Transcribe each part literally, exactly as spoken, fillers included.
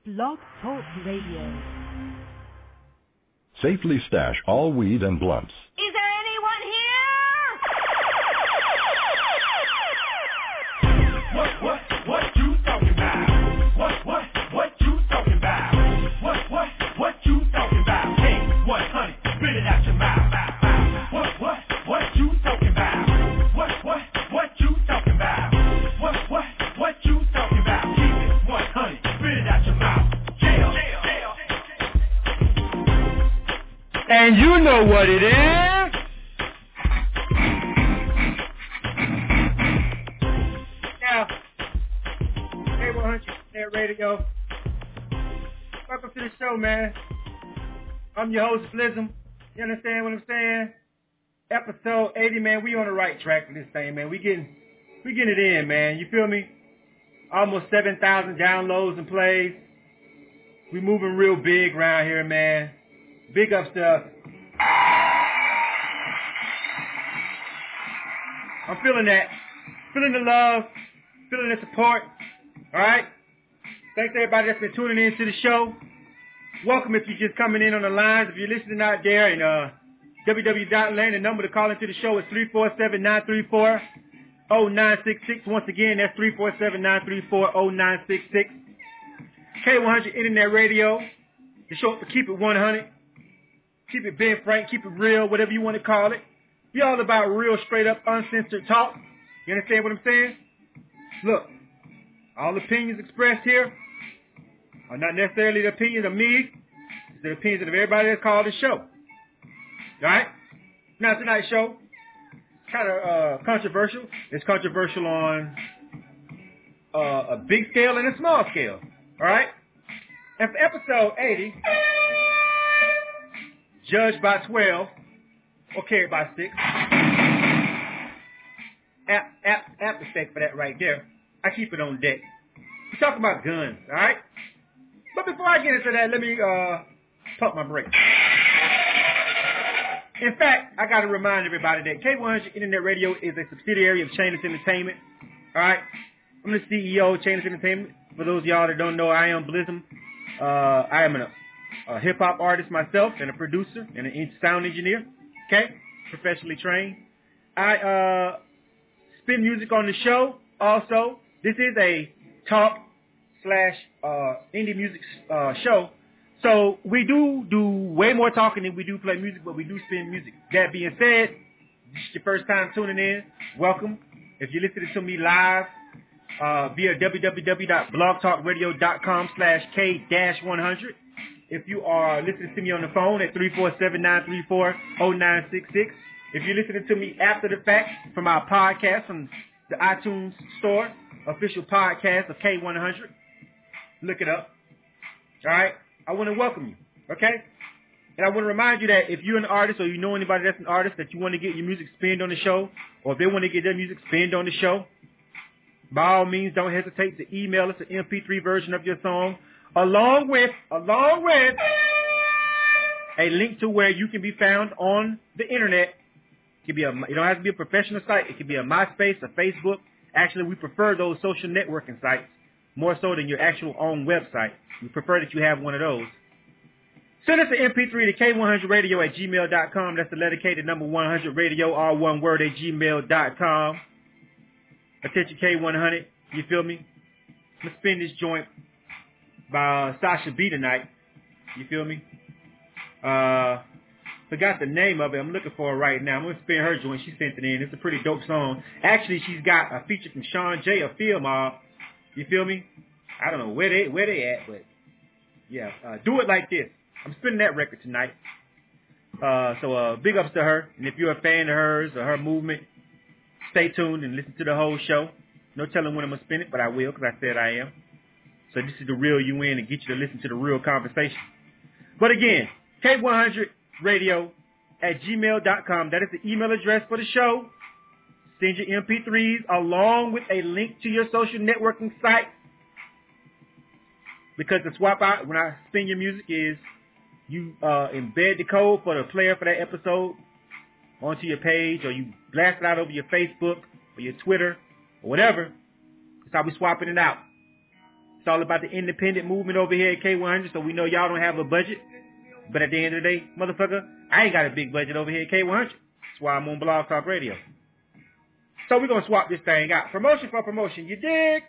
Blog Talk Radio. Safely stash all weed and blunts. Is there anyone here? What, what, what you talking about? What, what, what you talking about? What, what, what you talking about? Hey, what, honey, spit it out your mouth. What, what, what you talking about? What, what, what you talking about? What, what, what you talking about? Keep it, what, honey, spit it out your mouth. Jail, jail, jail. And you know what it is. Now, K one hundred Net Radio. Welcome to the show, man. I'm your host, Blizzum. You understand what I'm saying? Episode eighty, man. We on the right track for this thing, man. We getting, we getting it in, man. You feel me? Almost seven thousand downloads and plays. We moving real big around here, man. Big up stuff. I'm feeling that. Feeling the love. Feeling the support. Alright? Thanks to everybody that's been tuning in to the show. Welcome if you're just coming in on the lines. If you're listening out there in uh, w w w dot land, the number to call into the show is three four seven, nine three four, zero nine six six. Once again, that's three four seven, nine three four, zero nine six six. K one hundred Internet Radio. The show for Keep It one hundred. Keep it Ben Frank, keep it real, whatever you want to call it. We all about real, straight up, uncensored talk. You understand what I'm saying? Look, all opinions expressed here are not necessarily the opinions of me. It's the opinions of everybody that's called the show. All right? Now, tonight's show, kind of uh, controversial. It's controversial on uh, a big scale and a small scale. All right? And for episode eighty... judged by twelve, or carried by six. App, app, app effect for that right there. I keep it on deck. We're talking about guns, all right? But before I get into that, let me uh, pump my brakes. In fact, I got to remind everybody that K one hundred Internet Radio is a subsidiary of Chainless Entertainment, all right? I'm the C E O of Chainless Entertainment. For those of y'all that don't know, I am Blizzum. Uh, I am an a hip-hop artist myself and a producer and a sound engineer, okay, professionally trained. I uh, spin music on the show also. This is a talk slash uh, indie music uh, show, so we do do way more talking than we do play music, but we do spin music. That being said, this is your first time tuning in, welcome. If you're listening to me live uh, via w w w dot blog talk radio dot com slash K one hundred, if you are listening to me on the phone at three four seven, nine three four, zero nine six six. If you're listening to me after the fact from our podcast from the iTunes store, official podcast of K one hundred, look it up. All right? I want to welcome you, okay? And I want to remind you that if you're an artist or you know anybody that's an artist that you want to get your music spinned on the show, or if they want to get their music spinned on the show, by all means, don't hesitate to email us an M P three version of your song, along with, along with a link to where you can be found on the internet. It can be a, you don't have to be a professional site. It can be a MySpace, a Facebook. Actually, we prefer those social networking sites more so than your actual own website. We prefer that you have one of those. Send us an M P three to K one hundred radio at gmail dot com. That's the letter K, the number one hundred radio, all one word, at gmail dot com. Attention K one hundred, you feel me? Let's spin this joint by uh, Sasha B tonight. You feel me? Uh, forgot the name of it. I'm looking for it right now. I'm going to spin her joint. She sent it in. It's a pretty dope song. Actually, she's got a feature from Sean J, a Field Mob. You feel me? I don't know where they where they at, but yeah. Uh, do it like this. I'm spinning that record tonight. Uh, so uh, big ups to her. And if you're a fan of hers or her movement, stay tuned and listen to the whole show. No telling when I'm going to spin it, but I will because I said I am. So this is the real you in and get you to listen to the real conversation. But again, K one hundred radio at gmail dot com. That is the email address for the show. Send your M P threes along with a link to your social networking site. Because the swap out when I spin your music is you uh, embed the code for the player for that episode onto your page, or you blast it out over your Facebook or your Twitter or whatever. That's how we swapping it out. It's all about the independent movement over here at K one hundred, so we know y'all don't have a budget. But at the end of the day, motherfucker, I ain't got a big budget over here at K one hundred. That's why I'm on Blog Talk Radio. So we're going to swap this thing out. Promotion for promotion, you dig?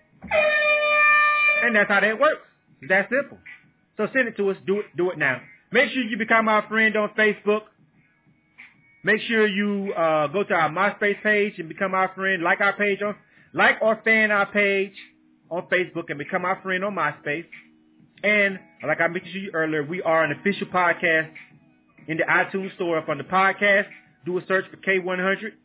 And that's how that works. It's that simple. So send it to us. Do it. Do it now. Make sure you become our friend on Facebook. Make sure you uh, go to our MySpace page and become our friend. Like our page on, like or fan our page on Facebook and become our friend on MySpace. And like I mentioned to you earlier, we are an official podcast in the iTunes store. Up on the podcast, do a search for K one hundred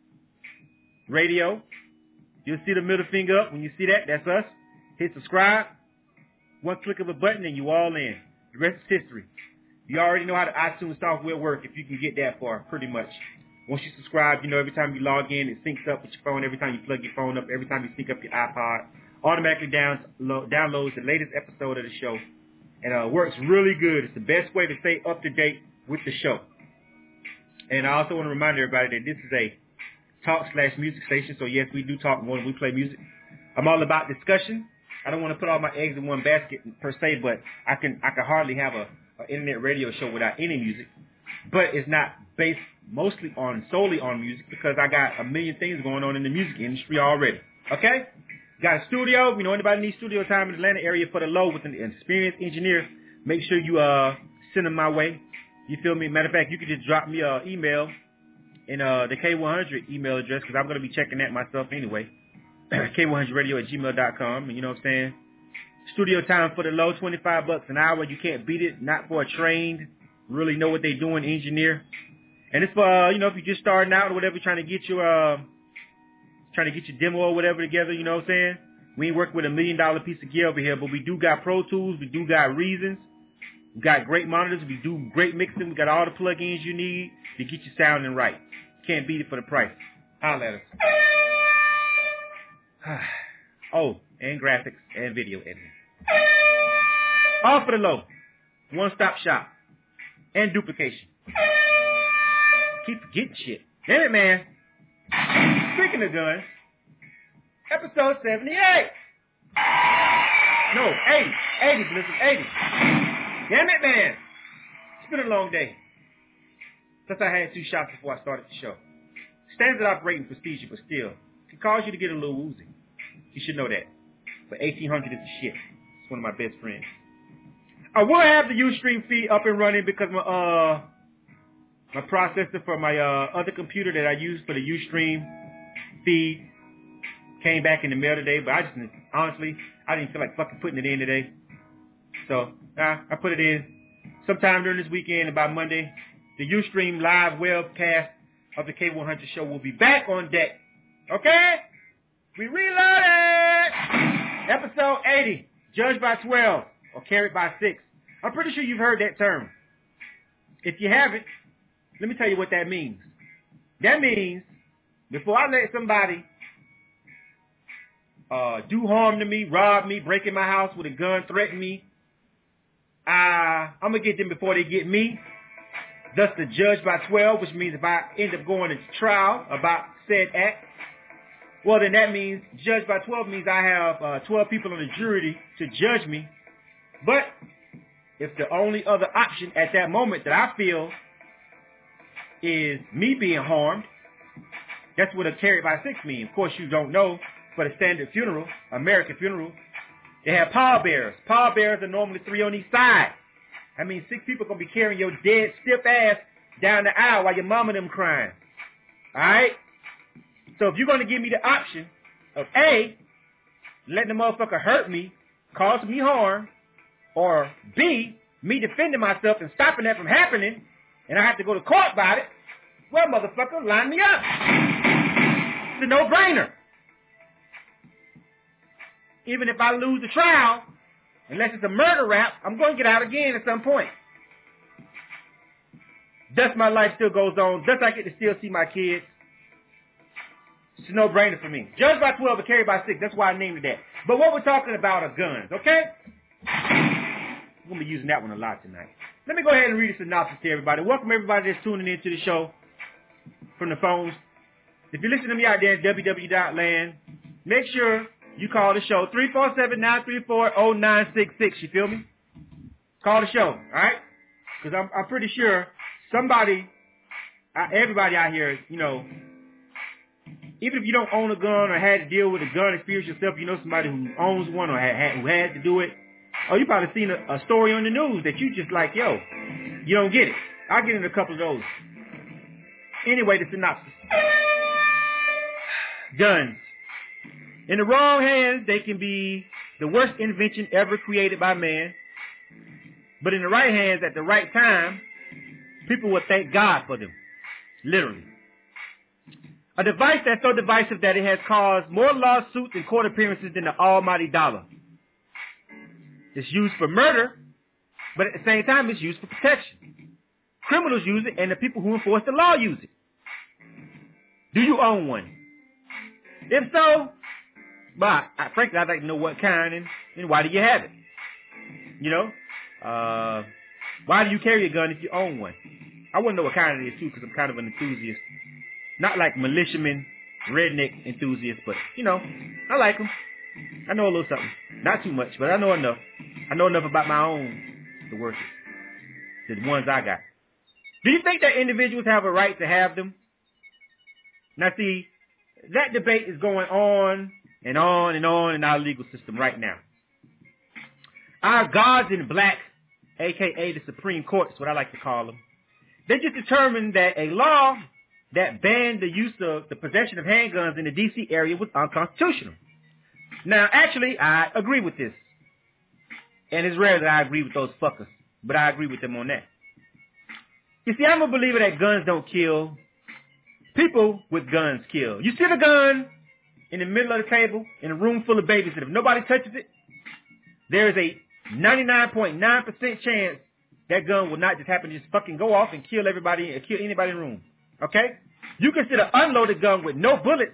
Radio. You'll see the middle finger up. When you see that, that's us. Hit subscribe. One click of a button and you all in. The rest is history. You already know how the iTunes software works if you can get that far, pretty much. Once you subscribe, you know every time you log in, it syncs up with your phone. Every time you plug your phone up, every time you sync up your iPod, automatically download, downloads the latest episode of the show. And uh, works really good. It's the best way to stay up to date with the show. And I also want to remind everybody that this is a talk slash music station. So, yes, we do talk more than we play music. I'm all about discussion. I don't want to put all my eggs in one basket per se, but I can I can hardly have a, a internet radio show without any music. But it's not based mostly on solely on music because I got a million things going on in the music industry already. Okay? Got a studio. You know, anybody needs studio time in the Atlanta area for the low with an experienced engineer, make sure you uh send them my way. You feel me? Matter of fact, you can just drop me an email in uh, the K one hundred email address because I'm going to be checking that myself anyway. K one hundred radio at gmail dot com. And you know what I'm saying? Studio time for the low, twenty-five bucks an hour. You can't beat it. Not for a trained, really know what they doing engineer. And it's for, uh, you know, if you're just starting out or whatever, trying to get your, uh, trying to get your demo or whatever together, you know what I'm saying? We ain't working with a million dollar piece of gear over here, but we do got Pro Tools. We do got Reasons. We got great monitors. We do great mixing. We got all the plugins you need to get you sounding right. Can't beat it for the price. Holla at us. Oh, and graphics and video editing. All for the low. One-stop shop. And duplication. Keep forgetting shit. Damn it, man. Speaking of guns, episode seventy-eight. No, eighty. eighty, listen, eighty. Damn it, man. It's been a long day. Since I had two shots before I started the show. Standard operating procedure, but still, it can cause you to get a little woozy. You should know that. But eighteen hundred is the shit. It's one of my best friends. I will have the Ustream feed up and running because my uh my processor for my uh other computer that I use for the Ustream feed came back in the mail today. But I just honestly I didn't feel like fucking putting it in today. So uh, I put it in sometime during this weekend. About Monday, the Ustream live webcast of the K one hundred show will be back on deck. Okay? We reloaded! Episode eighty, judged by twelve, or carried by six. I'm pretty sure you've heard that term. If you haven't, let me tell you what that means. That means, before I let somebody uh, do harm to me, rob me, break in my house with a gun, threaten me, uh, I'm going to get them before they get me. Thus the judge by twelve, which means if I end up going to trial about said act, well, then that means judged by twelve means I have uh, twelve people on the jury to judge me. But if the only other option at that moment that I feel is me being harmed, that's what a carried by six means. Of course, you don't know, for the standard funeral, American funeral, they have pallbearers. Pallbearers are normally three on each side. That means six people are going to be carrying your dead, stiff ass down the aisle while your mama and them crying. All right? So if you're going to give me the option of A, letting the motherfucker hurt me, cause me harm, or B, me defending myself and stopping that from happening, and I have to go to court about it, well, motherfucker, line me up. It's a no-brainer. Even if I lose the trial, unless it's a murder rap, I'm going to get out again at some point. Thus my life still goes on. Thus I get to still see my kids. It's a no-brainer for me. Judged by twelve and carried by six. That's why I named it that. But what we're talking about are guns, okay? I'm going to be using that one a lot tonight. Let me go ahead and read a synopsis to everybody. Welcome everybody that's tuning into the show from the phones. If you're listening to me out there at w w w dot land, make sure you call the show. three four seven, nine three four, zero nine six six. You feel me? Call the show, all right? Because I'm, I'm pretty sure somebody, uh, everybody out here, you know, even if you don't own a gun or had to deal with a gun experience yourself, you know somebody who owns one or had, had, who had to do it. Or you probably seen a, a story on the news that you just like, yo, you don't get it. I'll get into a couple of those. Anyway, the synopsis. Guns. In the wrong hands, they can be the worst invention ever created by man. But in the right hands, at the right time, people will thank God for them. Literally. A device that's so divisive that it has caused more lawsuits and court appearances than the almighty dollar. It's used for murder, but at the same time, it's used for protection. Criminals use it, and the people who enforce the law use it. Do you own one? If so, but I, frankly, I'd like to know what kind and, and why do you have it? You know? Uh, why do you carry a gun if you own one? I want to know what kind it is, too, because I'm kind of an enthusiast. Not like militiaman, redneck enthusiast, but, you know, I like them. I know a little something. Not too much, but I know enough. I know enough about my own to work it. The ones I got. Do you think that individuals have a right to have them? Now, see, that debate is going on and on and on in our legal system right now. Our gods in black, a k a the Supreme Court is what I like to call them, they just determined that a law that banned the use of the possession of handguns in the D C area was unconstitutional. Now, actually, I agree with this. And it's rare that I agree with those fuckers, but I agree with them on that. You see, I'm a believer that guns don't kill. People with guns kill. You see the gun in the middle of the table in a room full of babies, and if nobody touches it, there is a ninety-nine point nine percent chance that gun will not just happen to just fucking go off and kill everybody, or kill anybody in the room. Okay? You can sit an unloaded gun with no bullets,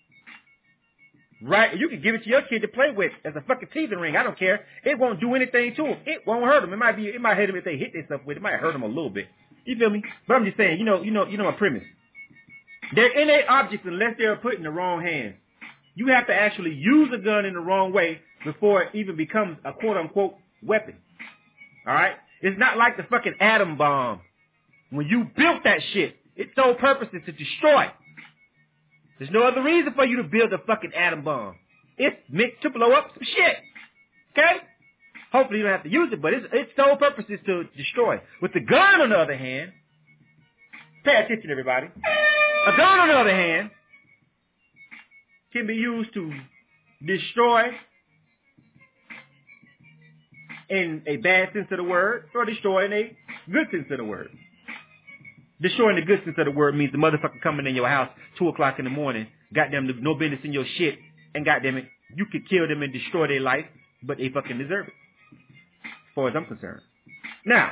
right? You can give it to your kid to play with as a fucking teething ring. I don't care. It won't do anything to them. It won't hurt them. It might be, it might hurt them if they hit themselves with it. It might hurt them a little bit. You feel me? But I'm just saying, you know, you know, you know my premise. They're innate objects unless they're put in the wrong hands. You have to actually use a gun in the wrong way before it even becomes a quote-unquote weapon. All right? It's not like the fucking atom bomb. When you built that shit, its sole purpose is to destroy. There's no other reason for you to build a fucking atom bomb. It's meant to blow up some shit. Okay? Hopefully you don't have to use it, but its, its sole purpose is to destroy. With the gun, on the other hand, pay attention, everybody. A gun, on the other hand, can be used to destroy in a bad sense of the word, or destroy in a good sense of the word. Destroying the good sense of the word means the motherfucker coming in your house two o'clock in the morning, goddamn no business in your shit, and goddamn it, you could kill them and destroy their life, but they fucking deserve it, as far as I'm concerned. Now,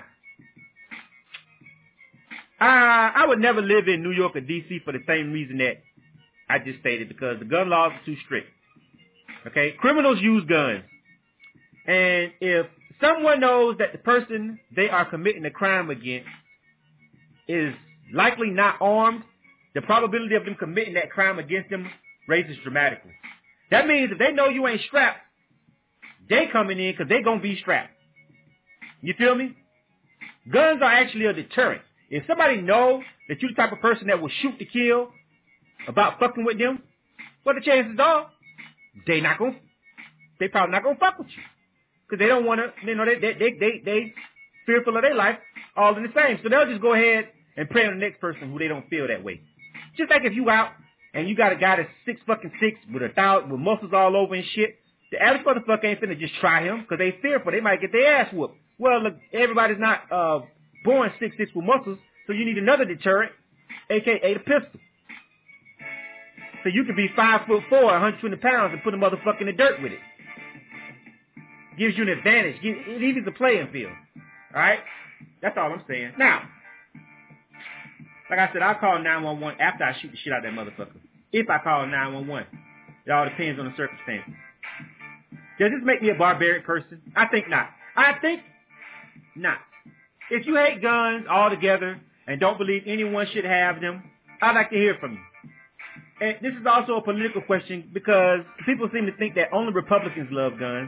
I, I would never live in New York or D C for the same reason that I just stated, because the gun laws are too strict. Okay? Criminals use guns. And if someone knows that the person they are committing a crime against is likely not armed, the probability of them committing that crime against them raises dramatically. That means if they know you ain't strapped, they coming in because they going to be strapped. You feel me? Guns are actually a deterrent. If somebody knows that you're the type of person that will shoot to kill about fucking with them, well, the chances are they not going to, they probably not going to fuck with you. Because they don't want to, you know, they, they, they, they, they fearful of their life all in the same. So they'll just go ahead and prey on the next person who they don't feel that way. Just like if you out and you got a guy that's six fucking six with a thousand, with muscles all over and shit, the average motherfucker ain't finna just try him because they fearful. They might get their ass whooped. Well, look, everybody's not uh, born six six with muscles, so you need another deterrent, a k a the pistol. So you could be five foot four, one hundred twenty pounds, and put a motherfucker in the dirt with it. Gives you an advantage. It evens the playing field. All right? That's all I'm saying. Now, like I said, I'll call nine one one after I shoot the shit out of that motherfucker. If I call nine one one. It all depends on the circumstances. Does this make me a barbaric person? I think not. I think not. If you hate guns altogether and don't believe anyone should have them, I'd like to hear from you. and this is also a political question because people seem to think that only Republicans love guns.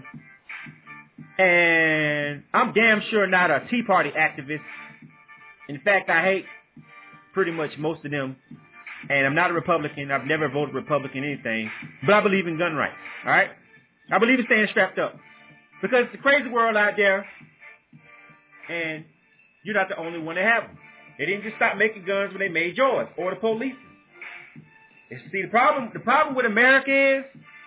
And I'm damn sure not a Tea Party activist. In fact, I hate pretty much most of them. And I'm not a Republican. I've never voted Republican anything. But I believe in gun rights. All right? I believe in staying strapped up. Because it's a crazy world out there. And you're not the only one to have them. They didn't just stop making guns when they made yours. Or the police. See, the problem the problem with America is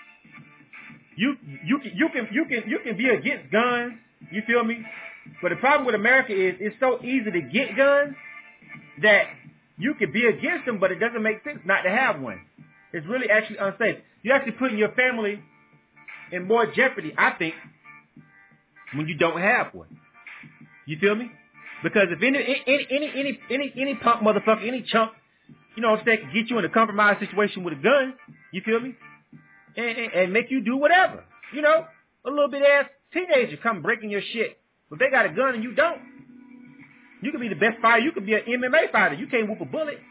you you can you can you can you can be against guns, you feel me? But the problem with America is it's so easy to get guns that you can be against them, but it doesn't make sense not to have one. It's really actually unsafe. You're actually putting your family in more jeopardy, I think, when you don't have one. You feel me? Because if any any any any any any punk motherfucker, any chump, you know what I'm saying, can get you in a compromised situation with a gun, you feel me? And, and, and make you do whatever. You know, a little bit ass teenager come breaking your shit. But if they got a gun and you don't, you can be the best fighter. You can be an M M A fighter. You can't whoop a bullet.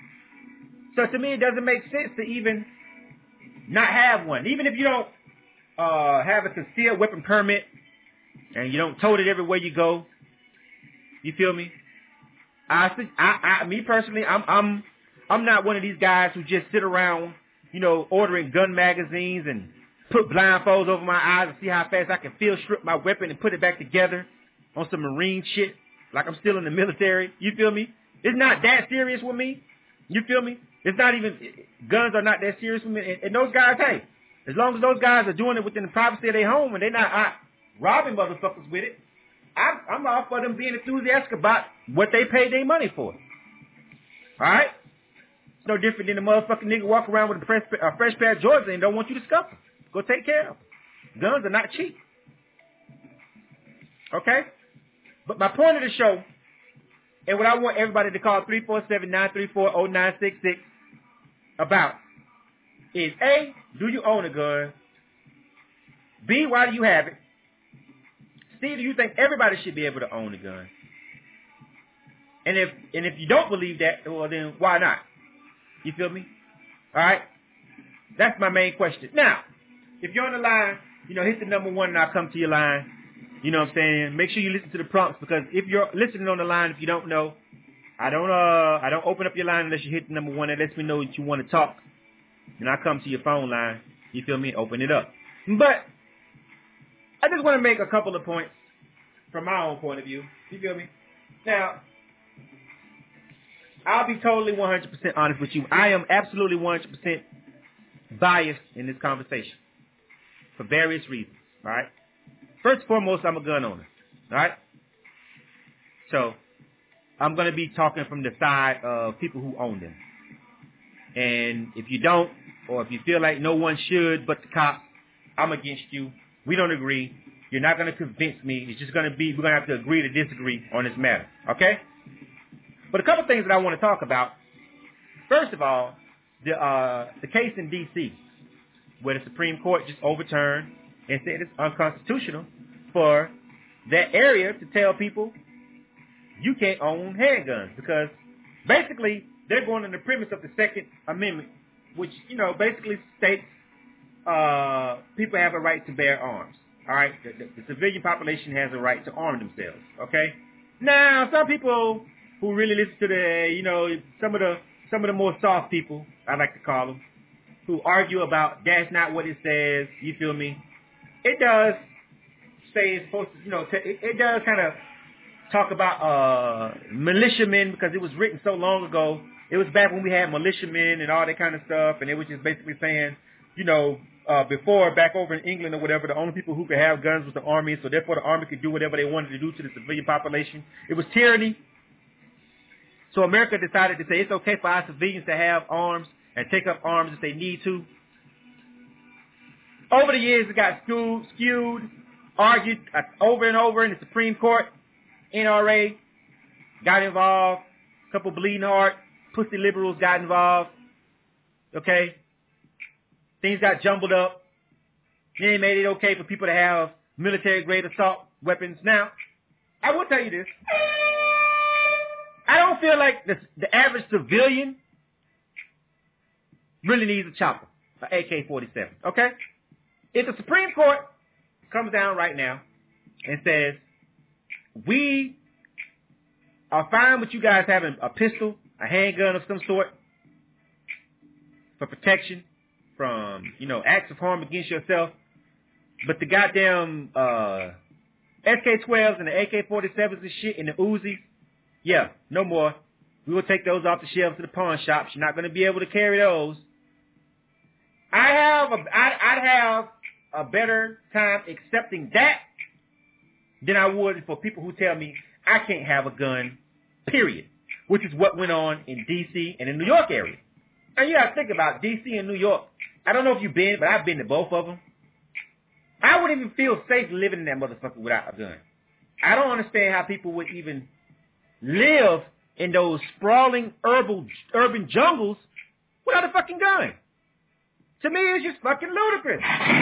So to me, it doesn't make sense to even not have one. Even if you don't uh, have a concealed weapon permit and you don't tote it everywhere you go, you feel me? I, I, I me personally, I'm, I'm, I'm not one of these guys who just sit around, you know, ordering gun magazines and put blindfolds over my eyes and see how fast I can field strip my weapon and put it back together on some Marine shit, like I'm still in the military. You feel me? It's not that serious with me. You feel me? It's not even, guns are not that serious with me. And, and those guys, hey, as long as those guys are doing it within the privacy of their home and they're not out robbing motherfuckers with it, I'm, I'm all for them being enthusiastic about what they paid their money for. All right? It's no different than the motherfucking nigga walk around with a fresh, a fresh pair of Jordans and don't want you to scuff them. Go take care of them. Guns are not cheap. Okay? But my point of the show, and what I want everybody to call three four seven, nine three four, zero nine six six about is A, do you own a gun? B, why do you have it? C, do you think everybody should be able to own a gun? And if and if you don't believe that, well then why not? You feel me? All right? That's my main question. Now, if you're on the line, you know, hit the number one and I'll come to your line. You know what I'm saying? Make sure you listen to the prompts because if you're listening on the line, if you don't know, I don't uh I don't open up your line unless you hit the number one. That lets me know that you want to talk. And I come to your phone line. You feel me? Open it up. But I just want to make a couple of points from my own point of view. You feel me? Now, I'll be totally one hundred percent honest with you. I am absolutely one hundred percent biased in this conversation for various reasons. All right? First and foremost, I'm a gun owner. All right? So, I'm going to be talking from the side of people who own them. And if you don't, or if you feel like no one should but the cops, I'm against you. We don't agree. You're not going to convince me. It's just going to be, we're going to have to agree to disagree on this matter. Okay? But a couple things that I want to talk about. First of all, the uh, the case in D C where the Supreme Court just overturned and said it's unconstitutional for that area to tell people you can't own handguns because basically they're going on the premise of the Second Amendment, which, you know, basically states uh, people have a right to bear arms. All right? The, the, the civilian population has a right to arm themselves. Okay? Now, some people who really listen to the, you know, some of the some of the more soft people, I like to call them, who argue about that's not what it says. You feel me? It does say it's supposed to, you know, t- it, it does kind of talk about uh, militiamen because it was written so long ago. It was back when we had militiamen and all that kind of stuff, and it was just basically saying, you know, uh, before, back over in England or whatever, the only people who could have guns was the army, so therefore the army could do whatever they wanted to do to the civilian population. It was tyranny. So America decided to say it's okay for our civilians to have arms and take up arms if they need to. Over the years, it got skewed, skewed argued uh, over and over in the Supreme Court. N R A got involved. A couple bleeding heart, pussy liberals got involved. Okay? Things got jumbled up. Then they made it okay for people to have military-grade assault weapons. Now, I will tell you this. I don't feel like the, the average civilian really needs a chopper, an A K forty-seven, okay? If the Supreme Court comes down right now and says, we are fine with you guys having a pistol, a handgun of some sort for protection from, you know, acts of harm against yourself, but the goddamn uh, S K twelves and the A K forty-sevens and shit and the Uzis, yeah, no more. We will take those off the shelves to the pawn shops. You're not going to be able to carry those. I have a, I, I'd have a better time accepting that than I would for people who tell me I can't have a gun, period, which is what went on in D C and in New York area. And you got to think about D C and New York. I don't know if you've been, but I've been to both of them. I wouldn't even feel safe living in that motherfucker without a gun. I don't understand how people would even live in those sprawling urban, urban jungles without a fucking gun. To me, it's just fucking ludicrous.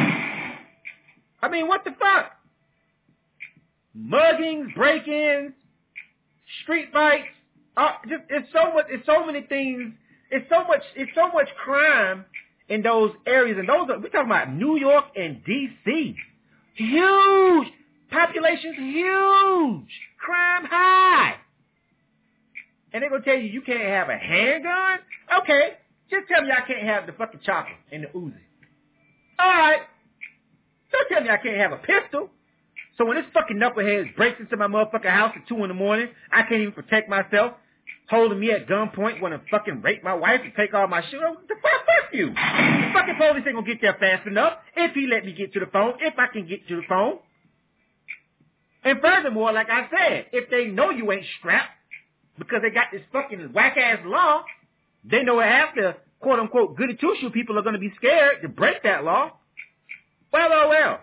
I mean, what the fuck? Muggings, break-ins, street fights. Uh, just it's so much. It's so many things. It's so much. It's so much crime in those areas. And those are, we're talking about New York and D C. Huge populations, huge crime high. And they're gonna tell you you can't have a handgun. Okay, just tell me I can't have the fucking chopper and the Uzi. All right. Don't tell me I can't have a pistol. So when this fucking knucklehead breaks into my motherfucking house at two in the morning, I can't even protect myself, holding me at gunpoint, want to fucking rape my wife and take all my shit. The fuck, fuck you. The fucking police ain't gonna get there fast enough if he let me get to the phone, if I can get to the phone. And furthermore, like I said, if they know you ain't strapped because they got this fucking whack-ass law, they know half the quote-unquote goody two-shoe people are gonna be scared to break that law. Well, oh, well.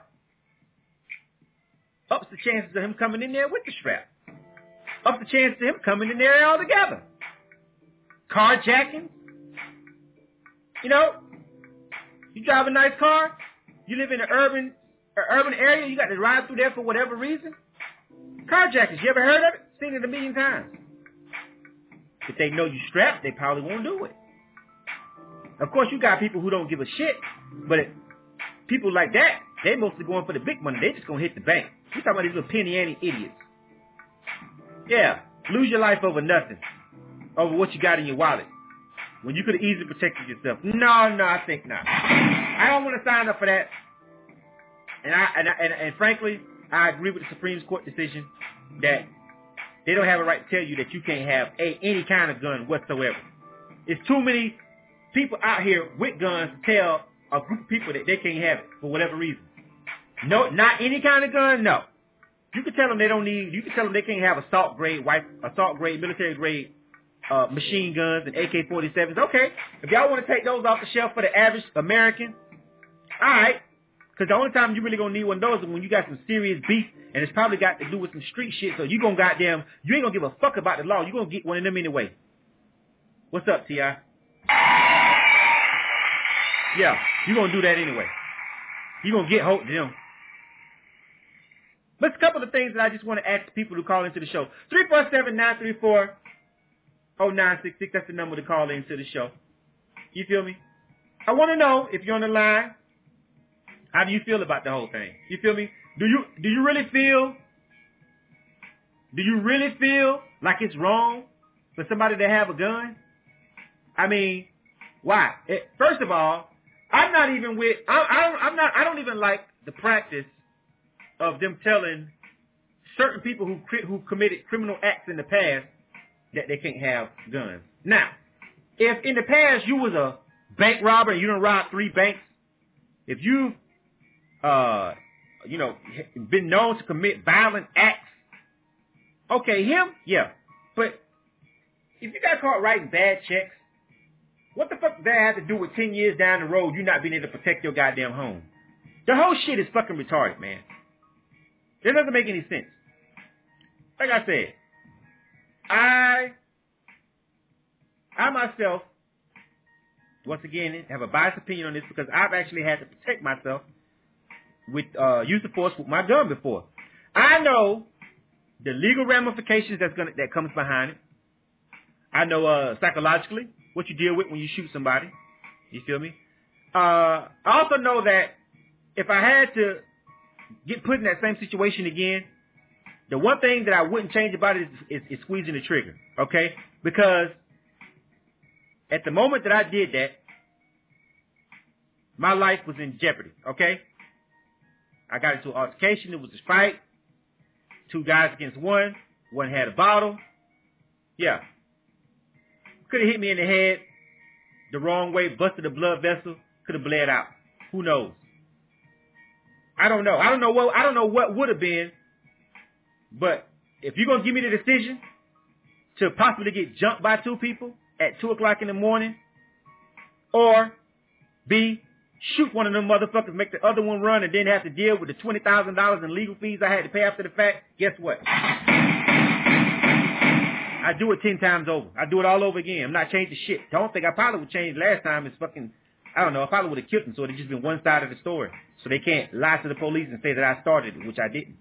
Ups the chances of him coming in there with the strap. Ups the chances of him coming in there all together. Carjacking. You know, you drive a nice car, you live in an urban an urban area, you got to ride through there for whatever reason. Carjackings, you ever heard of it? Seen it a million times. If they know you strapped, they probably won't do it. Of course, you got people who don't give a shit, but it, people like that, they mostly going for the big money. They just gonna hit the bank. We talking about these little penny ante idiots. Yeah, lose your life over nothing, over what you got in your wallet, when you could have easily protected yourself. No, no, I think not. I don't want to sign up for that. And I and, I, and and frankly, I agree with the Supreme Court decision that they don't have a right to tell you that you can't have a, any kind of gun whatsoever. It's too many people out here with guns to tell a group of people that they can't have it for whatever reason. No, not any kind of gun, no. You can tell them they don't need, you can tell them they can't have assault grade, white, assault grade, military grade uh, machine guns and A K forty-sevens. Okay, if y'all want to take those off the shelf for the average American, all right. Because the only time you really going to need one of those is when you got some serious beef, and it's probably got to do with some street shit, so you going to goddamn, you ain't going to give a fuck about the law. You going to get one of them anyway. What's up, T I? Yeah, you going to do that anyway. You going to get hold of them. But it's a couple of things that I just want to ask people who call into the show. three four seven, nine three four, oh nine six six, that's the number to call into the show. You feel me? I want to know, if you're on the line, how do you feel about the whole thing? You feel me? Do you do you really feel, do you really feel like it's wrong for somebody to have a gun? I mean, why? It, first of all, I'm not even with, I, I, I'm not, I don't even like the practice of them telling certain people who who committed criminal acts in the past that they can't have guns. Now, if in the past you was a bank robber and you done robbed three banks, if you, uh, you know, been known to commit violent acts, okay, him, yeah. But if you got caught writing bad checks, what the fuck does that have to do with ten years down the road you not being able to protect your goddamn home? The whole shit is fucking retarded, man. It doesn't make any sense. Like I said, I, I myself, once again, have a biased opinion on this because I've actually had to protect myself with uh, use of force with my gun before. I know the legal ramifications that's gonna that comes behind it. I know uh, psychologically what you deal with when you shoot somebody. You feel me? Uh, I also know that if I had to get put in that same situation again, the one thing that I wouldn't change about it is, is, is squeezing the trigger, okay? Because at the moment that I did that, my life was in jeopardy, okay? I got into an altercation. It was a fight. Two guys against one. One had a bottle. Yeah. Could have hit me in the head the wrong way, busted a blood vessel, could have bled out. Who knows? I don't know. I don't know what I don't know what would have been. But if you're gonna give me the decision to possibly get jumped by two people at two o'clock in the morning, or B, shoot one of them motherfuckers, make the other one run, and then have to deal with the twenty thousand dollars in legal fees I had to pay after the fact, guess what? I do it ten times over. I do it all over again. I'm not changing shit. I don't think I probably would change last time. It's fucking, I don't know. I probably would have killed them, so it would have just been one side of the story. So they can't lie to the police and say that I started it, which I didn't.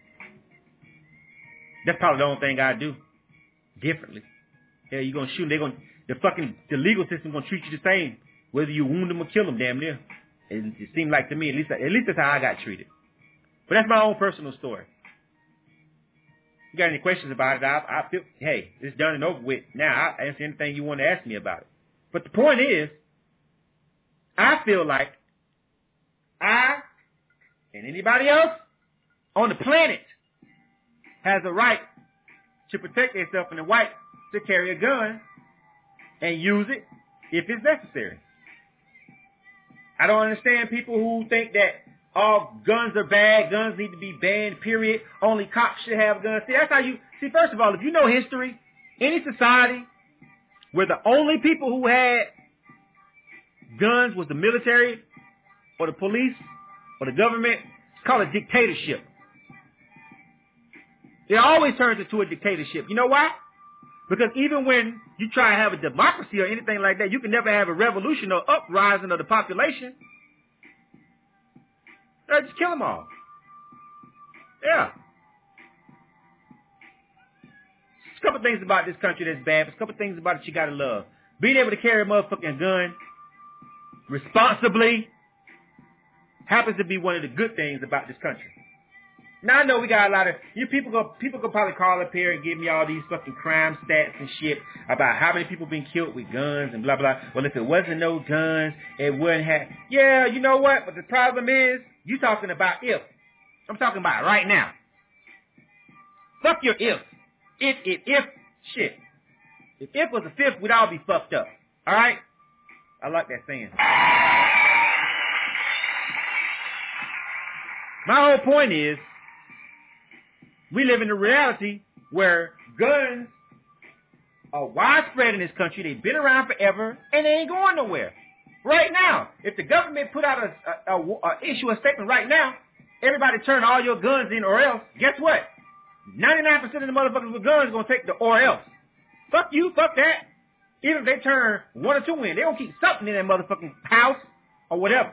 That's probably the only thing I do differently. Yeah, you're gonna shoot them. They're gonna, the fucking, the legal system gonna treat you the same, whether you wound them or kill them. Damn near. It, it seemed like to me, at least, at least that's how I got treated. But that's my own personal story. You got any questions about it? I, I feel, hey, it's done and over with. Now, I'll answer anything you want to ask me about it. But the point is, I feel like I and anybody else on the planet has a right to protect themselves and the right to carry a gun and use it if it's necessary. I don't understand people who think that all guns are bad, guns need to be banned, period. Only cops should have guns. See, that's how you, see, first of all, if you know history, any society where the only people who had guns was the military or the police or the government, it's called a dictatorship. It always turns into a dictatorship. You know why? Because even when you try to have a democracy or anything like that, you can never have a revolution or uprising of the population. Uh, just kill them all. Yeah. There's a couple things about this country that's bad. There's a couple things about it you gotta love. Being able to carry a motherfucking gun responsibly happens to be one of the good things about this country. Now I know we got a lot of you people go people could probably call up here and give me all these fucking crime stats and shit about how many people been killed with guns and blah blah. Well, if it wasn't no guns, it wouldn't have. Yeah, you know what? But the problem is, you talking about if. I'm talking about right now. Fuck your if. If if if shit. If if was a fifth, we'd all be fucked up. All right? I like that saying. My whole point is, we live in a reality where guns are widespread in this country. They've been around forever, and they ain't going nowhere. Right now, if the government put out a, a, a, a issue a statement right now, everybody turn all your guns in or else, guess what? ninety-nine percent of the motherfuckers with guns are going to take the or else. Fuck you, fuck that. Even if they turn one or two in, they don't keep something in that motherfucking house or whatever.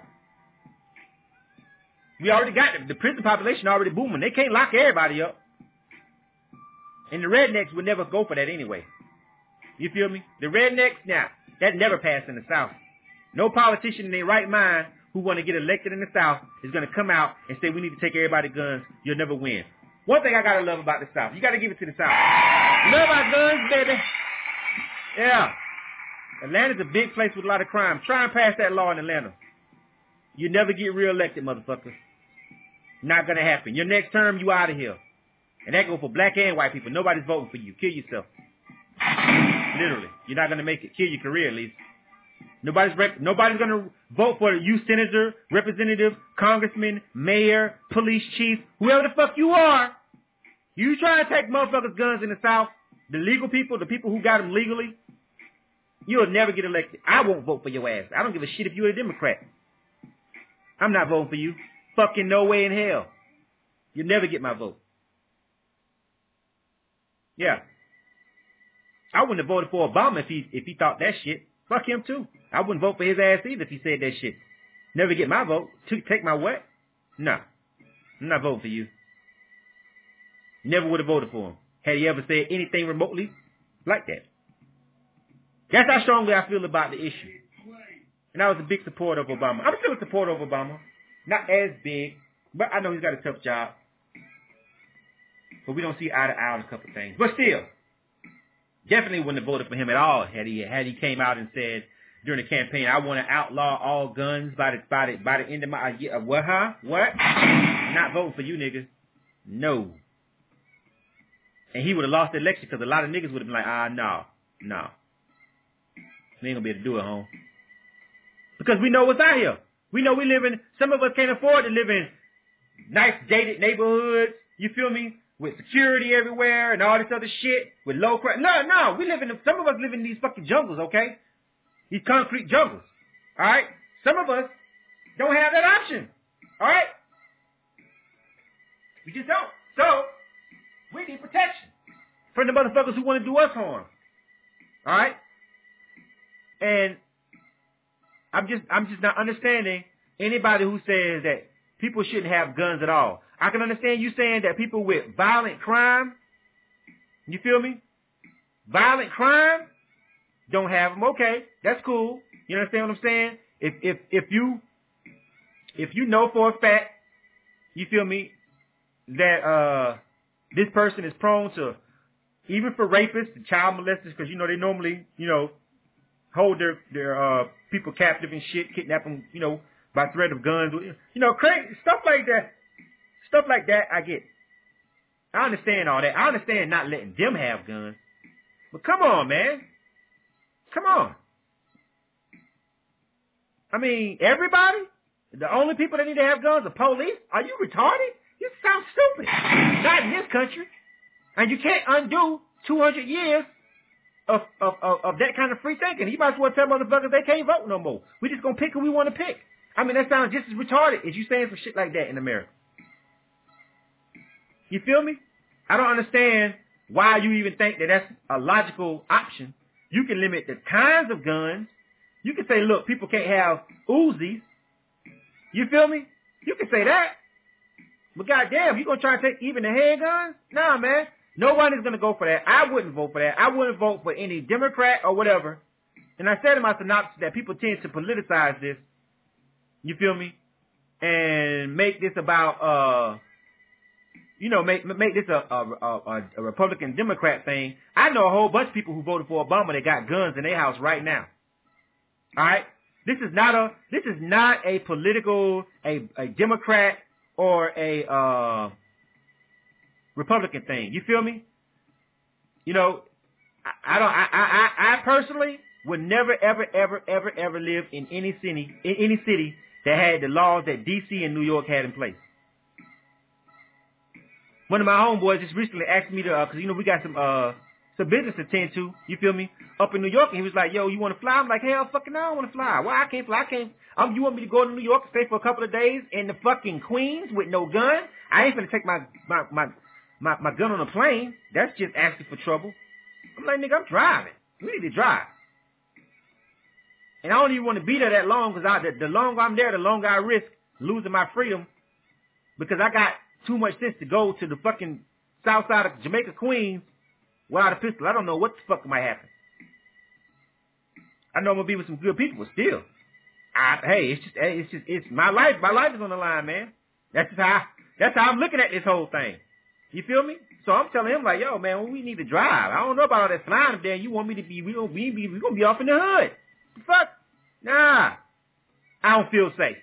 We already got the, the prison population already booming. They can't lock everybody up. And the rednecks would never go for that anyway. You feel me? The rednecks, now, that never passed in the South. No politician in their right mind who want to get elected in the South is going to come out and say we need to take everybody's guns. You'll never win. One thing I got to love about the South, you got to give it to the South. Love our guns, baby. Yeah. Atlanta's a big place with a lot of crime. Try and pass that law in Atlanta. You never get reelected, motherfucker. Not going to happen. Your next term, you out of here. And that goes for black and white people. Nobody's voting for you. Kill yourself. Literally. You're not going to make it. Kill your career, at least. Nobody's rep- nobody's going to vote for you, senator, representative, congressman, mayor, police chief, whoever the fuck you are. You try to take motherfuckers' guns in the South, the legal people, the people who got them legally, you'll never get elected. I won't vote for your ass. I don't give a shit if you're a Democrat. I'm not voting for you. Fucking no way in hell. You'll never get my vote. Yeah. I wouldn't have voted for Obama if he if he thought that shit. Fuck him too. I wouldn't vote for his ass either if he said that shit. Never get my vote. Take my what? No. I'm not voting for you. Never would have voted for him. Had he ever said anything remotely like that. That's how strongly I feel about the issue. And I was a big supporter of Obama. I'm still a supporter of Obama. Not as big, but I know he's got a tough job. But we don't see eye to eye on a couple things. But still, definitely wouldn't have voted for him at all had he had he came out and said during the campaign, I want to outlaw all guns by the by the by the end of my uh, what huh? What? I'm not voting for you niggas. No. And he would have lost the election because a lot of niggas would have been like, ah, no, no. We ain't gonna be able to do it, home. Because we know what's out here. We know we live in, some of us can't afford to live in nice dated neighborhoods, you feel me? With security everywhere and all this other shit, with low crime. No, no, we live in, some of us live in these fucking jungles, okay? These concrete jungles, alright? Some of us don't have that option, alright? We just don't. So, we need protection from the motherfuckers who want to do us harm, alright? And I'm just, I'm just not understanding anybody who says that people shouldn't have guns at all. I can understand you saying that people with violent crime, you feel me? Violent crime don't have them. Okay, that's cool. You understand what I'm saying? If if if you if you know for a fact, you feel me, that uh this person is prone to, even for rapists and child molesters, because you know they normally you know hold their their uh people captive and shit, kidnap them, you know, by threat of guns, you know, crazy stuff like that. Stuff like that, I get. I understand all that. I understand not letting them have guns. But come on, man. Come on. I mean, everybody? The only people that need to have guns are police? Are you retarded? You sound stupid. Not in this country. And you can't undo two hundred years of, of, of, of that kind of free thinking. You might as well tell motherfuckers they can't vote no more. We just gonna pick who we want to pick. I mean, that sounds just as retarded as you saying some shit like that in America. You feel me? I don't understand why you even think that that's a logical option. You can limit the kinds of guns. You can say, look, people can't have Uzis. You feel me? You can say that. But goddamn, you gonna try to take even the handguns? Nah, man. Nobody's gonna go for that. I wouldn't vote for that. I wouldn't vote for any Democrat or whatever. And I said in my synopsis that people tend to politicize this. You feel me? And make this about, uh, you know, make make this a, a, a, a Republican Democrat thing. I know a whole bunch of people who voted for Obama that got guns in their house right now. All right, this is not a this is not a political a a Democrat or a uh, Republican thing. You feel me? You know, I, I don't. I, I I personally would never ever ever ever ever live in any city in any city that had the laws that D C and New York had in place. One of my homeboys just recently asked me to, uh, cause you know we got some uh some business to tend to. You feel me? Up in New York, and he was like, "Yo, you want to fly?" I'm like, "Hell, fucking no, I don't want to fly. Why I can't fly? I can't. Um, you want me to go to New York and stay for a couple of days in the fucking Queens with no gun? I ain't gonna take my my my my, my gun on a plane. That's just asking for trouble." I'm like, "Nigga, I'm driving. We need to drive." And I don't even want to be there that long, because I, the, the longer I'm there, the longer I risk losing my freedom, because I got too much sense to go to the fucking south side of Jamaica, Queens, without a pistol. I don't know what the fuck might happen. I know I'm gonna be with some good people, but still, I, hey, it's just, it's just, it's my life. My life is on the line, man. That's just how, that's how I'm looking at this whole thing. You feel me? So I'm telling him like, yo, man, we need to drive. I don't know about all that flying up there. You want me to be? We gonna be, we gonna be off in the hood. The fuck? Nah, I don't feel safe.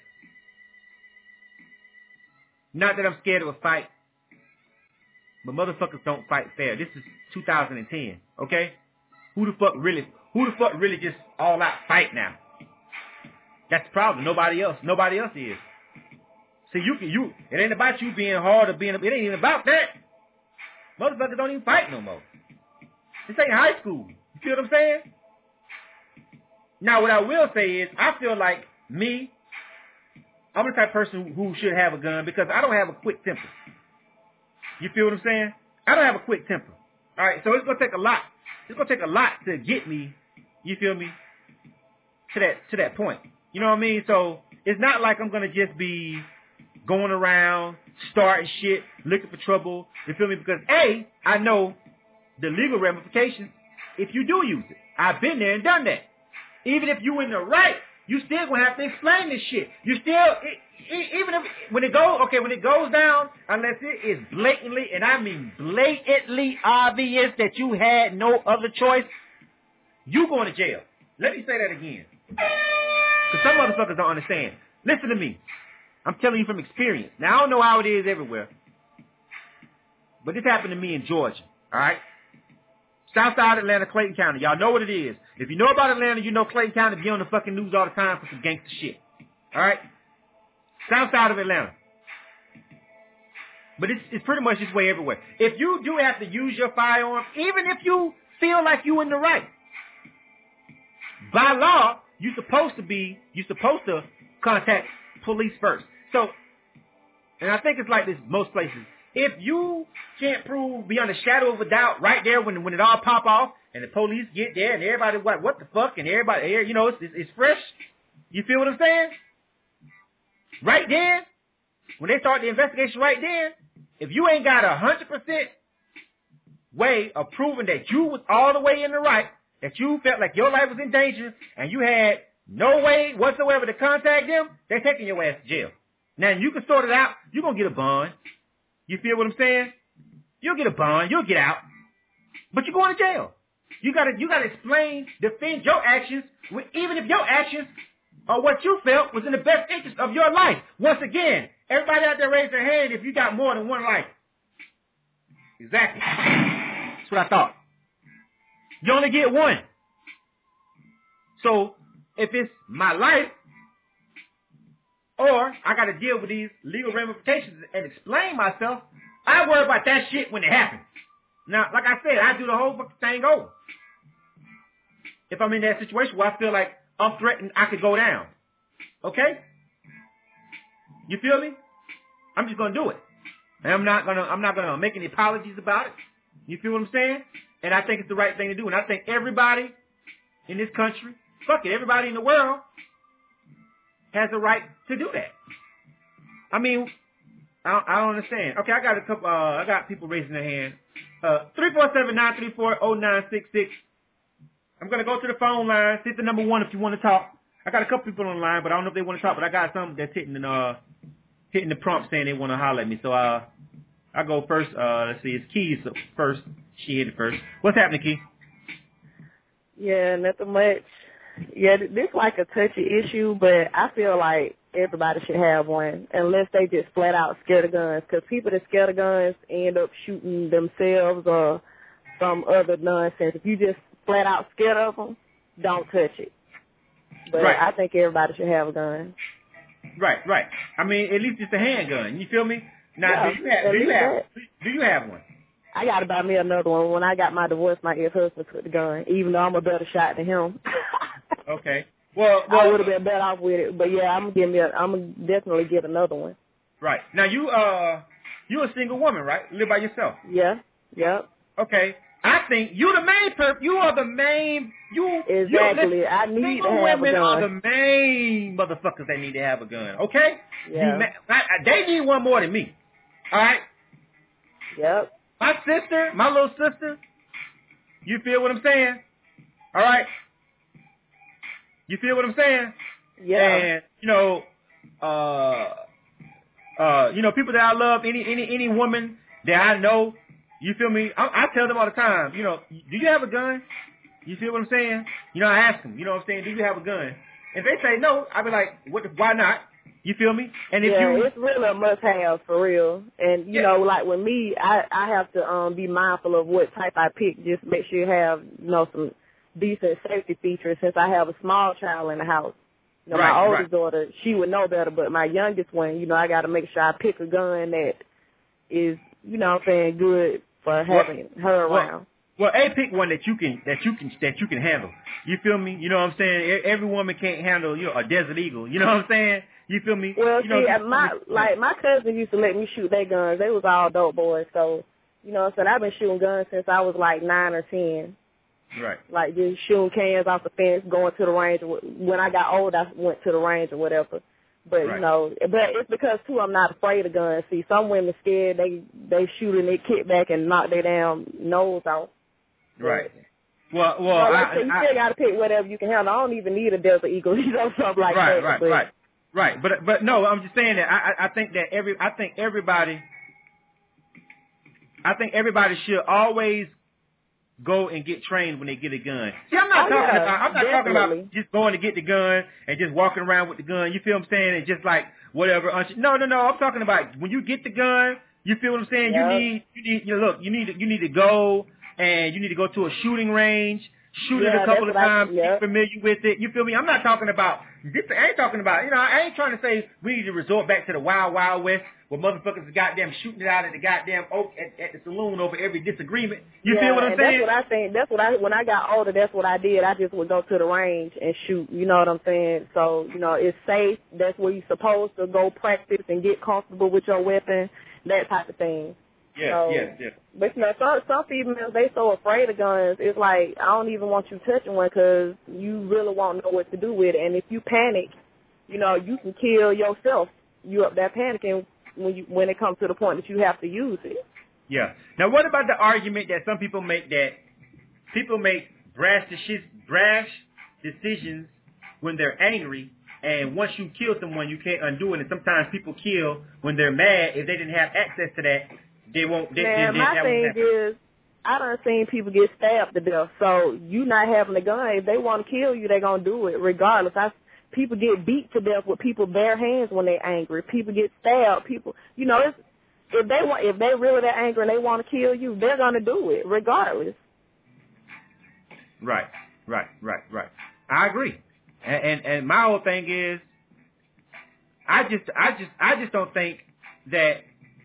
Not that I'm scared of a fight, but motherfuckers don't fight fair. This is two thousand ten, okay? Who the fuck really, who the fuck really just all out fight now? That's the problem. Nobody else, nobody else is. See, you can, you, it ain't about you being hard or being, it ain't even about that. Motherfuckers don't even fight no more. This ain't high school. You feel what I'm saying? Now, what I will say is, I feel like me, I'm the type of person who should have a gun, because I don't have a quick temper. You feel what I'm saying? I don't have a quick temper. All right, so it's gonna take a lot. It's gonna take a lot to get me. You feel me? To that to that point. You know what I mean? So it's not like I'm gonna just be going around starting shit, looking for trouble. You feel me? Because A, I know the legal ramifications if you do use it. I've been there and done that. Even if you in the right, you still gonna have to explain this shit. You still, it, it, even if when it goes, okay, when it goes down, unless it is blatantly, and I mean blatantly obvious that you had no other choice, you going to jail. Let me say that again, because some motherfuckers don't understand. Listen to me. I'm telling you from experience. Now I don't know how it is everywhere, but this happened to me in Georgia. All right. Southside Atlanta, Clayton County. Y'all know what it is. If you know about Atlanta, you know Clayton County be on the fucking news all the time for some gangster shit. All right? Southside of Atlanta. But it's, it's pretty much this way everywhere. If you do have to use your firearm, even if you feel like you in the right, by law, you're supposed to be, you're supposed to contact police first. So, and I think it's like this most places. If you can't prove beyond a shadow of a doubt right there when when it all pop off and the police get there and everybody what what the fuck and everybody you know it's, it's, it's fresh. You feel what I'm saying? Right then, when they start the investigation right then, if you ain't got a hundred percent way of proving that you was all the way in the right, that you felt like your life was in danger and you had no way whatsoever to contact them, they're taking your ass to jail. Now you can sort it out. You're gonna get a bond. You feel what I'm saying? You'll get a bond. You'll get out. But you're going to jail. You gotta, you gotta explain, defend your actions, even if your actions are what you felt was in the best interest of your life. Once again, everybody out there raise their hand if you got more than one life. Exactly. That's what I thought. You only get one. So, if it's my life, or I got to deal with these legal ramifications and explain myself, I worry about that shit when it happens. Now, like I said, I do the whole fucking thing over. If I'm in that situation where I feel like I'm threatened, I could go down. Okay? You feel me? I'm just gonna do it. And I'm not gonna I'm not gonna make any apologies about it. You feel what I'm saying? And I think it's the right thing to do. And I think everybody in this country, fuck it, everybody in the world has a right to do that. I mean, I don't, I don't understand. Okay, I got a couple. Uh, I got people raising their hand. Uh, three four seven nine three four zero nine six six. I'm gonna go to the phone line. Hit the number one if you want to talk. I got a couple people on the line, but I don't know if they want to talk. But I got some that's hitting the uh, hitting the prompt saying they want to holler at me. So uh, I go first. Uh, let's see, it's Keys first. She hit it first. What's happening, Key? Yeah, nothing much. Yeah, this like a touchy issue, but I feel like everybody should have one, unless they just flat out scared of guns. Because people that scared of guns end up shooting themselves or some other nonsense. If you just flat out scared of them, don't touch it. But right. I think everybody should have a gun. Right, right. I mean, at least it's a handgun. You feel me? Now, Yeah, do you have do you have, do you have one? I got to buy me another one. When I got my divorce, my ex-husband took the gun, even though I'm a better shot than him. Okay. Well, well I would have been better off with it, but yeah, I'm gonna give me. A, I'm gonna definitely get another one. Right. Now you uh you a single woman, right? You live by yourself. Yeah. Yep. Okay. I think you the main perp. You are the main. You exactly. You, I need single to have women a gun. are the main motherfuckers that need to have a gun. Okay. Yeah. The, I, I, they need one more than me. All right. Yep. My sister, my little sister. You feel what I'm saying? All right. You feel what I'm saying? Yeah. And you know, uh, uh, you know, people that I love, any any any woman that I know, you feel me? I, I tell them all the time, you know, do you have a gun? You feel what I'm saying? You know, I ask them, you know what I'm saying? Do you have a gun? If they say no, I be like, what? The, why not? You feel me? And if yeah, you, it's really a must-have for real. And you yeah. know, like with me, I I have to um be mindful of what type I pick. Just make sure you have you know some decent safety features. Since I have a small child in the house, you know, right, my oldest right. daughter, she would know better. But my youngest one, you know, I got to make sure I pick a gun that is, you know, what I'm saying, good for having well, her around. Well, well, a pick one that you can that you can that you can handle. You feel me? You know what I'm saying? Every woman can't handle, you know, a Desert Eagle. You know what I'm saying? You feel me? Well, you see, know, my like my cousin used to let me shoot their guns. They was all dope boys, so you know what I'm saying? I've been shooting guns since I was like nine or ten. Right. Like just shooting cans off the fence, going to the range. When I got old, I went to the range or whatever. But right. you know, but it's because too I'm not afraid of guns. See, some women scared they they shoot and they kick back and knock their damn nose off. Right. Well, well, well like I, I, you I, still got to pick whatever you can handle. I don't even need a Desert Eagle, you know, something like right, that. right, but, right, right. But but no, I'm just saying that I I think that every I think everybody I think everybody should always go and get trained when they get a gun. See, I'm not oh, talking yeah, about I'm not definitely. talking about just going to get the gun and just walking around with the gun. You feel what I'm saying? And just like whatever. No, no, no. I'm talking about when you get the gun. You feel what I'm saying? Yep. You need you need you know, look. You need to, you need to go and you need to go to a shooting range. Shoot yeah, it a couple of times, I, yep. get familiar with it. You feel me? I'm not talking about this. I ain't talking about, you know, I ain't trying to say we need to resort back to the wild, wild west where motherfuckers are goddamn shooting it out at the goddamn oak at, at the saloon over every disagreement. You yeah, feel what I'm and saying? That's what I think. That's what I, when I got older, that's what I did. I just would go to the range and shoot. You know what I'm saying? So, you know, it's safe. That's where you're supposed to go practice and get comfortable with your weapon, that type of thing. Yes, so, yes, yes. But, you know, some, some females, they so afraid of guns. It's like, I don't even want you touching one because you really won't know what to do with it. And if you panic, you know, you can kill yourself. You up there panicking when you when it comes to the point that you have to use it. Yeah. Now, what about the argument that some people make that people make brash, deci- brash decisions when they're angry, and once you kill someone, you can't undo it. And sometimes people kill when they're mad. If they didn't have access to that, they won't. They, Man, they, my that thing won't is, I done seen people get stabbed to death. So you not having a gun, if they want to kill you, they gonna do it regardless. I people get beat to death with people bare hands when they're angry. People get stabbed. People, you know, it's, if they want, if they really that angry and they want to kill you, they're gonna do it regardless. Right, right, right, right. I agree. And, and and my whole thing is, I just I just I just don't think that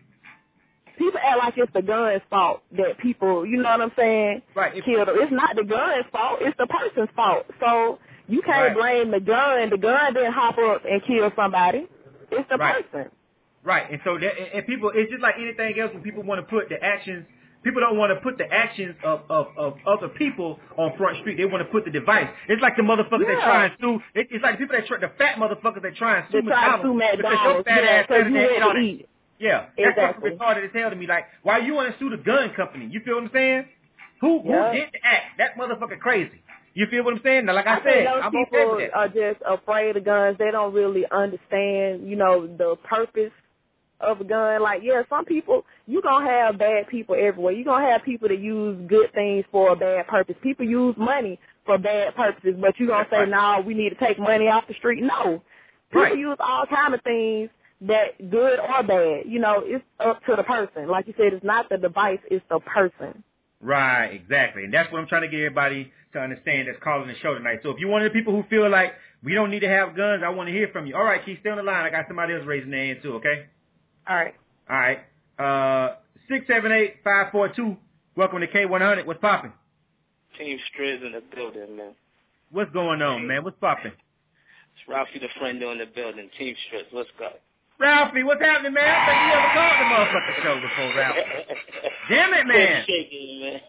people act like it's the gun's fault that people, you know what I'm saying, right, if, kill them. It's not the gun's fault. It's the person's fault. So you can't right. blame the gun. The gun didn't hop up and kill somebody. It's the right. person. Right, and so that, and people, it's just like anything else when people want to put the actions, people don't want to put the actions of, of, of other people on Front Street. They want to put the device. It's like the motherfuckers Yeah. that try and sue. It, it's like the people that try, the fat motherfuckers that try and sue They try to sue McDonald's. Because McDonald's. your fat Yeah, ass because said you that had to on eat. it. Yeah, Exactly. that's fucking retarded as hell to me. Like, why you want to sue the gun company? You feel what I'm saying? Who who Yeah. did the act? That motherfucker crazy. You feel what I'm saying? Now, like I, I think said, those I'm okay people with that. are just afraid of guns. They don't really understand, you know, the purpose of a gun. Like, yeah, some people, you going to have bad people everywhere. You're going to have people that use good things for a bad purpose. People use money for bad purposes, but you're going to say, right. no, we need to take money off the street. No. People Right. use all kind of things that good or bad. You know, it's up to the person. Like you said, it's not the device, it's the person. Right, exactly. And that's what I'm trying to get everybody to understand that's calling the show tonight. So if you're one of the people who feel like we don't need to have guns, I want to hear from you. All right, Keith, stay on the line. I got somebody else raising their hand too, okay? All right. All right. Uh, six seven eight, five four two. Welcome to K one hundred. What's popping? Team Striz in the building, man. What's going on, man? What's popping? It's Ralphie the friend in the building. Team Striz, what's good? Ralphie, what's happening, man? I think you ever called the motherfucking show before, Ralphie. Damn it, man. Shaking, man.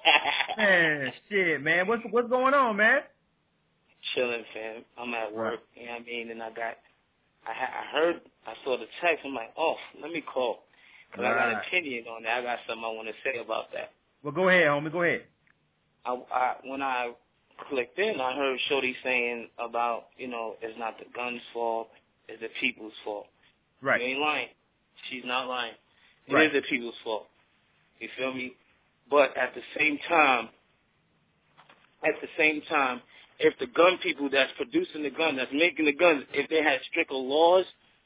Man, shit, man. What's what's going on, man? Chilling, fam. I'm at work, you know what I mean? And I got, I, ha- I heard, I saw the text. I'm like, oh, let me call. Because I got an Right. opinion on that. I got something I want to say about that. Well, go ahead, homie. Go ahead. I, I, when I clicked in, I heard Shorty saying about, you know, it's not the gun's fault, it's the people's fault. Right. You ain't lying. She's not lying. It Right. is the people's fault. You feel me? But at the same time, at the same time, if the gun people that's producing the gun, that's making the guns, if they had stricter laws,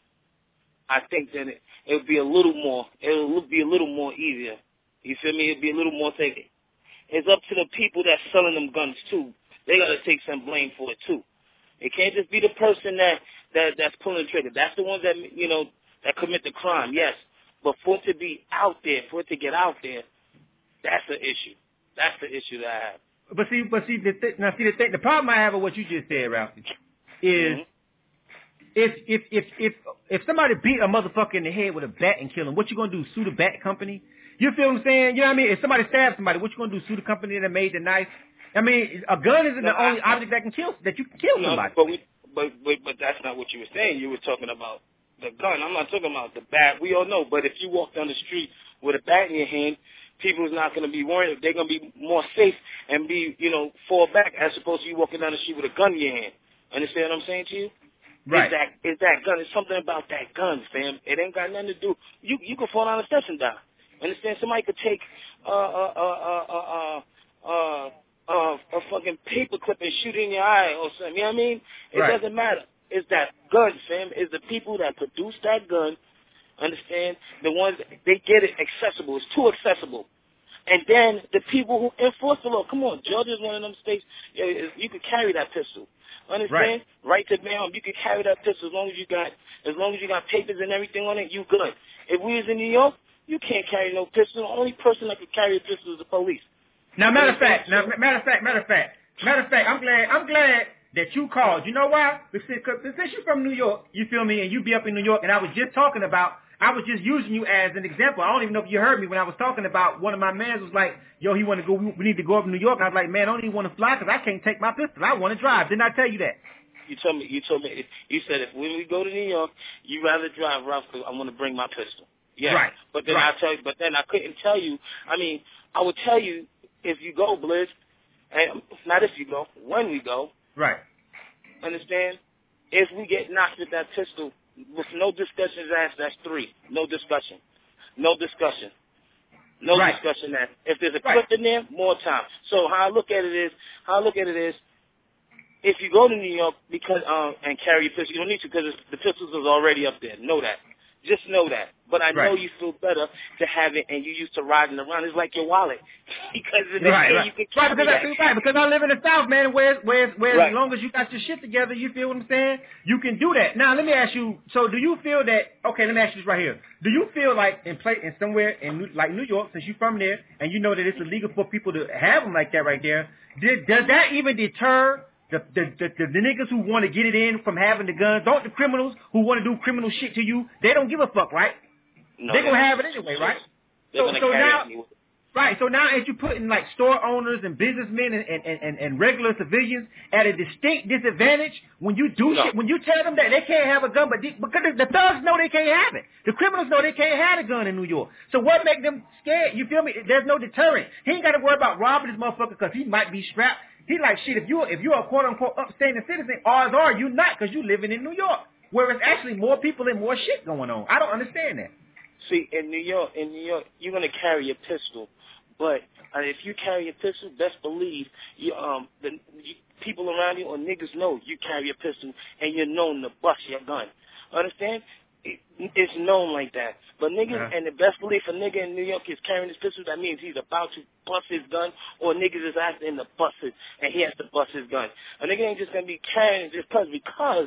I think that it, it would be a little more, it would be a little more easier. You feel me? It would be a little more taken. It's up to the people that's selling them guns, too. They got to take some blame for it, too. It can't just be the person that, that that's pulling the trigger. That's the ones that, you know, that commit the crime, yes. But for it to be out there, for it to get out there, that's the issue. That's the issue that I have. But see, but see, the th- now see the thing, the problem I have with what you just said, Ralphie, is Mm-hmm. if if if if if somebody beat a motherfucker in the head with a bat and kill him, what you gonna do? Sue the bat company? You feel what I'm saying? You know what I mean? If somebody stabs somebody, what you gonna do? Sue the company that made the knife? I mean, a gun isn't No, the only I- object that can kill that you can kill No, somebody. but, we, but, but, but that's not what you were saying. You were talking about the gun. I'm not talking about the bat. We all know. But if you walk down the street with a bat in your hand, people's not going to be worried. They're going to be more safe and be, you know, fall back as opposed to you walking down the street with a gun in your hand. Understand what I'm saying to you? Right. It's that, it's that gun. It's something about that gun, fam. It ain't got nothing to do. You you can fall down the steps and die. Understand? Somebody could take uh uh uh uh uh uh uh a fucking paper clip and shoot in your eye or something. You know what I mean? It right. doesn't matter. It's that gun, fam. It's the people that produce that gun. Understand? The ones they get it accessible. It's too accessible. And then the people who enforce the law. Come on, Georgia's one of them states. You could carry that pistol. Understand? Right, right to bear. You can carry that pistol as long as you got, as long as you got papers and everything on it. You good. If we was in New York, you can't carry no pistol. The only person that could carry a pistol is the police. Now, matter of fact, now, matter of fact, matter of fact, matter of fact, I'm glad, I'm glad that you called. You know why? Because since you're from New York, you feel me, and you be up in New York, and I was just talking about. I was just using you as an example. I don't even know if you heard me when I was talking about one of my mans was like, yo, he want to go, we need to go up to New York. I was like, man, I don't even want to fly because I can't take my pistol. I want to drive. Didn't I tell you that? You told me, you told me, you said if when we go to New York, you rather drive rough because I want to bring my pistol. Yeah. Right. But then right. I tell you, but then I couldn't tell you. I mean, I would tell you if you go, Blizz, and not if you go, when we go. Right. Understand? If we get knocked with that pistol, with no discussions asked, that's three. No discussion. No discussion. No right. discussion asked. If there's a right. clip in there, more time. So how I look at it is, how I look at it is, if you go to New York because um and carry your pistol, you don't need to because the pistols is already up there. Know that. Just know that. But I know right. you feel better to have it, and you used to riding around. It's like your wallet because in the right, day right. you can carry right, because that. I, right, because I live in the South, man. Where, where, where right. as long as you got your shit together, you feel what I'm saying? You can do that. Now, let me ask you. So, do you feel that? Okay, let me ask you this right here. Do you feel like in play in somewhere in New, like New York, since you're from there, and you know that it's illegal for people to have them like that right there? Did, does that even deter? The, the, the, the, the niggas who want to get it in from having the guns? Don't the criminals who want to do criminal shit to you? They don't give a fuck, right? No, they're going to have it anyway, right? They're so gonna so carry now, it anyway. Right, so now as you're putting like store owners and businessmen and, and, and, and regular civilians at a distinct disadvantage when you do no. shit, when you tell them that they can't have a gun, but they, because the, the thugs know they can't have it. The criminals know they can't have a gun in New York. So what makes them scared? You feel me? There's no deterrent. He ain't got to worry about robbing this motherfucker because he might be strapped. He like, shit, if, you, if you're a quote-unquote upstanding citizen, odds are you not because you living in New York, where it's actually more people and more shit going on. I don't understand that. See, in New York, in New York, you're gonna carry a pistol, but uh, if you carry a pistol, best believe you um the you, people around you or niggas know you carry a pistol and you're known to bust your gun. Understand? It, it's known like that. But niggas, Uh-huh. and the best belief a nigga in New York is carrying his pistol, that means he's about to bust his gun, or niggas is asking him to bust it, and he has to bust his gun. A nigga ain't just gonna be carrying it just cause because.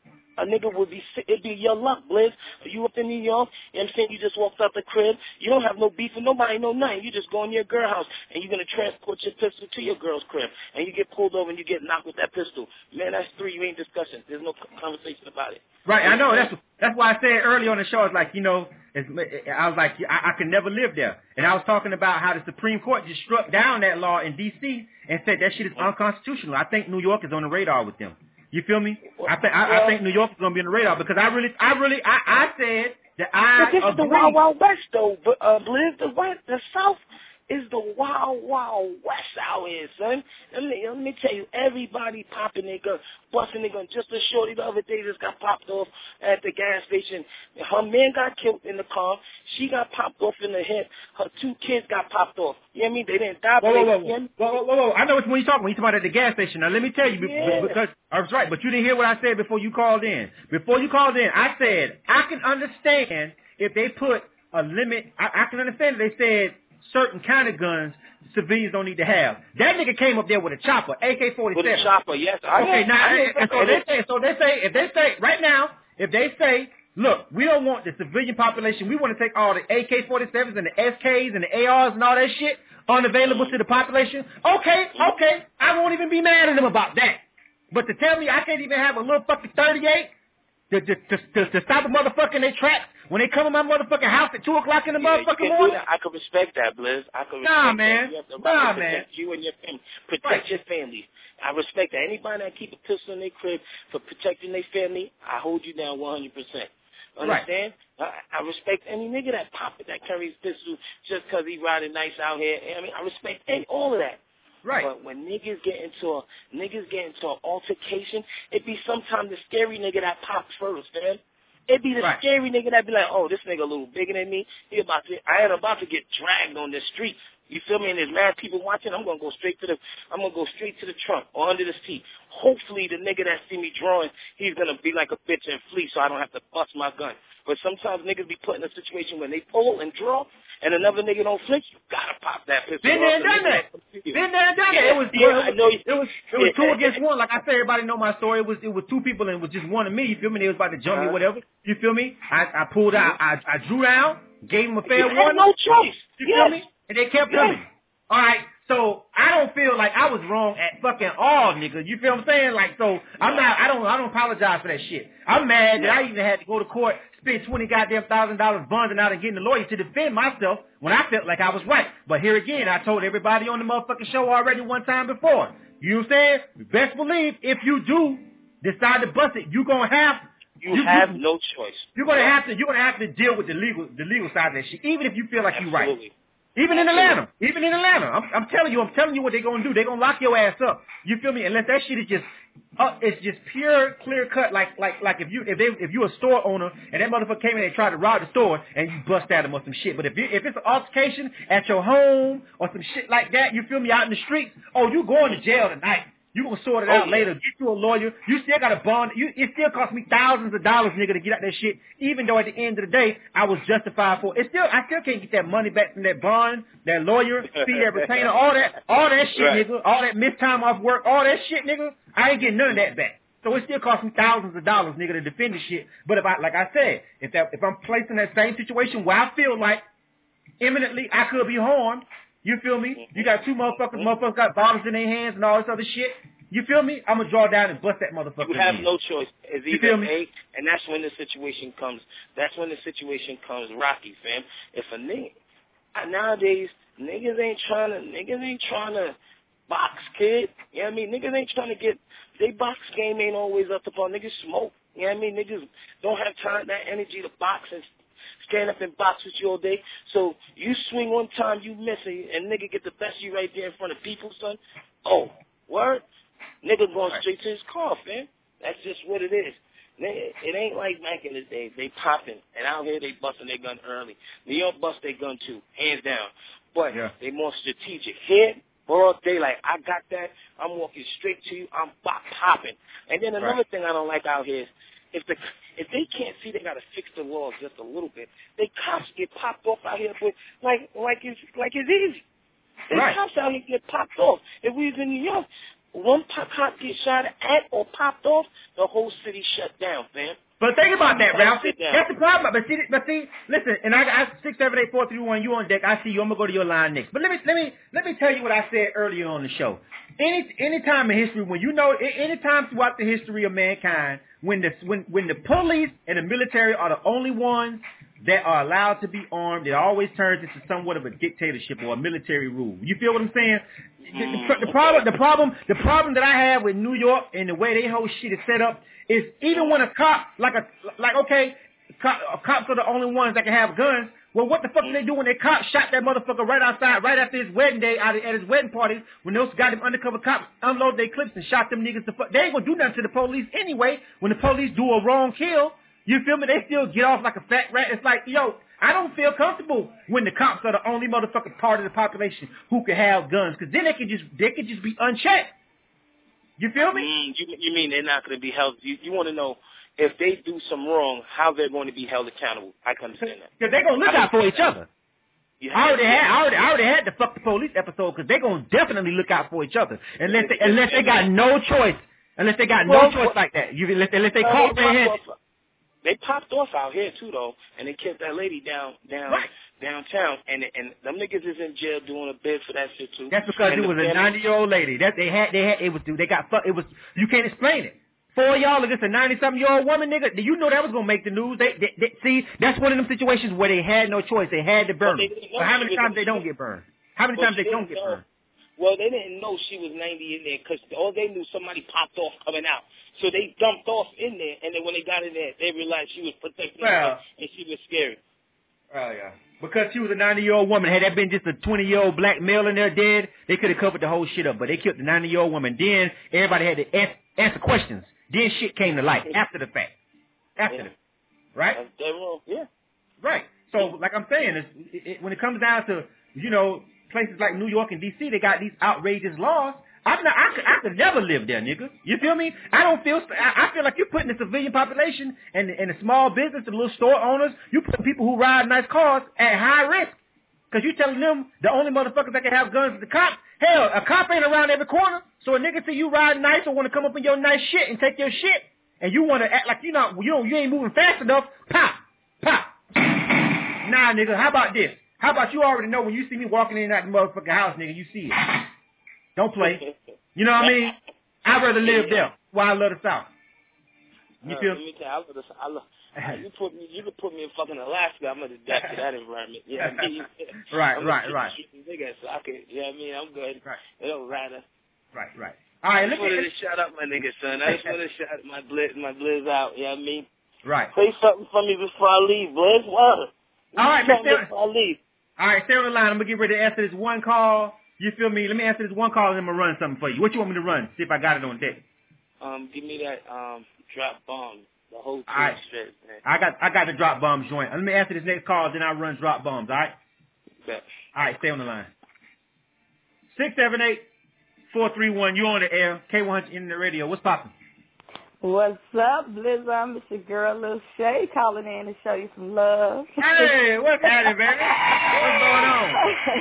A nigga would be, it'd be your luck, Blizz. You up in New York, you know what I'm saying? You just walked out the crib. You don't have no beef with nobody, no nothing. You just go in your girl house, and you're going to transport your pistol to your girl's crib. And you get pulled over, and you get knocked with that pistol. Man, that's three. You ain't discussing. There's no conversation about it. Right, I know. That's that's why I said earlier on the show, it's like, you know, it's, I was like, I, I could never live there. And I was talking about how the Supreme Court just struck down that law in D C and said that shit is unconstitutional. I think New York is on the radar with them. You feel me? I think I, I think New York is gonna be on the radar because I really, I really, I, I said that I But this agree. is the Wild Wild West, though. But uh, Blizz, the West, the South is the Wild Wild West out here, son. Let me, let me tell you, everybody popping their gun, busting their gun. Just a shorty the other day just got popped off at the gas station. Her man got killed in the car. She got popped off in the hip. Her two kids got popped off. You know what I mean? They didn't die. Whoa, whoa, whoa, whoa, whoa, whoa, whoa! I know it's when you talking. When you talking about at the gas station. Now let me tell you, Yeah. because I was right, but you didn't hear what I said before you called in. Before you called in, I said I can understand if they put a limit. I, I can understand if they said certain kind of guns civilians don't need to have. That nigga came up there with a chopper, A K forty-seven. With a chopper, yes. I Okay, know, now, I know and, and so they say, so they say, if they say, right now, if they say, look, we don't want the civilian population, we want to take all the A K forty-sevens and the S Ks and the A Rs and all that shit unavailable to the population, okay, okay, I won't even be mad at them about that. But to tell me I can't even have a little fucking thirty-eight to, to, to, to, to stop a motherfucker in their tracks when they come in my motherfucking house at two o'clock in the Yeah, you motherfucking can do morning? that. I can respect that, Blizz. I can respect Nah, man. that. You have the Nah, right to man. protect you and your family. Protect Right. your family. I respect that. Anybody that keep a pistol in their crib for protecting their family, I hold you down one hundred percent. Understand? Right. I, I respect any nigga that pop it, that carries pistol just because he riding nice out here. I mean, I respect any, all of that. Right. But when niggas get into a niggas get into an altercation, it be sometimes the scary nigga that pops first, man. It be the right. scary nigga that be like, oh, this nigga a little bigger than me. He about to, I ain't about to get dragged on the street. You feel me? And there's mad people watching. I'm gonna go straight to the, I'm gonna go straight to the trunk or under the seat. Hopefully, the nigga that see me drawing, he's gonna be like a bitch and flee, so I don't have to bust my gun. But sometimes niggas be put in a situation when they pull and draw, and another nigga don't flinch. You gotta pop that pistol. Been there and done that. Been there and done that. It was, yeah, it was, I know. It was, it was two against one. Like I said, everybody know my story. It was, it was two people and it was just one of me. You feel me? They was about to jump uh-huh. me or whatever. You feel me? I, I pulled out. I, I drew down, gave him a fair you warning. had no choice. You yes. feel me? And they kept yes. coming. All right, so I don't feel like I was wrong at fucking all, nigga. You feel what I'm saying? Like, so I'm not. I don't. I don't apologize for that shit. I'm mad that I even had to go to court, spend twenty goddamn thousand dollars bonding out and getting a lawyer to defend myself when I felt like I was right. But here again, I told everybody on the motherfucking show already one time before. You know what I'm saying? Best believe if you do decide to bust it, you gonna have. You, you have you, no choice. You're gonna have to. You're gonna have to deal with the legal, the legal side of that shit, even if you feel like Absolutely. you're right. Even in Atlanta, even in Atlanta, I'm, I'm telling you, I'm telling you what they're gonna do. They're gonna lock your ass up. You feel me? Unless that shit is just, uh, it's just pure, clear cut. Like, like, like if you, if they, if you a store owner and that motherfucker came in and tried to rob the store and you bust at him or some shit. But if you, if it's an altercation at your home or some shit like that, you feel me, out in the streets, oh, you going to jail tonight. You gonna sort it oh, out yeah. later. Get you a lawyer. You still got a bond. You, it still cost me thousands of dollars, nigga, to get out that shit. Even though at the end of the day, I was justified for it. It still, I still can't get that money back from that bond, that lawyer, fee, that retainer, all that, all that shit, right. nigga, all that missed time off work, all that shit, nigga. I ain't getting none of that back. So it still cost me thousands of dollars, nigga, to defend this shit. But if I, like I said, if that, if I'm placed in that same situation where I feel like imminently I could be harmed, you feel me? You got two motherfuckers, motherfuckers got bottles in their hands and all this other shit. You feel me? I'm gonna draw down and bust that motherfucker. You have in. no choice. It's you feel me? A, and that's when the situation comes. That's when the situation comes rocky, fam. If a nigga nowadays niggas ain't trying to niggas ain't trying to box, kid. You know what I mean? Niggas ain't trying to get they box game ain't always up to par. Niggas smoke. You know what I mean? Niggas don't have time that energy to box and stand up and box with you all day. So you swing one time, you miss it, and nigga get the best of you right there in front of people, son. Oh, word. Nigga going straight to his car, man. That's just what it is. It ain't like back in the day. They popping, and out here they busting their gun early. New York bust their gun too, hands down. But yeah. they more strategic. Here, broad daylight, I got that. I'm walking straight to you. I'm pop popping. And then another right. thing I don't like out here is if the if they can't see, they gotta fix the laws just a little bit. They cops get popped off out here, but like like it's like it's easy. The right. cops out here get popped off. If we was in New York, one pop cop get shot at or popped off, the whole city shut down, fam. But think about that, Ralph. That's the problem. But see, but see, listen, and I got six, seven, eight, four, three, one. You on deck? I see you. I'm gonna go to your line next. But let me, let me, let me tell you what I said earlier on the show. Any, any time in history, when you know, any time throughout the history of mankind, when the, when, when the police and the military are the only ones that are allowed to be armed, it always turns into somewhat of a dictatorship or a military rule. You feel what I'm saying? The, the, the problem, the problem, the problem that I have with New York and the way they whole shit is set up is even when a cop, like a, like okay, cop, cops are the only ones that can have guns. Well, what the fuck did they do when they cop shot that motherfucker right outside, right after his wedding day, out at his wedding party, when those goddamn undercover cops unloaded their clips and shot them niggas the fuck? They ain't gonna do nothing to the police anyway. When the police do a wrong kill, you feel me? They still get off like a fat rat. It's like, yo, I don't feel comfortable when the cops are the only motherfucking part of the population who can have guns, because then they can just they can just be unchecked. You feel me? Mm, you, you mean they're not going to be held? You, you want to know if they do some wrong, how they're going to be held accountable? I can understand that. Because they're going to look out for each other. I already had, I already, I already had the fuck the police episode, because they're going to definitely look out for each other unless they, unless they got no choice. Unless they got no choice like that. You unless, unless they caught their head. They popped off out here too, though, and they killed that lady down, down, right. downtown, and and them niggas is in jail doing a bid for that shit too. That's because and it was a ninety-year-old lady. That they had, they had, it was, they got fucked. It was, you can't explain it. Four of y'all against a ninety-something-year-old woman, nigga. Do you know that was gonna make the news? They, they, they, see, that's one of them situations where they had no choice. They had to burn them. But how many times they don't get burned? How many times they don't get burned? Well, they didn't know she was ninety in there because all they knew somebody popped off coming out. So they dumped off in there, and then when they got in there, they realized she was protecting Well, her, and she was scary. Oh, yeah. Because she was a ninety-year-old woman. Had that been just a twenty-year-old black male in there dead, they could have covered the whole shit up. But they killed the ninety-year-old woman. Then everybody had to ask, answer questions. Then shit came to light after the fact. After Yeah. the Right? That's dead wrong. Yeah. Right. So, like I'm saying, it's, it, it, when it comes down to, you know, places like New York and D C, they got these outrageous laws. I'm not, I, could, I could never live there, nigga. You feel me? I don't feel, I, I feel like you're putting the civilian population and, and the small business, the little store owners, you put people who ride nice cars at high risk. Because you telling them the only motherfuckers that can have guns is the cops. Hell, a cop ain't around every corner. So a nigga see you riding nice or want to come up in your nice shit and take your shit, and you want to act like you not, you don't, you ain't moving fast enough, pop, pop. Nah, nigga, how about this? How about you already know when you see me walking in that motherfucking house, nigga, you see it. Don't play. You know what I mean? I'd rather live there while I love the South. You uh, feel? Let me tell you, I love the, I love, uh, you put me, you could put me in fucking Alaska, I'm gonna adapt to that environment. You know what I mean? Right, I'm right, shoot, right. Shoot nigga, so I could, you know what I mean? I'm good. Right. It don't matter. Right, right. All right, I look just wanted at to shout out my nigga, son. I just wanted to shout my blizz, my blizz out. You know what I mean? Right. Play something for me before I leave, blizz. What? All right, something Mister before I leave. All right, stay on the line. I'm gonna get ready to answer this one call. You feel me? Let me answer this one call and then I'm gonna run something for you. What you want me to run? See if I got it on deck. Um, give me that um drop bomb, the whole two All right. strip, man. I got I got the drop bombs joint. Let me answer this next call, then I'll run drop bombs. All right. Bet. All right, stay on the line. Six seven eight four three one. You on the air? K one hundred in the radio. What's poppin'? What's up, Blizzard? It's your girl, Lil Shay, calling in to show you some love. Hey, what's happening, baby? What's going on?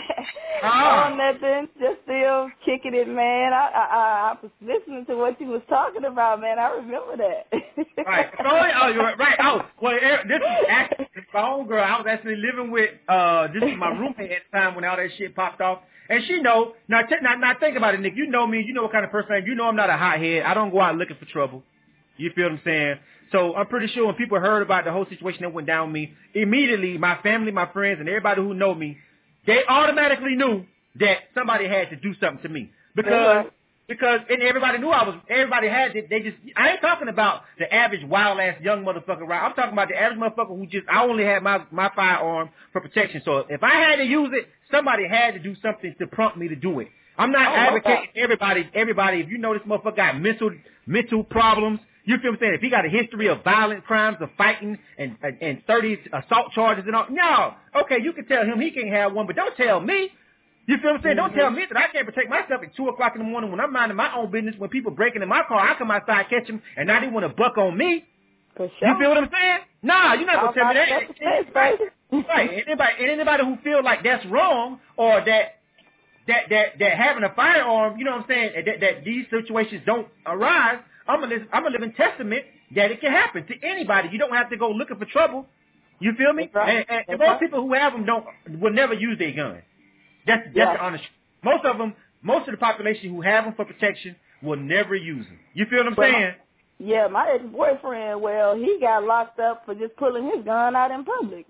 Oh, nothing. Just still kicking it, man. I, I I was listening to what you was talking about, man. I remember that. Right. So, oh, you're right. right. Oh, well, this is actually my own girl. I was actually living with, uh, this is my roommate at the time when all that shit popped off. And she know, now, t- now, now think about it, Nick. You know me. You know what kind of person I am. You know I'm not a hothead. I don't go out looking for trouble. You feel what I'm saying? So I'm pretty sure when people heard about the whole situation that went down with me, immediately my family, my friends, and everybody who know me, they automatically knew that somebody had to do something to me. Because, because, and everybody knew I was, everybody had it. They just, I ain't talking about the average wild-ass young motherfucker, right? I'm talking about the average motherfucker who just, I only had my, my firearm for protection. So if I had to use it, somebody had to do something to prompt me to do it. I'm not oh, advocating everybody, everybody, if you know this motherfucker got mental, mental problems, you feel what I'm saying? If he got a history of violent crimes, of fighting, and, and and thirty assault charges and all, no. Okay, you can tell him he can't have one, but don't tell me. You feel what I'm saying? Mm-hmm. Don't tell me that I can't protect myself at two o'clock in the morning when I'm minding my own business. When people breaking in my car, I come outside, catch them, and now they want to buck on me. For sure. You feel what I'm saying? Nah, you're not going to tell me that. Self-defense, Right. baby. Right. And anybody, and anybody who feel like that's wrong or that that that that having a firearm, you know what I'm saying, that, that these situations don't arise, I'm a, I'm a living testament that it can happen to anybody. You don't have to go looking for trouble. You feel me? That's right. And, and, and That's most right. people who have them don't will never use their gun. That's that's Yeah. the honest. Most of them, most of the population who have them for protection will never use them. You feel what I'm Well, saying? Yeah, my ex-boyfriend, well, he got locked up for just pulling his gun out in public.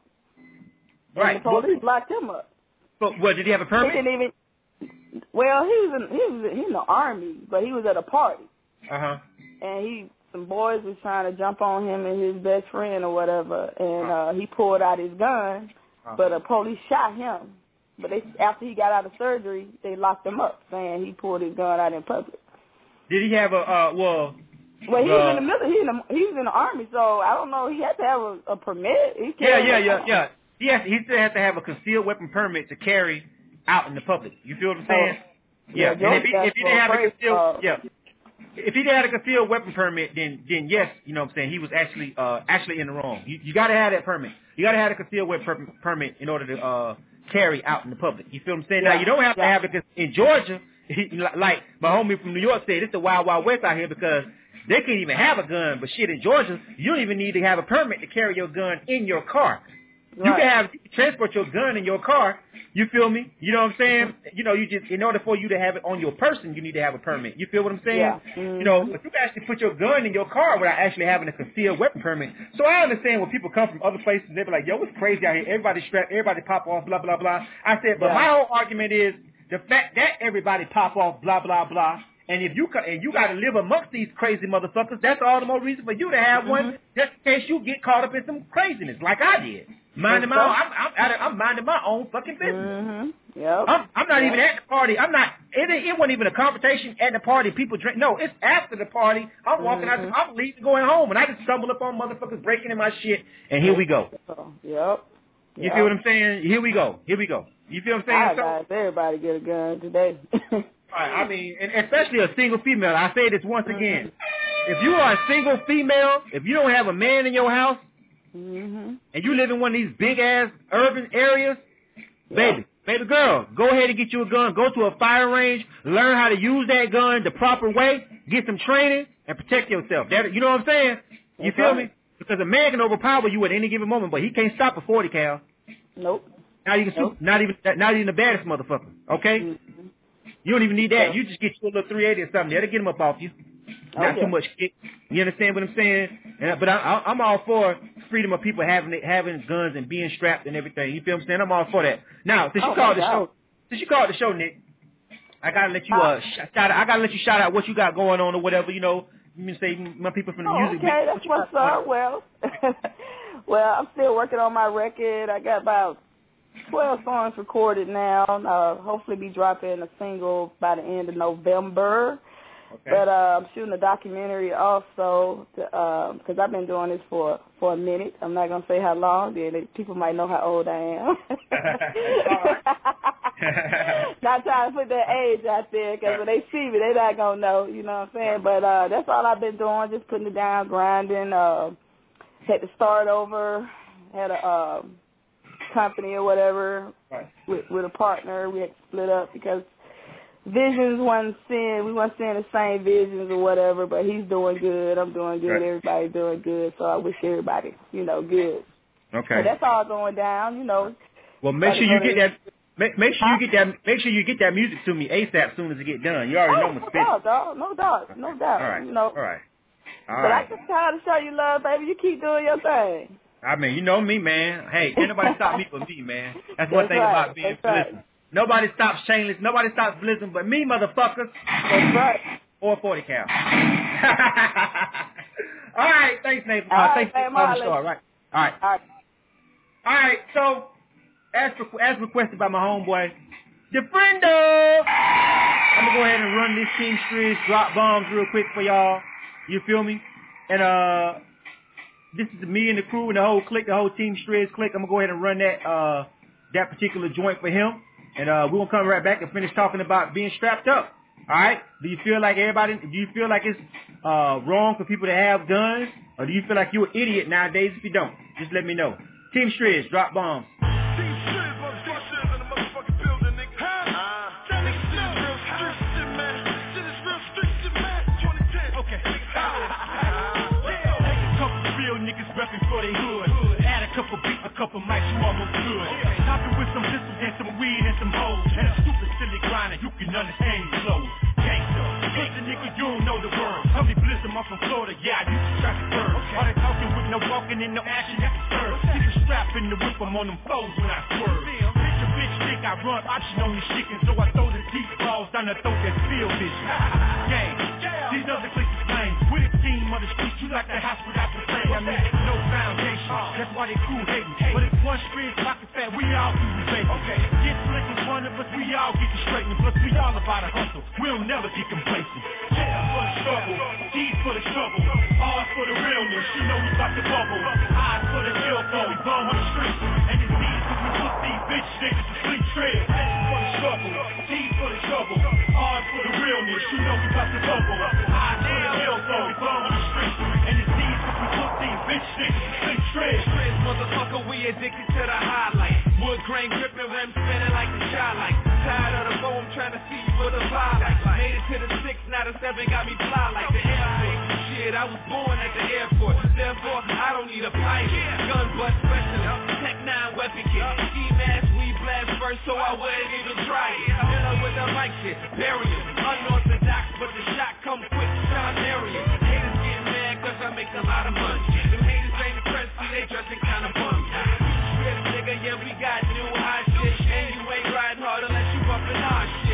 And Right. the police locked him up. But what, did he have a He permit? didn't even. Well, he was in he was in the army, but he was at a party, Uh huh. and he some boys was trying to jump on him and his best friend or whatever, and uh, he pulled out his gun, Uh-huh. but the police shot him. But they after he got out of surgery, they locked him up, saying he pulled his gun out in public. Did he have a uh well? Well, he was uh, in the military. He, in the, he was in the army, so I don't know. He had to have a, a permit. He Yeah, can't- yeah, yeah, yeah. He has. He still has to have a concealed weapon permit to carry out in the public. You feel what I'm saying? Oh. Yeah. Yeah, And if he, George if he didn't have a Gaston, concealed, uh, yeah. If he didn't have a concealed weapon permit, then then yes, you know what I'm saying, he was actually uh actually in the wrong. You you gotta have that permit. You gotta have a concealed weapon per- permit in order to uh carry out in the public. You feel what I'm saying? Yeah, Now you don't have to yeah. have it 'cause in Georgia, like my homie from New York said, it's the wild wild west out here because they can't even have a gun. But shit, in Georgia, you don't even need to have a permit to carry your gun in your car. You Right. can have you can transport your gun in your car. You feel me? You know what I'm saying? You know, you just in order for you to have it on your person, you need to have a permit. You feel what I'm saying? Yeah. Mm-hmm. You know, but you can actually put your gun in your car without actually having a concealed weapon permit. So I understand when people come from other places, they be like, "Yo, it's crazy out here. Everybody strapped, everybody pop off, blah blah blah." I said, but Yeah. my whole argument is the fact that everybody pop off, blah, blah, blah. And if you and you got to live amongst these crazy motherfuckers, that's all the more reason for you to have mm-hmm. one, just in case you get caught up in some craziness, like I did. Minding my own, I'm, I'm, out of, I'm minding my own fucking business. Mm-hmm. Yep. I'm, I'm not yep. even at the party. I'm not. It, it wasn't even a confrontation at the party. People drink. No, it's after the party. I'm walking mm-hmm. out. I'm leaving, going home, and I just stumble up on motherfuckers breaking in my shit. And here we go. Yep. You yep. feel what I'm saying? Here we go. Here we go. You feel what I'm saying? I got so, everybody get a gun today. Right, I mean, and especially a single female. I say this once again. If you are a single female, if you don't have a man in your house, mm-hmm. and you live in one of these big-ass urban areas, yeah. baby, baby girl, go ahead and get you a gun. Go to a fire range, learn how to use that gun the proper way, get some training, and protect yourself. That, you know what I'm saying? You That's feel right. me? Because a man can overpower you at any given moment, but he can't stop a forty cal. Nope. Not even, nope. not even, not even the baddest motherfucker. Okay? Mm-hmm. You don't even need that. You just get you a little three eighty or something. That'll get them up off you. Not okay. too much kick. You understand what I'm saying? And, but I, I, I'm all for freedom of people having it, having guns and being strapped and everything. You feel what I'm saying? I'm all for that. Now, since you oh, called the God. show, since you called the show, Nick, I gotta let you uh sh- shout out. I gotta let you shout out what you got going on or whatever. You know, you can say my people from the oh, music. Okay, that's what's up. Well, well, I'm still working on my record. I got about twelve songs recorded now. Uh, hopefully be dropping a single by the end of November. Okay. But uh, I'm shooting a documentary also because uh, I've been doing this for, for a minute. I'm not going to say how long. Then people might know how old I am. Not trying to put that age out there because when they see me, they're not going to know. You know what I'm saying? But uh, that's all I've been doing, just putting it down, grinding. Uh, had to start over. Had a... Uh, company or whatever right. with, with a partner. We had to split up because visions wasn't seeing, we weren't seeing the same visions or whatever, but he's doing good, I'm doing good, right. everybody's doing good, so I wish everybody, you know, good. Okay. So that's all going down, you know. Well, make sure you get that, make, make sure you get that, make sure you get that music to me ASAP as soon as it get done. You already oh, know my no spit. doubt, dog, no doubt, no doubt. All right, you know. all right. All but right. I just try to show you love, baby. You keep doing your thing. I mean, you know me, man. Hey, can't nobody stop me but me, man. That's one That's thing right. about being That's right. Blizzard. Nobody stops Shameless. Nobody stops Blizzard but me, motherfuckers. That's right. Or forty cal. All right. Thanks, Nathan. All Uh, right, thanks for man, the show. All right. All right. All right. All right. So, as, for, as requested by my homeboy, Defrendo, I'm going to go ahead and run this Team Striz drop bombs real quick for y'all. You feel me? And, uh... this is me and the crew and the whole clique, the whole Team Striz clique. I'm going to go ahead and run that uh, that particular joint for him. And uh, we're going to come right back and finish talking about being strapped up. All right? Do you feel like everybody, do you feel like it's uh, wrong for people to have guns? Or do you feel like you're an idiot nowadays if you don't? Just let me know. Team Striz, drop bombs. Reppin' for they hood. Add a couple beats, a couple mics, you almost good. Topping with some pistols and some weed and some hoes. And a stupid silly grinder, you can understand these flows. Gangsta, pussy nigga, you don't know the word. Tell me Blizzard, I'm from Florida, yeah, I used to track the bird. All that talking with no walking and no action, that's absurd. Keep a strap in the whip, I'm on them foes when I swerve. Bitch, a bitch, dick, I run option on this chicken, so I throw the deep balls down the throat that feel vision. Gang, these other places lame. With a team of the streets, you like the house without the flame. I mean, no foundation, that's why they cool hating. But if one Striz pocket fat, we all do the bacon. Okay, get slick in front of us, we all get the straightening. Plus, we all about a hustle, we'll never get complacent. Yeah, for the struggle, D's for the trouble, R's for the realness, you know we about to bubble. I's for the ill, so we bomb on the streets. And it's D's cause we put these bitch niggas to sleep straight. S for the struggle, D's for the trouble, R's for the realness, you know we about to bubble. I's for the ill, so we bomb on the streets. And it's D's cause we put these bitch niggas to sleep straight. Striz, motherfucker, we addicted to the highlight. Wood grain gripping, rims spinning like the shy light. Tired of the foam, trying to see you with a vibe like. Made it to the six, now the seven got me fly like the Air Force. Shit, I was born at the airport, therefore I don't need a pilot. Gun butt specialist, Tech nine weapon kit. Ski mask, we blast first, so I wouldn't even try it. Then I with the mic shit, barriers, unorthodox, but the shot come quick, Sean Marion. Haters getting mad cause I make a lot of money. Them haters ain't impressed, see they dressing kinda bummy. Strip nigga, yeah we got new hot shit, and you ain't riding hard unless you bumpin' our shit.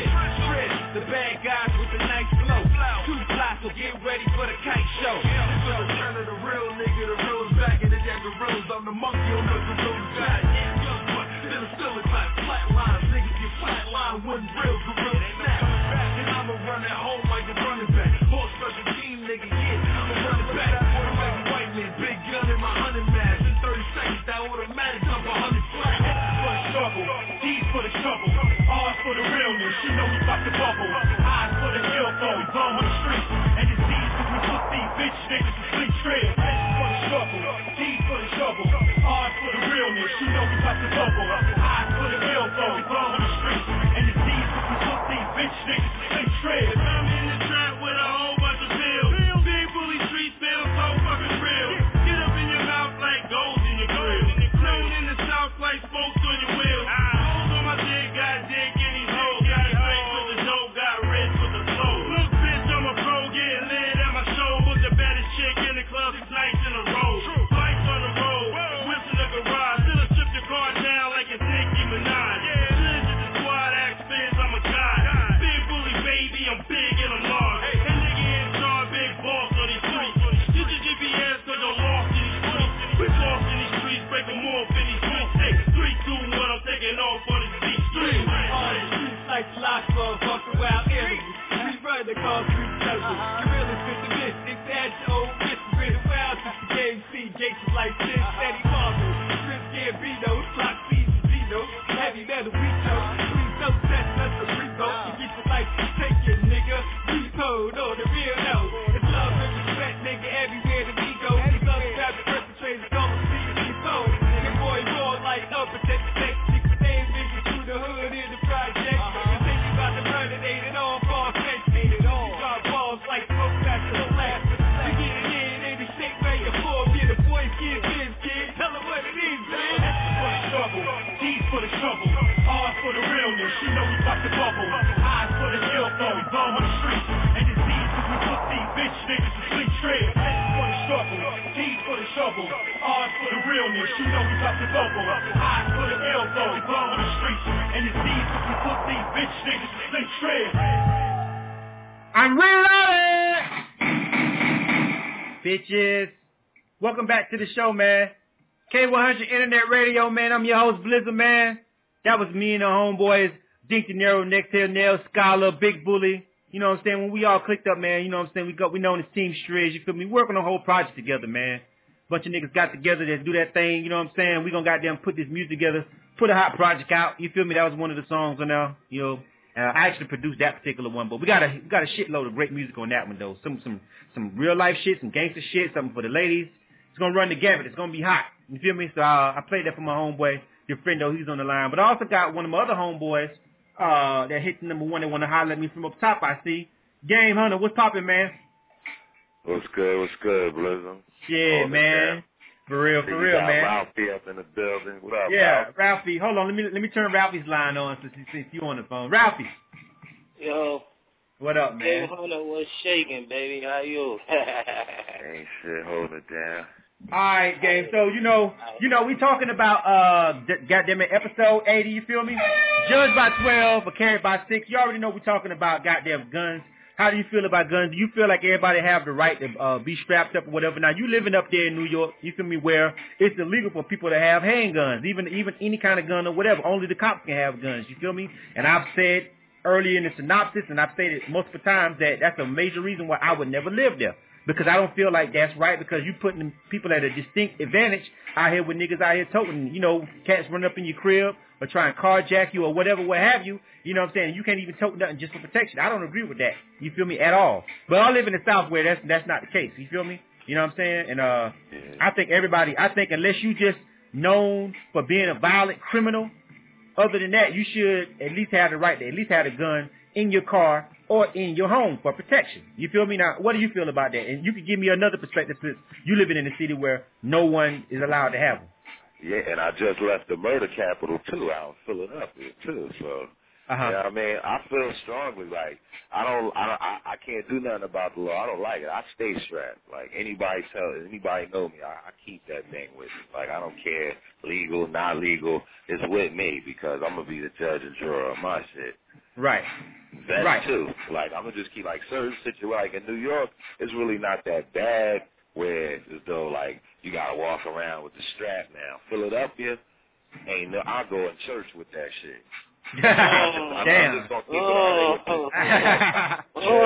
guys with the nice flow. Two fly, so get ready for the kite show. It's the return of the real nigga, the real is back in the damn gorillas. I'm the monkey on the gorillas back. Yeah, young one, then I'm still a clap, flat lines. Niggas get flat line, one real gorilla snap. And I'ma run at home like a running back. Whole special team nigga, yeah, I'ma run it back. I'm like a white man, big gun in my hunting mask. In thirty seconds, that automatic dump a hundred flat. For the struggle, D's for the trouble. R's for the realness, you know we bout to bubble. I's for the ill flow, we bomb on the streets. And it's D's cause we put these bitch niggas to sleep straight. S's for the struggle, D's for the trouble. R's for the realness, you know we bout to bubble. I's for the ill flow, we bomb on the streets. And it's D's cause we put these bitch niggas to sleep straight. I'm in the trap with a whole bunch of pills. Big bully street feel so fucking real. Get up in your mouth like gold in your grill. Known in the south like spokes on your wheels. Holes on my dick, got dick in these hoes. Got straight with the dope, got rich with the flow. Look bitch, I'm a pro, getting lit at my show. Book the baddest chick in the club, six nights in a row. Lights on the road, whips in the garage. Still a strip your car down like it's Nicki Minaj. Legend the squad, act spins, I'm a god. Big bully baby, I'm big and I'm large. That nigga in charge, big boss on these streets. Use your G P S cause you're lost in these streets. We lost in these streets, break them off in these streets. Hey, three, two, one, I'm taking off on this beat street. All the streets like locks, motherfucker, wild areas. We run the call street circles. Gorillas with the mystics, add your old mystics. Really wild since the game C. Jason like this, Eddie Marvel. Chris Gambino, Flock Season Zeno. Heavy metal, we know. Please don't test us a repo. You get your life, take your nigga. Repo, no, the real no. It's love and respect, nigga, everywhere that we go. It's love and grab the perpetrators, don't see the people. Your boy roll like up and take the next six names, nigga, through the hood in the project. You think you about to run it, ain't it all far fetched? Ain't it all? You got balls like smoke back to the last. You get it in, ain't it shake, man, your four, get a boy, kid, biz, kid. Tell them what it is, man. S for the struggle, D's for the trouble. R's for the realness, you know we bout to bubble. I's for the ill flow, we bomb on the streets. And it's D's cause we put these bitch niggas to sleep straight. S for the struggle, D's for the trouble. R's for the realness, you know we bout to bubble. I's for the ill flow, we bomb on the streets. And it's D's cause we put these bitch niggas to sleep straight. I'm reloaded! Bitches. Welcome back to the show, man. K one hundred Internet Radio, man. I'm your host, Blizzard, man. That was me and the homeboys, Dink De Niro, Next Hill, Nail, Scholar, Big Bully. You know what I'm saying? When we all clicked up, man, you know what I'm saying? We got, we known as Team Striz, you feel me? We working on a whole project together, man. Bunch of niggas got together to do that thing, you know what I'm saying? We gonna goddamn put this music together, put a hot project out. You feel me? That was one of the songs on there, you know. Uh, I actually produced that particular one, but we got a we got a shitload of great music on that one though. Some some some real life shit, some gangster shit, something for the ladies. It's gonna run the gamut. It's gonna be hot. You feel me? So uh, I played that for my homeboy, your friend though. He's on the line, but I also got one of my other homeboys uh, that hit the number one. That want to holler at me from up top. I see. Game Hunter, what's poppin', man? What's good? What's good, Blizzard? Yeah, Hold man. For real, for real, man. Ralphie up in the building. What up, Yeah, Ralph? Ralphie. Hold on, let me let me turn Ralphie's line on since since you on the phone. Ralphie. Yo. What up, man? Game Hunter was shaking, baby. How you? Ain't shit. Hold it down. All right, game. So you know, you know, we talking about uh, d- goddamn it, episode eighty. You feel me? Judged by twelve or carried by six. You already know we're talking about goddamn guns. How do you feel about guns? Do you feel like everybody have the right to uh, be strapped up or whatever? Now, you living up there in New York, you feel me, where it's illegal for people to have handguns, even even any kind of gun or whatever. Only the cops can have guns, you feel me? And I've said earlier in the synopsis, and I've stated multiple times that that's a major reason why I would never live there. Because I don't feel like that's right, because you putting people at a distinct advantage out here with niggas out here toting, you know, cats running up in your crib or trying to carjack you or whatever, what have you. You know what I'm saying? You can't even tote nothing just for protection. I don't agree with that. You feel me? At all. But I live in the South where that's that's not the case. You feel me? You know what I'm saying? And uh, I think everybody, I think unless you just known for being a violent criminal, other than that, you should at least have the right to at least have a gun in your car or in your home for protection. You feel me? Now, what do you feel about that? And you can give me another perspective since you living in a city where no one is allowed to have them. Yeah, and I just left the murder capital, too, out in Philadelphia, too, so... Uh-huh. You know what I mean? I feel strongly like I don't, I don't, I, I can't do nothing about the law. I don't like it. I stay strapped. Like anybody tell, anybody know me, I, I keep that thing with me. Like I don't care, legal, not legal. It's with me because I'm gonna be the judge and juror of my shit. Right. That right. too. Like I'm gonna just keep like certain situations. Like in New York, it's really not that bad. Where it's as though like you gotta walk around with the strap now. Philadelphia, ain't no. I'll go in church with that shit. I'm just, I'm, Damn. I'm just gonna keep it out of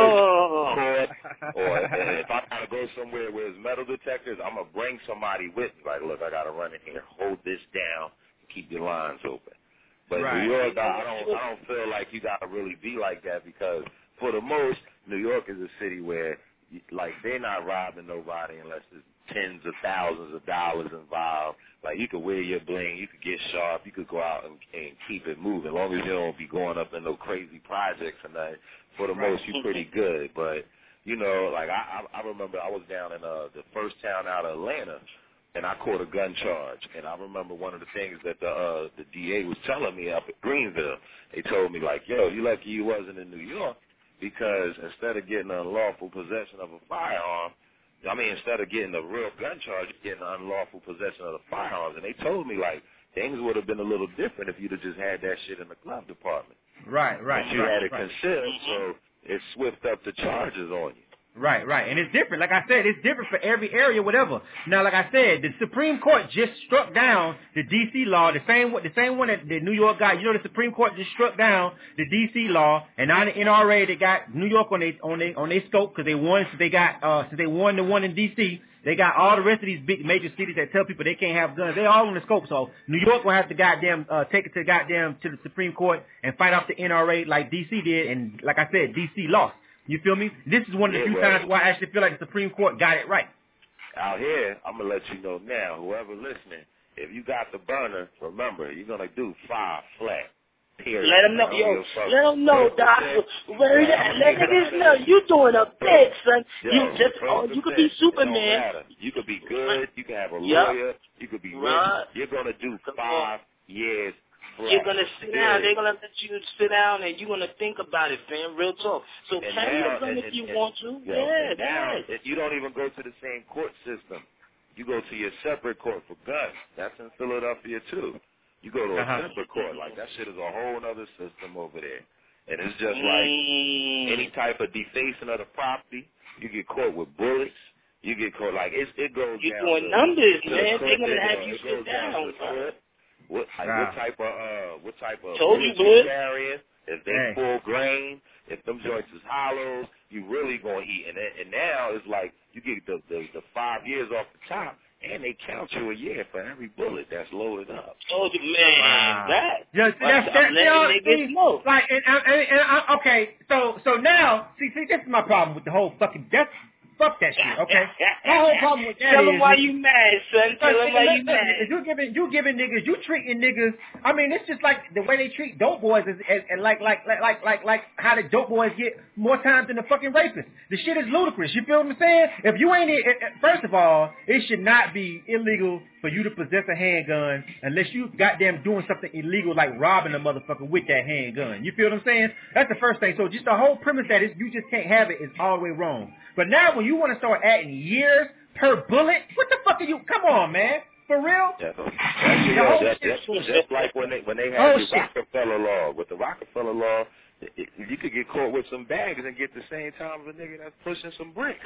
Oh. Church, court, or if I gotta go somewhere where there's metal detectors, I'm gonna bring somebody with me. Like, look, I gotta run in here, hold this down, keep your lines open. But right. New York, I don't, I don't feel like you gotta really be like that because for the most, New York is a city where, like, they're not robbing nobody unless there's tens of thousands of dollars involved. Like, you could wear your bling, you could get sharp, you could go out and, and keep it moving. As long as you don't be going up in no crazy projects and that, for the right. most, you're pretty good. But, you know, like, I, I, I remember I was down in uh, the first town out of Atlanta, and I caught a gun charge. And I remember one of the things that the uh, the D A was telling me up at Greenville. They told me, like, yo, you lucky you wasn't in New York because instead of getting unlawful possession of a firearm, I mean, instead of getting a real gun charge, you're getting unlawful possession of the firearms. And they told me, like, things would have been a little different if you'd have just had that shit in the glove department. Right, right, but you right, had it right. concealed, so it swift up the charges on you. Right, right. And it's different. Like I said, it's different for every area, whatever. Now, like I said, the Supreme Court just struck down the D C law, the same the same one that the New York got. You know, the Supreme Court just struck down the D C law, and now the N R A, they got New York on their on they on their scope because they won since they got uh since they won the one in D C. They got all the rest of these big major cities that tell people they can't have guns. They all on the scope. So New York will have to goddamn uh, take it to goddamn to the Supreme Court and fight off the N R A like D C did, and like I said, D C lost. You feel me? This is one of the yeah, few well, times where I actually feel like the Supreme Court got it right. Out here, I'm going to let you know now, whoever listening, if you got the burner, remember, you're going to do five flat. Period. Let them know, yo. Let them know, doctor. Where that? Let niggas know you doing a bit, son. Yo, you just, oh, you could be Superman. You could be good. You could have a yep. lawyer. You could be right. rich. You're gonna do five years. Flat. You're gonna sit down. They're gonna let you sit down, and you're gonna think about it, fam. Real talk. So and carry now, the gun and, if you and, want to. Yo, yeah, now nice. you don't even go to the same court system. You go to your separate court for guns. That's in Philadelphia too. You go to a uh-huh. separate court. Like, that shit is a whole other system over there. And it's just like mm. any type of defacing of the property, you get caught with bullets. You get caught, like, it's, it goes You're down doing to, numbers, to man. the They're going to it have goes, you it sit goes down. down. To the what, like, wow. what type of, uh, what type of Told you, bullets bud. you're carrying, if they hey. full grain, if them joints is hollow, you really going to eat. And, and now it's like you get the, the, the five years off the top, and they count you a year for every bullet that's loaded up. Oh, man, wow. that. Just, that's, that's, you know, see, know. like, and, and, and I, okay, so, so now, see, see, this is my problem with the whole fucking, that's, fuck that shit, okay? My whole problem with that Tell is... them why you mad, son. Tell them why you mad. You giving, you giving niggas, you treating niggas, I mean, it's just like the way they treat dope boys is, is, is like, like, like, like, like, like how the dope boys get more times than the fucking rapists. The shit is ludicrous, you feel what I'm saying? If you ain't, it, it, first of all, it should not be illegal for you to possess a handgun unless you goddamn doing something illegal like robbing a motherfucker with that handgun. You feel what I'm saying? That's the first thing. So just the whole premise that is you just can't have it is all the way wrong. But now when you want to start adding years per bullet, what the fuck are you? Come on, man. For real? Yeah, that's, yeah, that, that's just like when they when they had oh, the shit. Rockefeller law. With the Rockefeller law, it, it, you could get caught with some bags and get the same time as a nigga that's pushing some bricks.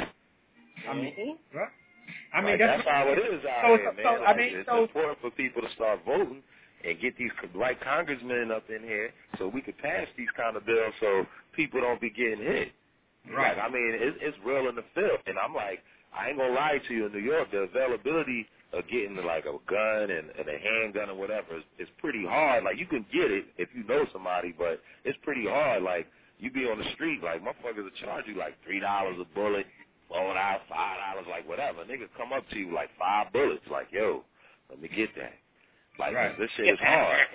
I mean, right? I mean, like, that's, that's how it is out so, here, so, man. So, like, I mean, it's so, important for people to start voting and get these right congressmen up in here so we could pass these kind of bills so people don't be getting hit. Right. Like, I mean, it's, it's real in the field. And I'm like, I ain't going to lie to you, in New York, the availability of getting like a gun and, and a handgun or whatever is, is pretty hard. Like, you can get it if you know somebody, but it's pretty hard. Like, you be on the street, like, motherfuckers will charge you like three dollars a bullet, blow it out, five dollars, like whatever. Niggas come up to you like five bullets, like, yo, let me get that. Like, right. This shit is hard.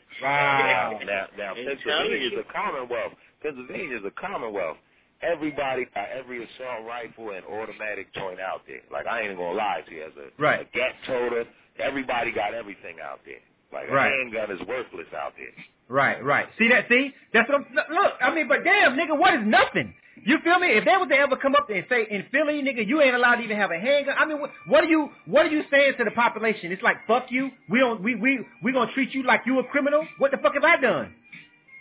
Wow. Now, now Pennsylvania is a commonwealth. Pennsylvania is a commonwealth. Everybody got every assault rifle and automatic joint out there. Like, I ain't even gonna lie to you. As a, right. a gat toter, everybody got everything out there. Like, a right. handgun is worthless out there. Right, right. See that? See? That's what I'm... Look, I mean, but damn, nigga, what is nothing? You feel me? If they was to ever come up there and say, in Philly, nigga, you ain't allowed to even have a handgun. I mean, what, what are you what are you saying to the population? It's like, fuck you. We don't... We, we, we gonna treat you like you a criminal? What the fuck have I done?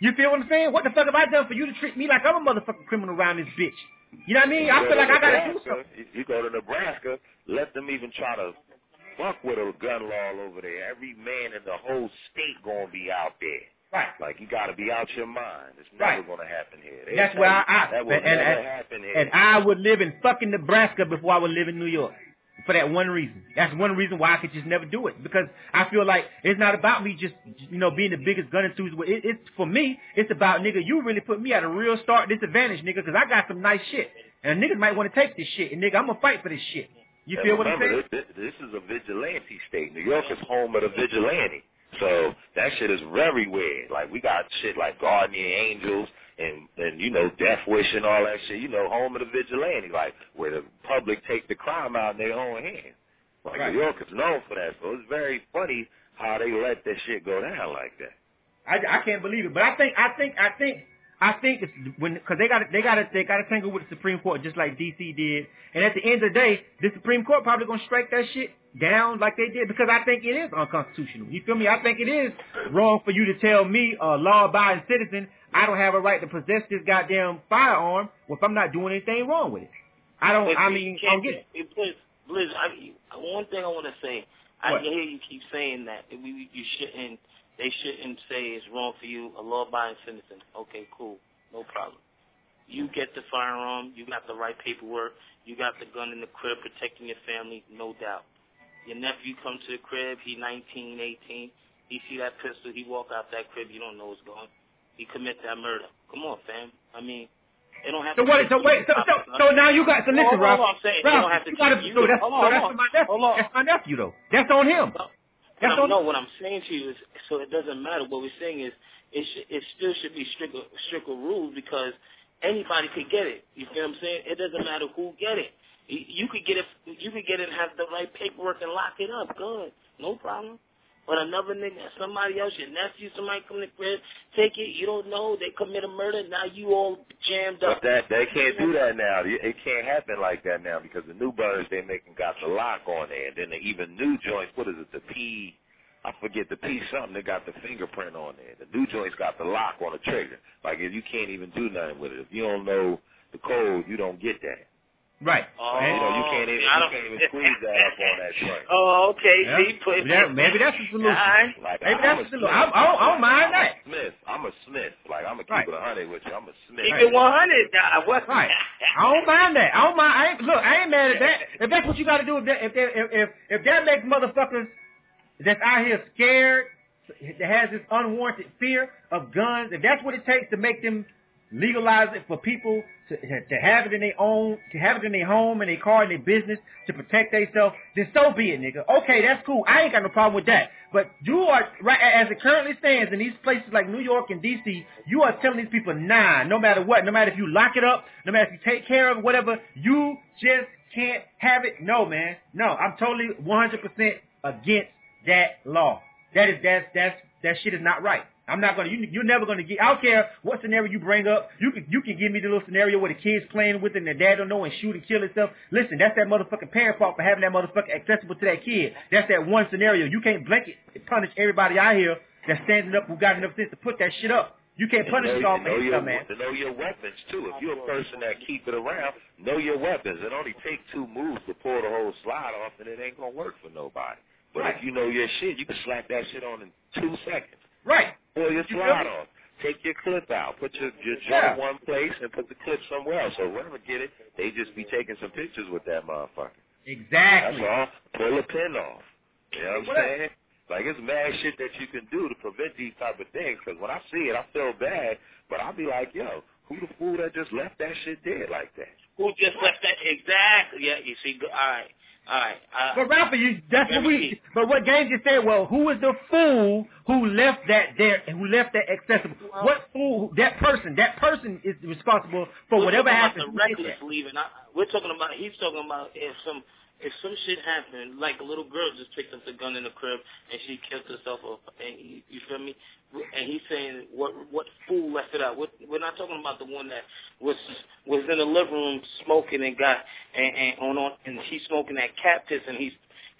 You feel what I'm saying? What the fuck have I done for you to treat me like I'm a motherfucking criminal around this bitch? You know what I mean? I feel like I gotta do something. You go to Nebraska, let them even try to fuck with a gun law over there. Every man in the whole state gonna be out there. Right. Like, you got to be out your mind. It's never Right. going to happen here. They That's where I, I that will and, never and, happen here. And I would live in fucking Nebraska before I would live in New York. For that one reason. That's one reason why I could just never do it. Because I feel like it's not about me just, you know, being the biggest gun enthusiast. It, it's, for me, it's about, nigga, you really put me at a real start disadvantage, nigga, because I got some nice shit. And niggas might want to take this shit. And, nigga, I'm going to fight for this shit. You and feel what I'm remember, saying? This, this is a vigilante state. New York is home of the vigilante. So that shit is very weird. Like, we got shit like Guardian Angels and, and you know, Death Wish and all that shit, you know, home of the vigilante, like, where the public take the crime out in their own hands. Like, right. New York is known for that. So it's very funny how they let that shit go down like that. I, I can't believe it. But I think, I think, I think, I think it's when, cause they got to, they got to, they got to tangle with the Supreme Court just like D C did. And at the end of the day, the Supreme Court probably gonna strike that shit down like they did because I think it is unconstitutional. You feel me? I think it is wrong for you to tell me, a law-abiding citizen, I don't have a right to possess this goddamn firearm if I'm not doing anything wrong with it. I don't. But I mean, I don't get it. it Blizz, Blizz, I, one thing I want to say, I What? hear you keep saying that we, you shouldn't. They shouldn't say it's wrong for you, a law-abiding citizen. Okay, cool, no problem. You get the firearm, you got the right paperwork, you got the gun in the crib protecting your family, no doubt. Your nephew come to the crib, he nineteen, eighteen, he see that pistol, he walk out that crib, you don't know what's going. He commit that murder. Come on, fam. I mean, they don't have so to. What, so wait, so, so, so now you got, so listen, Ralph. Ralph. They Ralph, don't have to you gotta, you. no, that's, hold no, on, that's hold my nephew. Hold on. That's my nephew, though. That's on him. No, that's no, on no, what I'm saying to you is, so it doesn't matter. What we're saying is, it sh- it still should be stricter, stricter rules because anybody could get it. You feel what I'm saying? It doesn't matter who get it. You, you could get it. You could get it and have the right paperwork and lock it up. Good, no problem. But another nigga, somebody else, your nephew, somebody come to the crib, take it. You don't know they commit a murder. Now you all jammed up. But that they can't do that now. It can't happen like that now because the new birds they making got the lock on there. And then the even new joints. What is it? The P. I forget the P something. They got the fingerprint on there. The new joints got the lock on the trigger. Like if you can't even do nothing with it. If you don't know the code, you don't get that. Right. Oh, and, you know, you can't even, you can't even squeeze that up on that joint. Oh, okay. Yeah. See, put, Yeah, maybe that's the solution. Right. Like, Maybe I'm that's a the solution. Smith. I, I, don't, I don't mind I'm that. a Smith. I'm a Smith. Like, I'm going to keep Right. it one hundred with you. I'm a Smith. Keep it one hundred. Nah, what? Right. I don't mind that. I don't mind. I ain't, look, I ain't mad at that. If that's what you got to do, if that, if, that, if if if that makes motherfuckers that's out here scared, that has this unwarranted fear of guns, if that's what it takes to make them legalize it for people to to have it in their own, to have it in their home, in their car, in their business, to protect themselves, then so be it, nigga. Okay, that's cool. I ain't got no problem with that. But you are, right as it currently stands in these places like New York and D C, you are telling these people, nah, no matter what, no matter if you lock it up, no matter if you take care of it, whatever, you just can't have it. No, man. No, I'm totally one hundred percent against that law. That is, that's, that's, that shit is not right. I'm not gonna. You, you're never gonna get. I don't care what scenario you bring up. You can. You can give me the little scenario where the kid's playing with it and the dad don't know and shoot and kill himself. Listen, that's that motherfucking parent fault for having that motherfucker accessible to that kid. That's that one scenario. You can't blanket punish everybody out here that's standing up who got enough sense to put that shit up. You can't punish know, us all know for your, stuff, man. To know your weapons too. If you're a person that keep it around, know your weapons. It only takes two moves to pull the whole slide off, and it ain't gonna work for nobody. But Right. if you know your shit, you can slap that shit on in two seconds. Right. Pull your You slide feel me? off. Take your clip out. Put your your Yeah. joint one place and put the clip somewhere else. So whoever get it, they just be taking some pictures with that motherfucker. Exactly. That's all. Pull a pin off. You know what I'm What saying? Like, it's mad shit that you can do to prevent these type of things. Because when I see it, I feel bad. But I'll be like, yo, who the fool that just left that shit dead like that? Who just left that? Exactly. Yeah, you see. All right. All right. Uh, But Ralph, you, that's what we. But what Gang just said, well, who is the fool who left that there and who left that accessible? Well, what fool? That person. That person is responsible for we're whatever talking happens. about the reckless leaving. I, we're talking about. He's talking about if some if some shit happened, like a little girl just picked up the gun in the crib and she killed herself. Or, and you, you feel me? And he's saying what what fool left it out? We're, we're not talking about the one that was was in the living room smoking and got and, and on on and he's smoking that cat piss and he's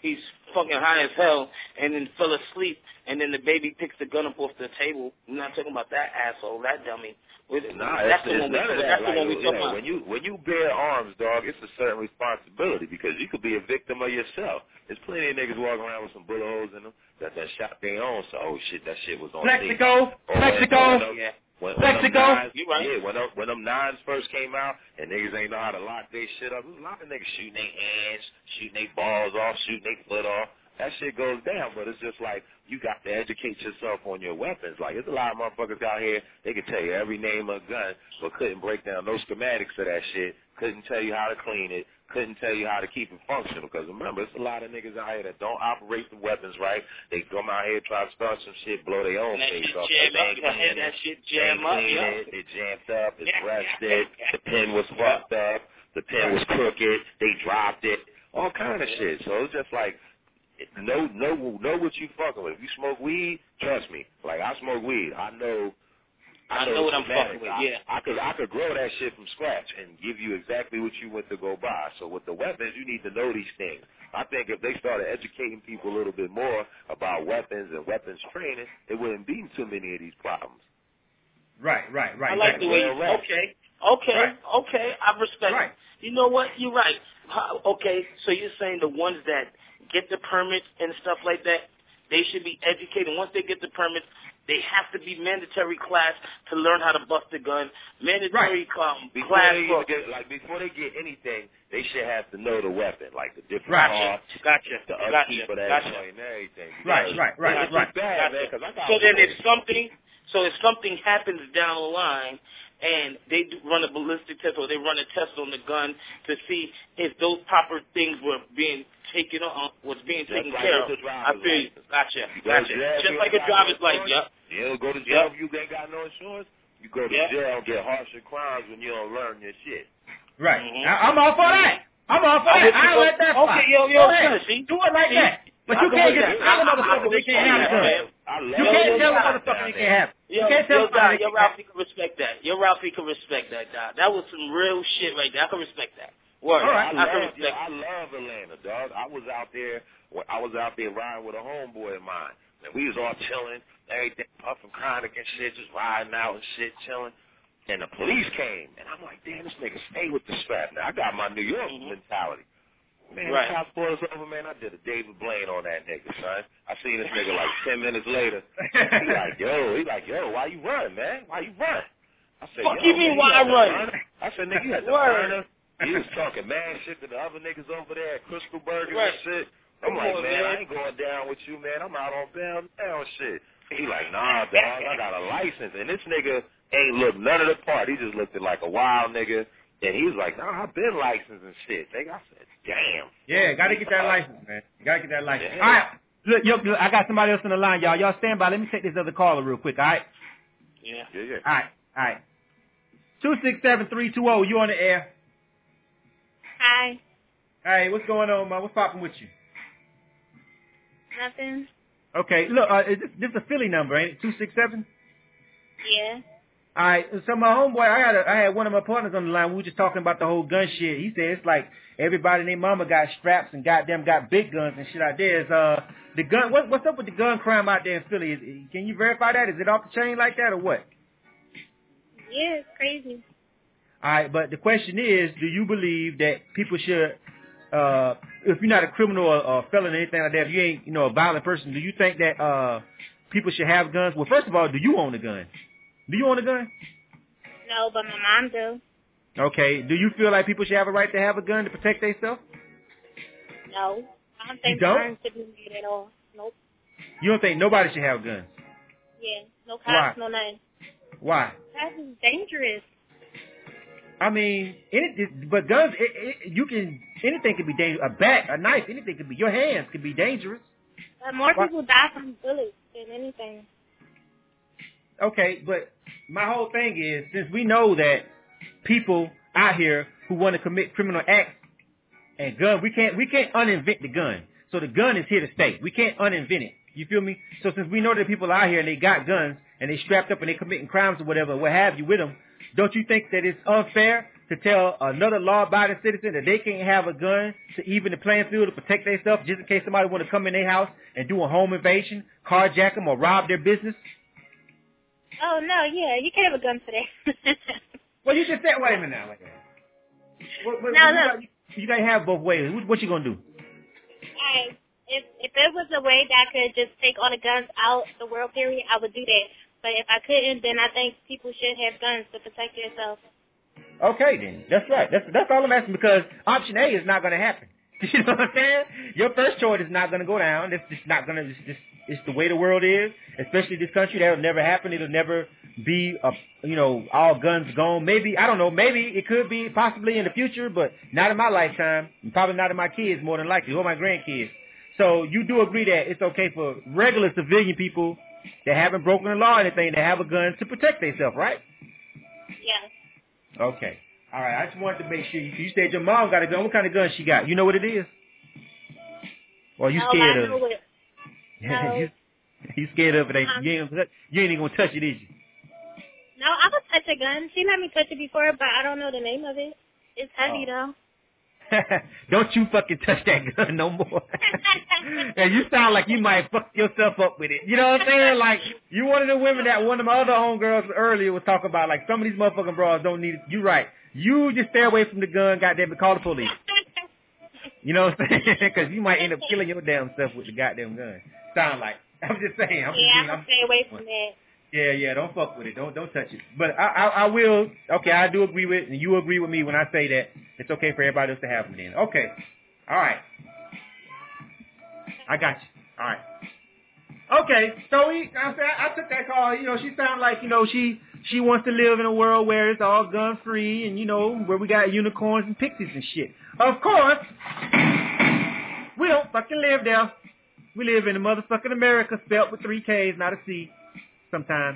he's fucking high as hell and then fell asleep, and then the baby picks the gun up off the table. I'm not talking about that asshole, that dummy. With, Nah, that's it's, the it's one we, none of that. that's the Like, one we you talking know, about. when you when you bear arms, dog, it's a certain responsibility because you could be a victim of yourself. There's plenty of niggas walking around with some bullet holes in them that that shot their own. So, oh shit, that shit was on me. Plexico, Plexico, Yeah. When, when Plexico. them nines, You right. Yeah, when them, when them nines first came out and niggas ain't know how to lock their shit up, there's a lot of niggas shooting their hands, shooting their balls off, shooting their foot off. That shit goes down, but it's just like you got to educate yourself on your weapons. Like, there's a lot of motherfuckers out here, they can tell you every name of a gun, but couldn't break down no schematics of that shit, couldn't tell you how to clean it, couldn't tell you how to keep it functional. Because remember, it's a lot of niggas out here that don't operate the weapons right. They come out here, try to start some shit, blow their own And that face shit off. jam They up. ain't You hear clean that it. shit They jam ain't up. clean Yeah. it. It jammed up. It's Yeah. rusted. The pin was fucked up. The pin was crooked. They dropped it. All kind of shit. So it's just like, know, know, know what you fucking with. If you smoke weed, trust me. Like, I smoke weed. I know. I know what I'm fucking with, I, yeah. I could I could grow that shit from scratch and give you exactly what you went to go buy. So with the weapons, you need to know these things. I think if they started educating people a little bit more about weapons and weapons training, it wouldn't be too many of these problems. Right, right, right. I like right. the way you, Well, right. okay, okay, Right. okay, I respect Right. it. You know what, you're right. How- Okay, so you're saying the ones that get the permits and stuff like that, they should be educated. Once they get the permits, they have to be mandatory class to learn how to bust a gun. Mandatory um, Before class they for even get, like before they get anything, they should have to know the weapon, like the different Gotcha, parts, gotcha, the gotcha, upkeep of that gotcha. joint and everything. Right, Because right, right, it's right. too bad, Gotcha. man, 'cause I got So then, bullets. if something, so if something happens down the line, and they do run a ballistic test or they run a test on the gun to see if those proper things were being taken on, was being Just taken like care with of. the I driver's feel you. license. Gotcha, You go to gotcha. jail if Just you like ain't a got driver's no license. insurance. Yep. You don't go to jail Yep. if you ain't got no insurance. You go to Yep. jail and get harsher crimes when you don't learn your shit. Right. Mhm. I, I'm all for that. I'm all for I'm that. with you, I bro. let that Okay, fly. yo, yo, Go ahead. son, see? Do it like See? that. But I you can can't with just that. tell a I- I- I motherfucker can they can't respect have a that, gun. man. I love You Yo, can't yo, tell a Doc. motherfucker they can't have it. Yo, You can't tell yo, somebody Doc, they yo, can't have Ralphie can respect that. Yo, Ralphie can respect that, Doc. That was some real shit right there. I can respect that. Word. All right. I I can love, respect yo, that. I love Atlanta, dog. I was out there. when I was out there riding with a homeboy of mine, and we was all chilling, everything, puffing chronic and shit, just riding out and shit, chilling. And the police came, and I'm like, damn, this nigga stay with the strap. Now I got my New York Mhm. mentality. Man, Right. the cops pulled us over, man. I did a David Blaine on that nigga, son. I seen this nigga like ten minutes later. He like, yo, he like, yo, why you run, man? Why you run? I said, Fuck yo, you mean, man, why you had I the run? burner? I said, nigga, you had the Word. burner. He was talking mad shit to the other niggas over there at Crystal Burgers Right. and shit. I'm Come like, on, man, man. I ain't going down with you, man. I'm out on bail now and shit. He like, nah, dog, I got a license. And this nigga ain't looked none of the part. He just looked like a wild nigga. And he was like, nah, I've been licensed and shit. Nigga, I said, damn. Yeah, gotta get that license, man. You gotta get that license. Yeah. All right. Look, yo, look, I got somebody else on the line, y'all. Y'all stand by. Let me take this other caller real quick, all right? Yeah. Yeah, yeah. All right, all right. two six seven three two zero, you on the air. Hi. Hey, what's going on, man? What's popping with you? Nothing. Okay, look, uh, is this, this is a Philly number, ain't it? two six seven? Yeah. All right, so my homeboy, I had a, I had one of my partners on the line. We were just talking about the whole gun shit. He said it's like everybody and their mama got straps and goddamn got big guns and shit out there. Is uh the gun? What, what's up with the gun crime out there in Philly? Is, can you verify that? Is it off the chain like that or what? Yeah, it's crazy. All right, but the question is, do you believe that people should, uh, if you're not a criminal or, or felon or anything like that, if you ain't, you know, a violent person, do you think that uh people should have guns? Well, first of all, do you own a gun? Do you own a gun? No, but my mom do. Okay. Do you feel like people should have a right to have a gun to protect themselves? No. I don't You think don't? guns should be made at all. Nope. You don't think nobody should have guns? Yeah. No cops, Why? no nothing. Why? That is dangerous. I mean, any, but guns, it, it, you can, anything can be dangerous. A bat, a knife, anything can be, your hands can be dangerous. But more Why? people die from bullets than anything. Okay, but my whole thing is, since we know that people out here who want to commit criminal acts and gun, we can't we can't uninvent the gun. So the gun is here to stay. We can't uninvent it. You feel me? So since we know that people out here and they got guns and they strapped up and they committing crimes or whatever, what have you with them, don't you think that it's unfair to tell another law-abiding citizen that they can't have a gun to even the playing field to protect themselves just in case somebody want to come in their house and do a home invasion, carjack them, or rob their business? Oh, no, yeah, you can have a gun for that. Well, you just said, wait a minute now. Wait a minute. What, what, no, you no. Got, you got to have both ways. What, what you going to do? I, if, if there was a way that I could just take all the guns out the world, period, I would do that. But if I couldn't, then I think people should have guns to protect themselves. Okay, then. That's right. That's that's all I'm asking because option A is not going to happen. You know what I'm saying? Your first choice is not going to go down. It's just not going to. It's just it's the way the world is, especially this country. That'll never happen. It'll never be a you know all guns gone. Maybe I don't know. Maybe it could be possibly in the future, but not in my lifetime. And probably not in my kids more than likely or my grandkids. So you do agree that it's okay for regular civilian people that haven't broken the law or anything to have a gun to protect themselves, right? Yeah. Okay. All right. I just wanted to make sure. You, you said your mom got a gun. What kind of gun she got? You know what it is? Or you no, scared I of know it? it. No. you, you scared of it? Ain't, Um, you, ain't, you ain't even going to touch it, is you? No, I would touch a gun. She let me touch it before, but I don't know the name of it. It's heavy, Oh. though. Don't you fucking touch that gun no more. And you sound like you might fuck yourself up with it. You know what I'm saying? Like, you one of the women that one of my other homegirls earlier was talking about, like, some of these motherfucking bras don't need it. You right. You just stay away from the gun, goddamn it, call the police. You know what I'm saying? Because you might end up killing your damn self with the goddamn gun. Sound like. I'm just saying. I'm yeah, just being, I'm gonna stay away from that. Yeah, yeah, don't fuck with it. Don't don't touch it. But I, I I will. Okay, I do agree with, and you agree with me when I say that it's okay for everybody else to have them. Then okay, all right. I got you. All right. Okay, so we, I, I took that call. You know, she sounded like you know she she wants to live in a world where it's all gun free, and you know where we got unicorns and pixies and shit. Of course, we don't fucking live there. We live in a motherfucking America, spelt with three K's, not a C. Sometimes.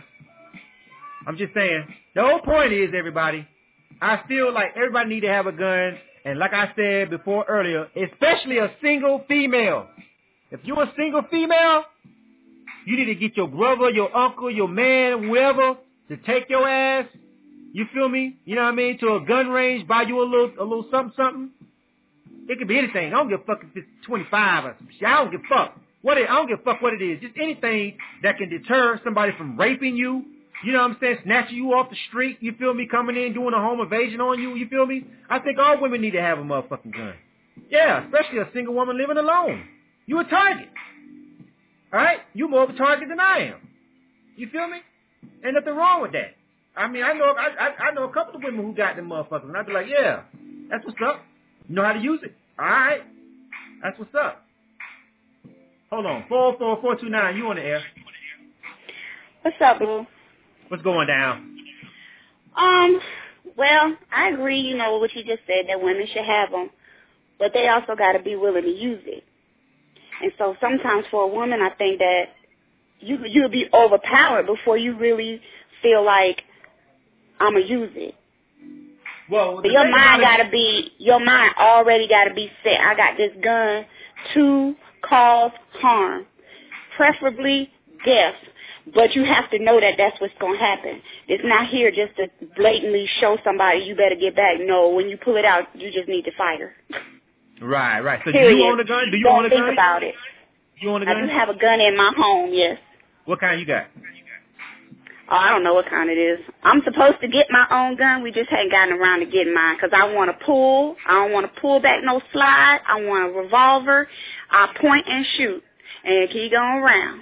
I'm just saying. The whole point is, everybody, I feel like everybody need to have a gun. And like I said before earlier, especially a single female. If you're a single female, you need to get your brother, your uncle, your man, whoever, to take your ass. You feel me? You know what I mean? To a gun range, buy you a little, a little something, something. It could be anything. I don't give a fuck if it's twenty-five or some shit. I don't give a fuck. What it, I don't give a fuck what it is. Just anything that can deter somebody from raping you. You know what I'm saying? Snatching you off the street. You feel me? Coming in, doing a home invasion on you. You feel me? I think all women need to have a motherfucking gun. Yeah, especially a single woman living alone. You a target. All right? You more of a target than I am. You feel me? Ain't nothing wrong with that. I mean, I know I, I, I know a couple of women who got them motherfuckers, and I'd be like, yeah, that's what's up. You know how to use it. All right? That's what's up. Hold on. four four four two nine, you on the air. What's up, boo? What's going down? Um, well, I agree, you know, what you just said, that women should have them. But they also got to be willing to use it. And so sometimes for a woman, I think that you, you'll be overpowered before you really feel like, I'm going to use it. Well, but your mind got to be, your mind already got to be set. I got this gun to cause harm, preferably death. But you have to know that that's what's going to happen. It's not here just to blatantly show somebody you better get back. No, when you pull it out, you just need to fire. Right, right. So Period. do you own a gun? Do you Don't own a think gun? about it. You own a gun? I do have a gun in my home, yes. What kind you got? Oh, I don't know what kind it is. I'm supposed to get my own gun. We just hadn't gotten around to getting mine because I want to pull. I don't want to pull back no slide. I want a revolver. I point and shoot and keep going around.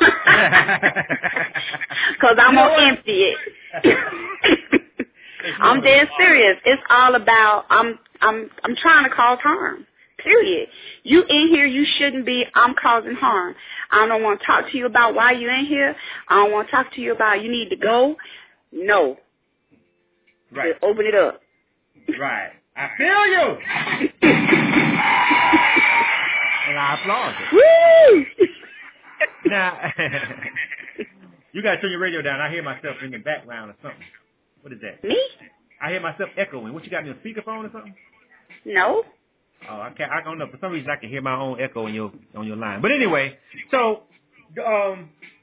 Because I'm going to empty it. I'm dead serious. It's all about, I'm, I'm, I'm trying to cause harm. Period. You in here, you shouldn't be. I'm causing harm. I don't want to talk to you about why you in here. I don't want to talk to you about you need to go. No. Right. Just open it up. Right. I feel you. And I applaud you. Woo! Now, you got to turn your radio down. I hear myself in the background or something. What is that? Me? I hear myself echoing. What, you got me on speakerphone or something? No. Oh, I can't. I don't know. For some reason, I can hear my own echo on your on your line. But anyway, so um,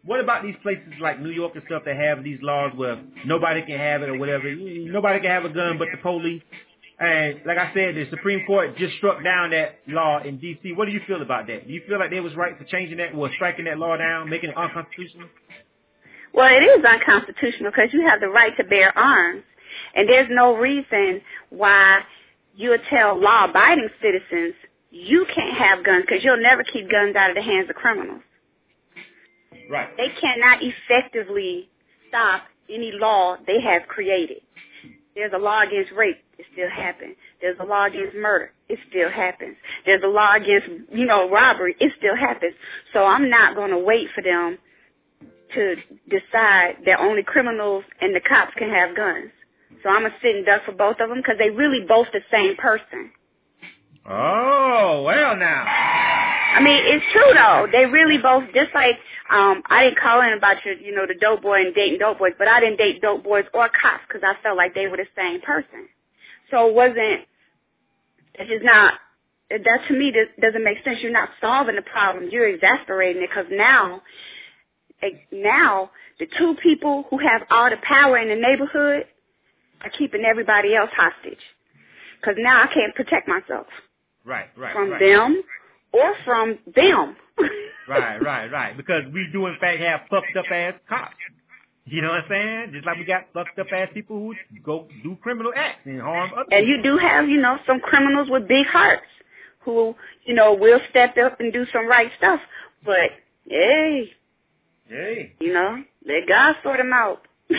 what about these places like New York and stuff that have these laws where nobody can have it or whatever? Nobody can have a gun but the police. And like I said, the Supreme Court just struck down that law in D C. What do you feel about that? Do you feel like they was right for changing that, or striking that law down, making it unconstitutional? Well, it is unconstitutional because you have the right to bear arms. And there's no reason why you would tell law-abiding citizens you can't have guns because you'll never keep guns out of the hands of criminals. Right. They cannot effectively stop any law they have created. There's a law against rape. It still happens. There's a law against murder. It still happens. There's a law against, you know, robbery. It still happens. So I'm not going to wait for them to decide that only criminals and the cops can have guns. So I'm going to sit and duck for both of them because they really both the same person. Oh, well now. I mean, it's true, though. They really both, just like um, I didn't call in about your, you know, the dope boy and dating dope boys, but I didn't date dope boys or cops because I felt like they were the same person. So it wasn't, it's just not, that to me doesn't make sense. You're not solving the problem. You're exasperating it because now, now the two people who have all the power in the neighborhood are keeping everybody else hostage. Because now I can't protect myself. Right, right, From right. them or from them. Right, right, right. Because we do, in fact, have fucked up ass cops. You know what I'm saying? Just like we got fucked up ass people who go do criminal acts and harm others. And you do have, you know, some criminals with big hearts who, you know, will step up and do some right stuff. But, hey, hey, you know, let God sort them out.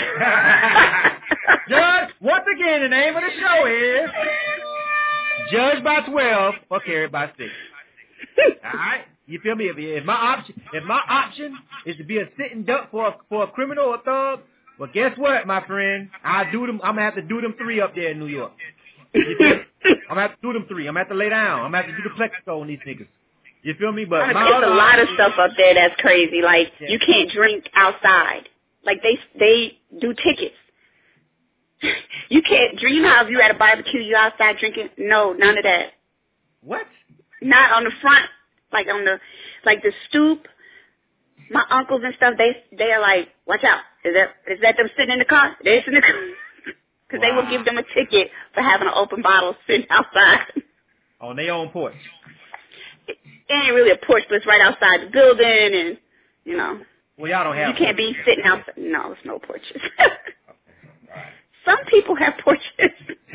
Judge, once again, the name of the show is Judge by twelve or Carried by six. All right, you feel me? If, if my option, if my option is to be a sitting duck for a, for a criminal or thug, well, guess what, my friend? I do them. I'm gonna have to do them three up there in New York. You feel me? I'm gonna have to do them three. I'm gonna have to lay down. I'm gonna have to do the Plexico on these niggas. You feel me? But I mean, my it's other a lot of option, stuff up there that's crazy. Like yeah. you can't drink outside. Like they they do tickets. You can't drink. You know how if you're at a barbecue, you outside drinking? No, none of that. What? Not on the front, like on the, like the stoop. My uncles and stuff, they they are like, watch out. Is that is that them sitting in the car? They're sitting in the car. Because wow. They will give them a ticket for having an open bottle sitting outside. On their own porch. It, it ain't really a porch, but it's right outside the building, and, you know. Well, y'all don't have You can't porches. be sitting outside. No, it's no porches. Some people have porches.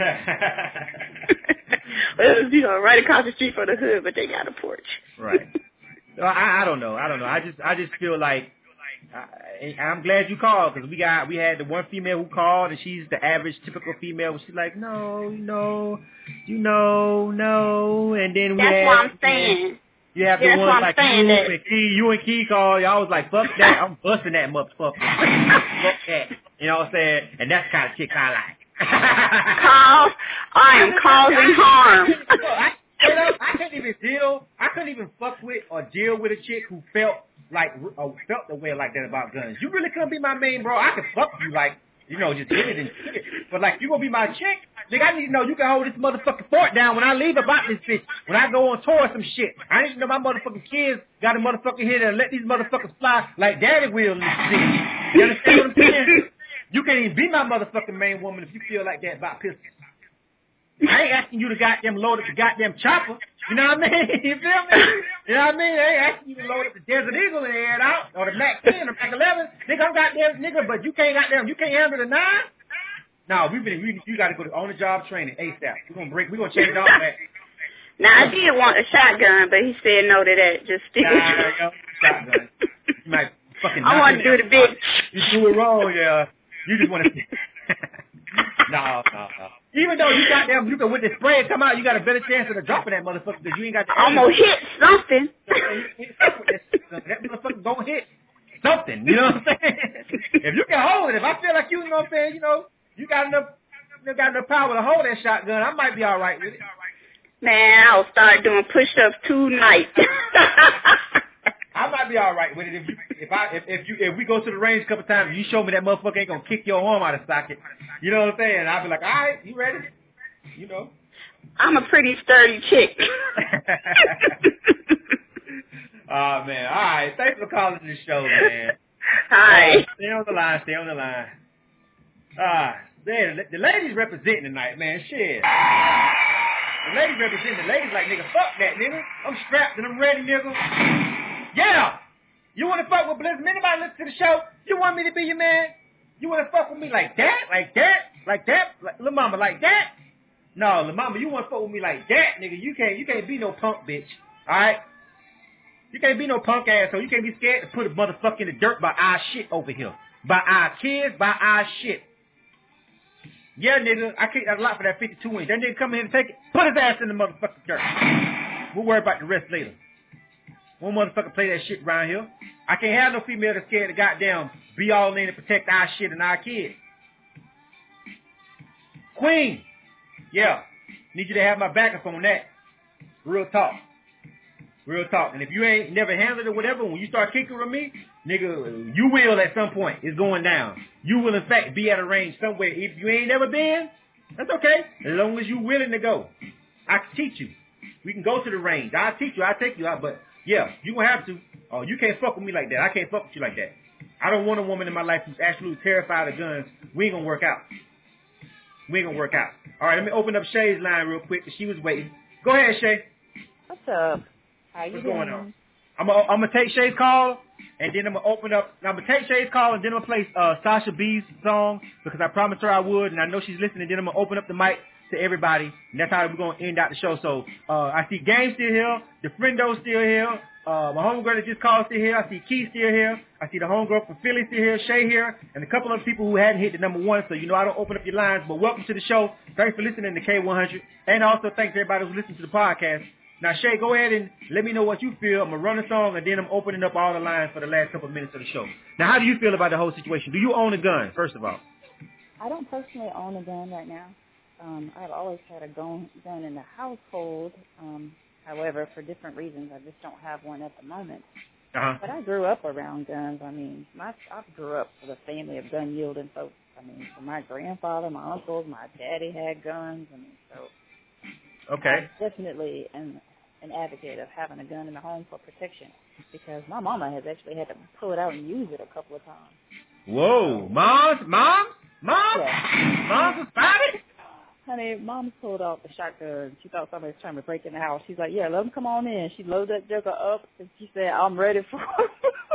Well, you know, right across the street from the hood, but they got a porch. Right. So I, I don't know. I don't know. I just, I just feel like I, I'm glad you called because we got, we had the one female who called and she's the average, typical female. She's like, no, no, you know, no, and then we That's had, what I'm saying. You have yeah, the ones like you that. and Key, you and Key call. Y'all was like, fuck that. I'm busting that motherfucker. Fuck that. You know what I'm saying? And that's the kind of chick I like. Cause I am causing harm. I, you know, I couldn't even deal. I couldn't even fuck with or deal with a chick who felt like or felt the way like that about guns. You really couldn't be my main bro. I could fuck you like, you know, just hit it and hit it. But like, you gonna be my chick? Nigga, I need to know you can hold this motherfucking fort down when I leave about this bitch. When I go on tour or some shit. I need to know my motherfucking kids got a motherfucking hit and let these motherfuckers fly like daddy will in this shit. You understand what I'm saying? You can't even be my motherfucking main woman if you feel like that about pistols. I ain't asking you to goddamn load up the goddamn chopper. You know what I mean? You feel me? You know what I mean? I ain't asking you to load up the Desert Eagle and air it out, or the Mac ten, or the Mac eleven. Nigga, I'm goddamn nigga, but you can't goddamn, you can't handle the nine? No, we been, we, you got to go to on-the-job training ASAP. We're gonna break, we're gonna change all that. Now I did want a shotgun, but he said no to that. Just stick nah, with there you go. Shotgun. You might fucking. I want to do the big. You do it wrong, yeah. You just want to. no, no, no. Even though you got them, you can with the spray come out, you got a better chance of dropping that motherfucker because you ain't got the. I'm gonna hit something. That motherfucker gonna hit something. You know what I'm saying? If you can hold it, if I feel like you, you know what I'm saying, you know, you got enough, you got enough power to hold that shotgun, I might be all right with it. Man, I'll start doing push-ups tonight. I might be all right with it if you, if I, if, if you, if we go to the range a couple times, and you show me that motherfucker ain't gonna kick your arm out of socket. You know what I'm saying? I'll be like, all right, you ready? You know. I'm a pretty sturdy chick. Oh man, all right. Thanks for calling the show, man. Hi. Uh, stay on the line. Stay on the line. Ah, man, the ladies representing tonight, man. Shit. The ladies representing. The ladies like, nigga, fuck that, nigga. I'm strapped and I'm ready, nigga. Yeah. You want to fuck with Blizzard? Anybody listen to the show? You want me to be your man? You want to fuck with me like that? Like that? Like that? Like, Lil Mama, like that? No, Lil Mama, you want to fuck with me like that, nigga. You can't, you can't be no punk bitch. All right? You can't be no punk asshole. You can't be scared to put a motherfucker in the dirt by our shit over here. By our kids, by our shit. Yeah, nigga, I kicked out a lot for that fifty-two inch. That nigga come in and take it, put his ass in the motherfucking dirt. We'll worry about the rest later. One motherfucker play that shit around here. I can't have no female that's scared to goddamn be all in and protect our shit and our kids. Queen. Yeah. Need you to have my backup on that. Real talk. Real talk. And if you ain't never handled it or whatever, when you start kicking with me, nigga, you will at some point. It's going down. You will, in fact, be at a range somewhere. If you ain't never been, that's okay. As long as you're willing to go. I can teach you. We can go to the range. I'll teach you. I'll take you out. But, yeah, you going to have to. Oh, you can't fuck with me like that. I can't fuck with you like that. I don't want a woman in my life who's absolutely terrified of guns. We ain't going to work out. We ain't going to work out. All right, let me open up Shay's line real quick because she was waiting. Go ahead, Shay. What's up? How you What's doing? going on? I'm gonna I'm gonna take Shay's call, and then I'm gonna open up. I'm gonna take Shay's call, and then I'm gonna play uh, Sasha B's song because I promised her I would, and I know she's listening. Then I'm gonna open up the mic to everybody, and that's how we're gonna end out the show. So uh, I see Game still here, the Friendo's still here, uh, my homegirl that just called still here. I see Keith still here. I see the homegirl from Philly still here, Shay here, and a couple of people who hadn't hit the number one. So you know I don't open up your lines, but welcome to the show. Thanks for listening to K one hundred, and also thanks to everybody who's listening to the podcast. Now, Shay, go ahead and let me know what you feel. I'm going to run a song, and then I'm opening up all the lines for the last couple of minutes of the show. Now, how do you feel about the whole situation? Do you own a gun, first of all? I don't personally own a gun right now. Um, I've always had a gun, gun in the household. Um, however, for different reasons, I just don't have one at the moment. Uh-huh. But I grew up around guns. I mean, my I grew up with a family of gun-yielding folks. I mean, for my grandfather, my uncles, my daddy had guns. I mean, so okay. I definitely am an advocate of having a gun in the home for protection because my mama has actually had to pull it out and use it a couple of times. Whoa, moms, moms, moms, yeah. moms was spotted. Honey, mom pulled out the shotgun. She thought somebody was trying to break in the house. She's like, yeah, let them come on in. She loaded that joker up, and she said, I'm ready for it.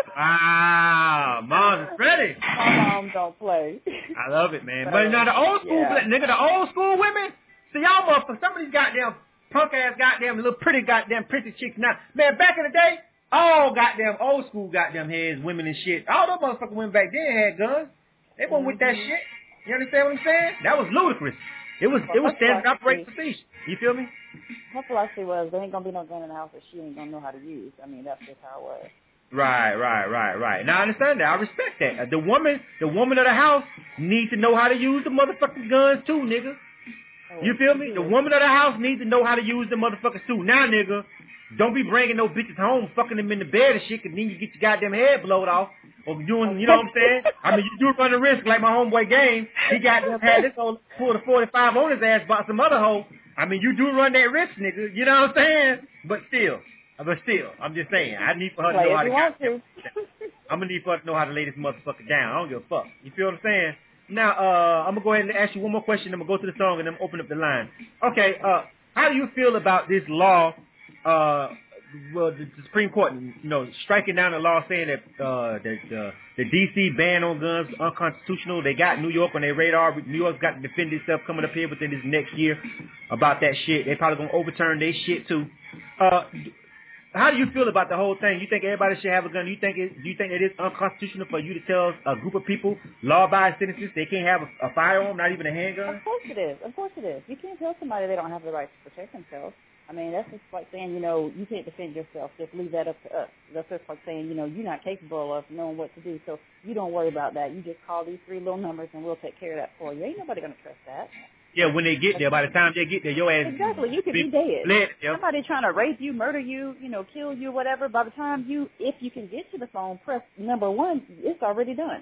Ah, mom's is ready. My mom don't play. I love it, man. So, but now the old school, yeah. nigga, the old school women, see, y'all motherfuckers, some of these goddamn punk-ass goddamn little pretty goddamn pretty chicks now. Man, back in the day, all goddamn old school goddamn heads, women and shit. All those motherfucking women back then had guns. They weren't with that shit. You understand what I'm saying? That was ludicrous. It was it was standard operating procedure. You feel me? My philosophy was there ain't gonna be no gun in the house that she ain't gonna know how to use. I mean, that's just how it was. Right, right, right, right. Now I understand that. I respect that. The woman, the woman of the house needs to know how to use the motherfucking guns too, nigga. You feel me? The woman of the house needs to know how to use the motherfuckers too. Now, nigga, don't be bringing no bitches home, fucking them in the bed and shit, cause then you get your goddamn head blowed off. Or doing, you know what I'm saying? I mean, you do run the risk, like my homeboy Game. He got had this old pull the forty-five on his ass about some other hoe. I mean, you do run that risk, nigga. You know what I'm saying? But still, but still, I'm just saying, I need for her to know how to. Want to. I'm gonna need for her to know how to lay this motherfucker down. I don't give a fuck. You feel what I'm saying? Now, uh, I'm going to go ahead and ask you one more question. I'm going to go to the song and then open up the line. Okay, uh, how do you feel about this law, uh, well, the, the Supreme Court, you know, striking down the law saying that uh, that uh, the D C ban on guns is unconstitutional? They got New York on their radar. New York's got to defend itself coming up here within this next year about that shit. They probably going to overturn their shit, too. Uh, how do you feel about the whole thing? You think everybody should have a gun? Do you think it, do you think it is unconstitutional for you to tell a group of people, law-abiding citizens, they can't have a, a firearm, not even a handgun? Of course it is. Of course it is. You can't tell somebody they don't have the right to protect themselves. I mean, that's just like saying, you know, you can't defend yourself. Just leave that up to us. That's just like saying, you know, you're not capable of knowing what to do, so you don't worry about that. You just call these three little numbers and we'll take care of that for you. Ain't nobody going to trust that. Yeah, when they get there, by the time they get there, your ass exactly, you could be, be dead. Bled, yep. Somebody trying to rape you, murder you, you know, kill you, whatever. By the time you, if you can get to the phone, press number one, it's already done.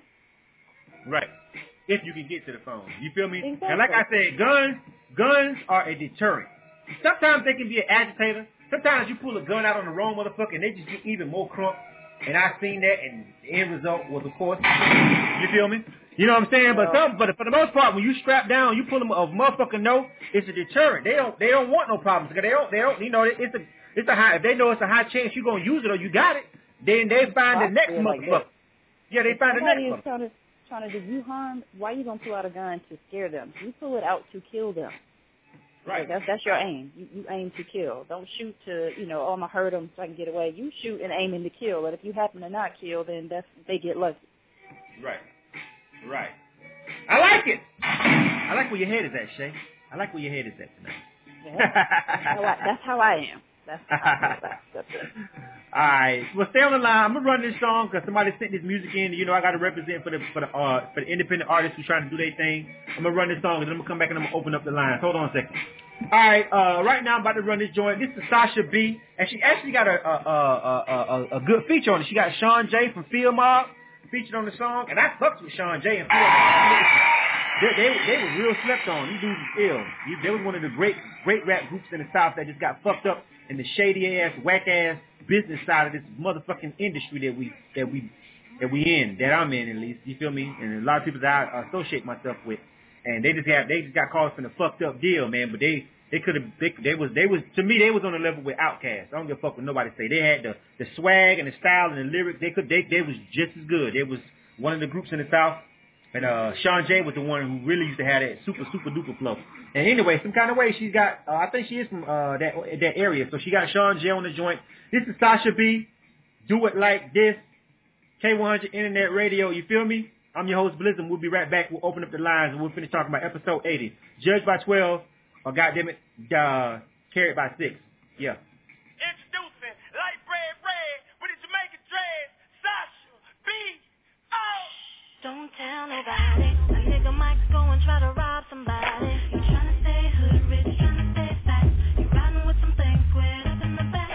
Right. If you can get to the phone, you feel me? Exactly. And like I said, guns, guns are a deterrent. Sometimes they can be an agitator. Sometimes you pull a gun out on the wrong motherfucker and they just get even more crunk. and I seen that, and the end result was, of course, you feel me? You know what I'm saying? But some, but for the most part, when you strap down, you pull them a motherfucker no, it's a deterrent. They don't, they don't want no problems because they don't, they don't, you know, it's a, it's a high. If they know it's a high chance you gonna use it or you got it, then they find well, the next motherfucker. Like yeah, they find Somebody the next motherfucker. Trying to do you harm, why are you going to pull out a gun to scare them? You pull it out to kill them. Right. Like that's that's your aim. You, you aim to kill. Don't shoot to, you know, oh, I'm going to hurt them so I can get away. You shoot and aiming to kill. And if you happen to not kill, then that's they get lucky. Right. Right. I like it. I like where your head is at, Shay. I like where your head is at tonight. Yeah. that's, how I, that's how I am. That's how I am. That's it. All right, well, stay on the line. I'm gonna run this song because somebody sent this music in. You know, I got to represent for the for the uh, for the independent artists who trying to do their thing. I'm gonna run this song and then I'm gonna come back and I'm gonna open up the lines. Hold on a second. All right, uh, right now I'm about to run this joint. This is Sasha B, and she actually got a a a a, a, a good feature on it. She got Sean J from Field Mob featured on the song, and I fucked with Sean J and Field Mob. They, they, they were real slept on. These dudes was ill. They was one of the great great rap groups in the South that just got fucked up in the shady ass, whack ass business side of this motherfucking industry that we that we that we in, that I'm in at least. You feel me? And a lot of people that I associate myself with, and they just got they just got caught up in a fucked up deal, man. But they they could have they, they was they was to me they was on a level with Outkast. I don't give a fuck what nobody say. They had the the swag and the style and the lyrics. They could they they was just as good. They was one of the groups in the South. And uh, Sean J was the one who really used to have that super, super duper flow. And anyway, some kind of way she's got, uh, I think she is from uh, that that area. So she got Sean J on the joint. This is Sasha B. Do It Like This. K one hundred Internet Radio. You feel me? I'm your host, Blizzard. We'll be right back. We'll open up the lines and we'll finish talking about episode eighty. Judged by twelve or goddammit, uh, carried by six. Yeah. Introducing light bread bread with the Jamaican dreads. Sasha B. Oh. Don't tell nobody. A nigga might go and try to rob somebody. You tryna stay hood rich, tryna stay fat. You riding with some things squared up in the back.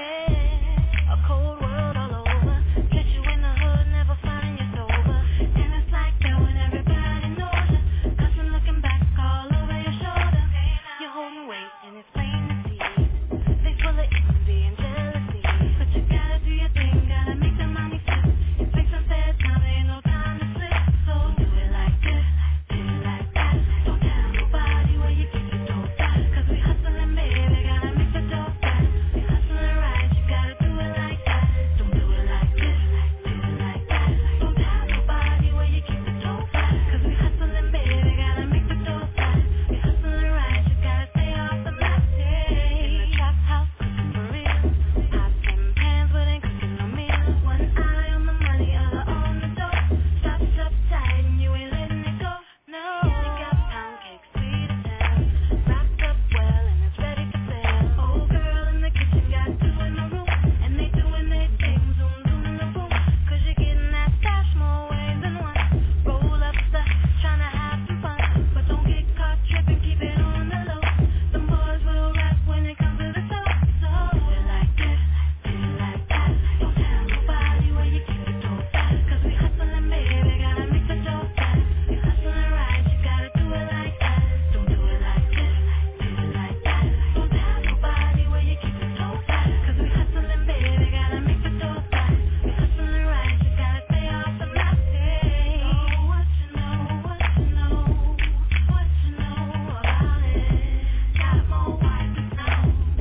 Yeah, a cold world all over. Get you in the hood, never find you sober. And it's like that when everybody knows you. Custom looking back all over your shoulder. You're holding weight and it's plain to see. They full of envy and jealousy. But you gotta do your thing, gotta make the money flip. It takes some fair time, there ain't no time to slip. So do it like this, do it like that. Don't tell nobody where you get your dough back. Cause we hustling, baby, gotta make the dough back. We hustling right, you gotta do it like that. Don't do it like this, do it like that. Don't tell nobody where you get your dough back. Cause we hustling, baby, gotta make the dough back. We hustling right, you gotta stay off the map. In the trap house, cooking for real. Pots and pans, but ain't cooking no meal. One eye on the money, other on the door. Straps up tight and you ain't letting it go. No, she got pound cake, sweet as hell. Wrapped up well and it's ready to sell. Old girl in the kitchen got two in the room. And they doing their thing, zoom, zoom in the boom. Cause you're getting that stash more ways than one. Roll up the, tryna have some fun. But don't get caught tripping, keep it on the low. Some boys will rap when it comes to the show. So do it like this, do it like that. Don't tell nobody where you keep your dough back. Cause we hustling, baby, gotta make the dough back. We hustling right, you gotta do it like that. Don't do it like this, do it like that. Don't tell nobody where you keep your dough back. Cause we hustling, baby, gotta make the dough back. We hustling right, you gotta stay off the map. Hey, so what you know, what you know, what you know about it? Got more white than snow.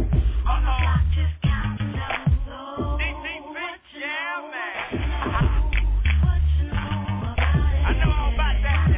On the block, just counting down. So what you Yeah, man. what you know about it? I know all about that. Hey,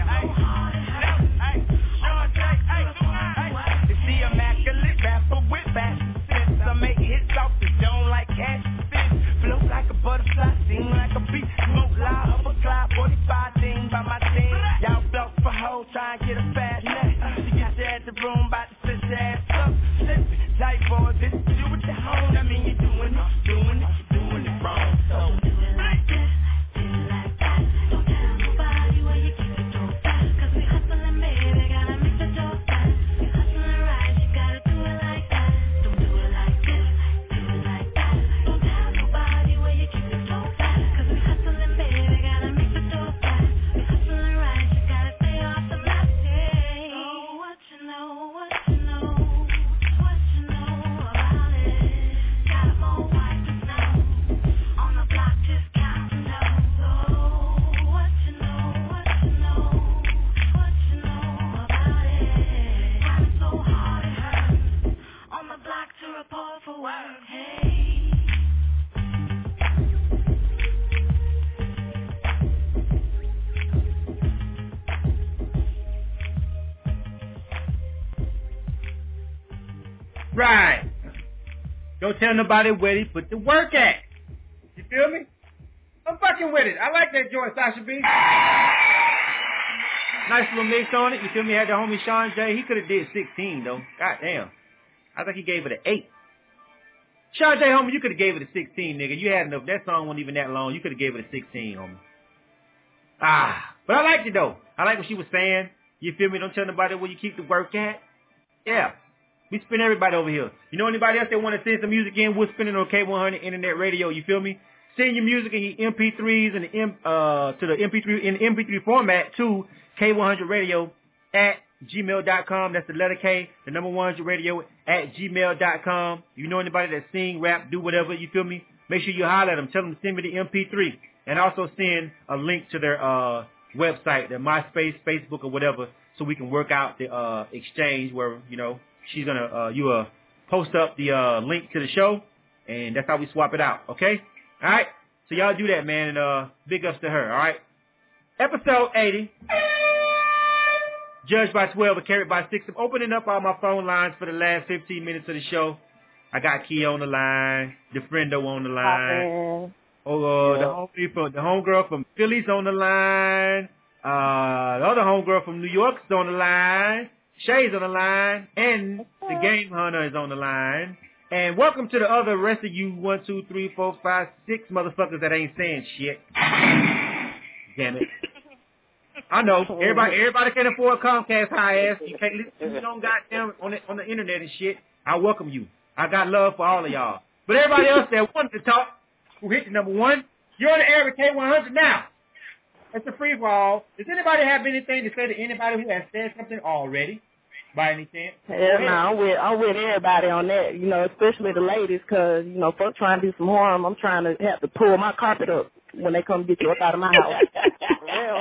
hey, Sean J, hey, hey. You see immaculate rapper with fashion sense. I make hits off the dome like cash fist. Float like a butterfly, sing like a bee. Smoke loud, upper cloud, forty-five thing by my team. Y'all float for hoes, try and get a fast net. She gets there at the room, about to sit your ass up. Slippin', tight boy, this is you with your home. That mean you're doing it, doing it, doing it wrong. So Do it like this, do it like that. Don't tell nobody where you keep your dough back. Cause we hustling, baby, gotta make the dough back. We hustling right, you gotta do it like that. Don't do it like this, do it like that. Don't tell nobody where you keep your dough back. Cause we hustling, baby, gotta make the dough back. We hustling right, you gotta stay off the map. Hey, so what you know, what you know, what you know about Right. Don't tell nobody where he put the work at. You feel me? I'm fucking with it. I like that joint, Sasha B. Nice little mix on it. You feel me? Had the homie Sean J. He could have did sixteen, though. God damn. I think he gave it an eight. Sean J, homie, you could have gave it a sixteen, nigga. You had enough. That song wasn't even that long. You could have gave it a sixteen, homie. Ah. But I liked it, though. I like what she was saying. You feel me? Don't tell nobody where you keep the work at. Yeah. We spin everybody over here. You know anybody else that want to send some music in? We're spinning on K one hundred Internet Radio. You feel me? Send your music in your M P threes and the M, uh, to the M P three in the M P three format to K one hundred Radio at gmail dot com. That's the letter K, the number one hundred radio at gmail dot com. You know anybody that sing, rap, do whatever, you feel me? Make sure you holler at them. Tell them to send me the M P three. And also send a link to their uh, website, their MySpace, Facebook, or whatever, so we can work out the uh, exchange where, you know, she's going to, uh, you uh, post up the uh, link to the show, and that's how we swap it out, okay? All right? So y'all do that, man, and uh, big ups to her, all right? Episode eighty. Judged by twelve or carried by six. I'm opening up all my phone lines for the last fifteen minutes of the show. I got Key on the line, DeFriendo on the line. Oh, uh, yeah. the homie from the homegirl from Philly's on the line. Uh, the other homegirl from New York's on the line. Shay's on the line, and the Game Hunter is on the line. And welcome to the other rest of you one, two, three, four, five, six motherfuckers that ain't saying shit. Damn it. I know. Everybody everybody can afford Comcast high ass. You can't listen you don't goddamn on the on the internet and shit. I welcome you. I got love for all of y'all. But everybody else that wanted to talk, who hit the number one, you're on the air with K one hundred now. It's a free for all. Does anybody have anything to say to anybody who has said something already? By any chance? Hell no, I'm with, I'm with everybody on that, you know, especially the ladies, because, you know, folks trying to do some harm. I'm trying to have to pull my carpet up when they come get you up out of my house. Well,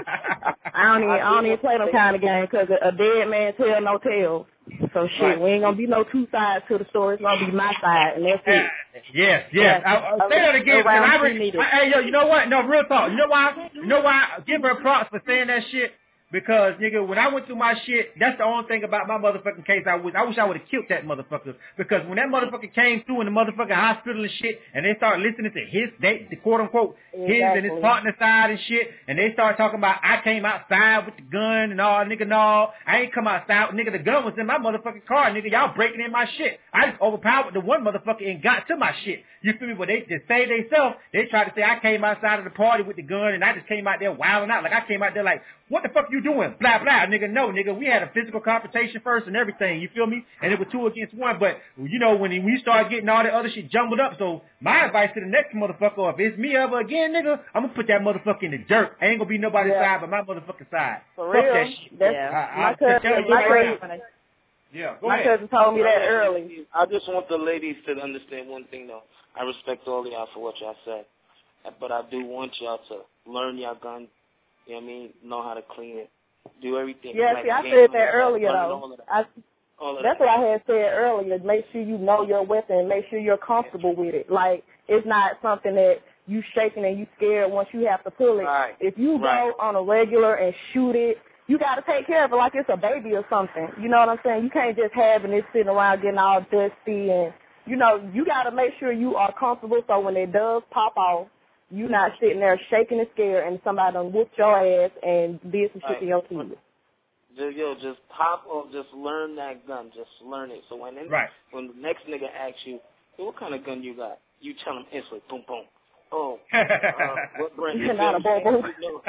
I don't even, I don't even play them kind of game, because a, a dead man tell no tales. So, shit, right. We ain't going to be no two sides to the story. It's going to be my side, and that's it. Yes, yes. I, I'll say that again. I, I, I, hey, yo, you know what? No, real talk. You know why? You know why? Give her props for saying that shit. Because, nigga, when I went through my shit, that's the only thing about my motherfucking case I wish. I wish I would have killed that motherfucker. Because when that motherfucker came through in the motherfucking hospital and shit, and they started listening to his, they, the quote-unquote, his exactly. and his partner side and shit, and they started talking about, I came outside with the gun and all, nigga, no, I ain't come outside. Nigga, the gun was in my motherfucking car. Nigga, y'all breaking in my shit. I just overpowered the one motherfucker and got to my shit. You feel me? But they just say they self, they try to say I came outside of the party with the gun, and I just came out there wilding out. Like, I came out there like, what the fuck you doing? Blah, blah. Nigga, no, nigga. We had a physical confrontation first and everything. You feel me? And it was two against one. But, you know, when we started getting all the other shit jumbled up, so my advice to the next motherfucker, if it's me ever again, nigga, I'm going to put that motherfucker in the dirt. I ain't going to be nobody's yeah. side but my motherfucking side. For fuck real. that shit. That's, yeah. I, my, I, cousin, my, cousin, yeah, go my ahead. cousin told me that early. I just want the ladies to understand one thing, though. I respect all of y'all for what y'all said. But I do want y'all to learn your gun. You know what I mean? Know how to clean it. Do everything. Yeah, like see, I said that earlier, though. That. I, that's that. what I had said earlier. Make sure you know your weapon. Make sure you're comfortable with it. Like, it's not something that you shaking and you scared once you have to pull it. Right. If you right. go on a regular and shoot it, you got to take care of it like it's a baby or something. You know what I'm saying? You can't just have it sitting around getting all dusty. And, you know, you got to make sure you are comfortable so when it does pop off, you're not sitting there shaking and scared and somebody done whooped your ass and did some shit right. to your kids. Just, yo, just pop off, just learn that gun, just learn it. So when then, right. when the next nigga asks you, hey, what kind of gun you got? You tell him instantly, boom, boom. Oh, uh, what brand? You're not a boom, boom.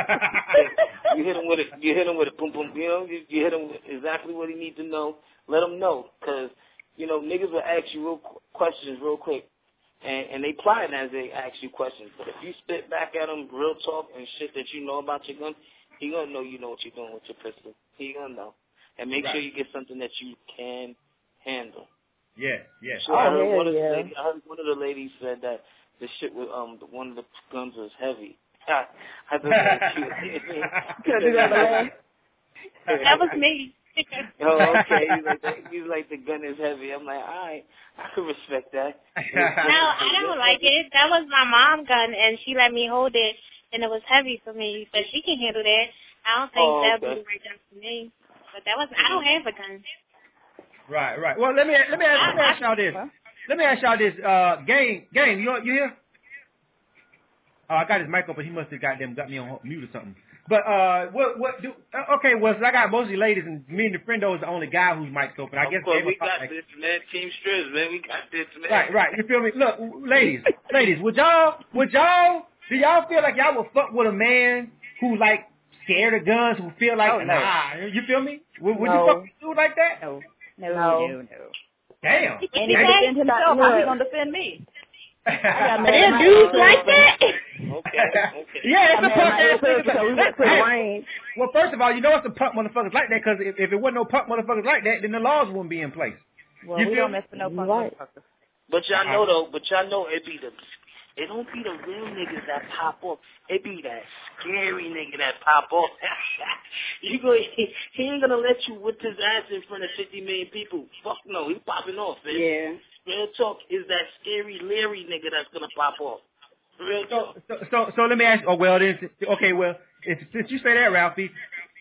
You hit him with it. You hit him with it, boom, boom. You know, you, you hit him with exactly what he needs to know. Let him know, cause you know niggas will ask you real qu- questions real quick, and and they apply it as they ask you questions. But if you spit back at him real talk and shit that you know about your gun, he gonna know you know what you're doing with your pistol. He gonna know, and make right. sure you get something that you can handle. Yeah, yeah. So oh, I heard yeah, one of the yeah. ladies, I heard one of the ladies said that the shit with um the, one of the guns was heavy. I thought that was cute. That was me. Oh, okay. He's like, the, he's like, the gun is heavy. I'm like, all right, I can respect that. No, I don't like it. That was my mom's gun, and she let me hold it, and it was heavy for me, but she can handle that. I don't think oh, that would okay. be the right gun for me. But that was, I don't have a gun. Right, right. Well, let me let me ask, let me ask y'all this. Let me ask y'all this. Uh, game, game. You you here? Oh, I got his mic open. He must have goddamn got me on mute or something. But uh, what what do? Uh, okay, well, so I got mostly ladies, and me and the friendo is the only guy whose mic's open. I Of guess course, they we must got like, this, man. Team Strips, man. We got this, man. right, right. You feel me? Look, ladies, ladies, would y'all would y'all do y'all feel like y'all would fuck with a man who like scared of guns, who feel like Oh, no. nah? You feel me? Would, would No. you fuck with a dude like that? No, no, No. no, no. Damn. And he defend himself. How he gonna defend me? I got Are mad there at my dudes ex like that? Okay, okay. Yeah, it's I a mad punk at my ass ex nigga. because we went to the Hey, range. well, first of all, you know it's the punk motherfuckers like that because if, if it wasn't no punk motherfuckers like that, then the laws wouldn't be in place. Well, You we feel don't me? mess with no punk Right. motherfuckers. But y'all know though, but y'all know it be the, it don't be the real niggas that pop off. It be that scary nigga that pop off. you go, he, he ain't gonna let you whip his ass in front of fifty million people. Fuck no, he popping off, man. Yeah. Real talk is that scary, leery nigga that's gonna pop off. Real So, talk. so, so, so let me ask. Oh well, then. Okay, well, if, since you say that, Ralphie,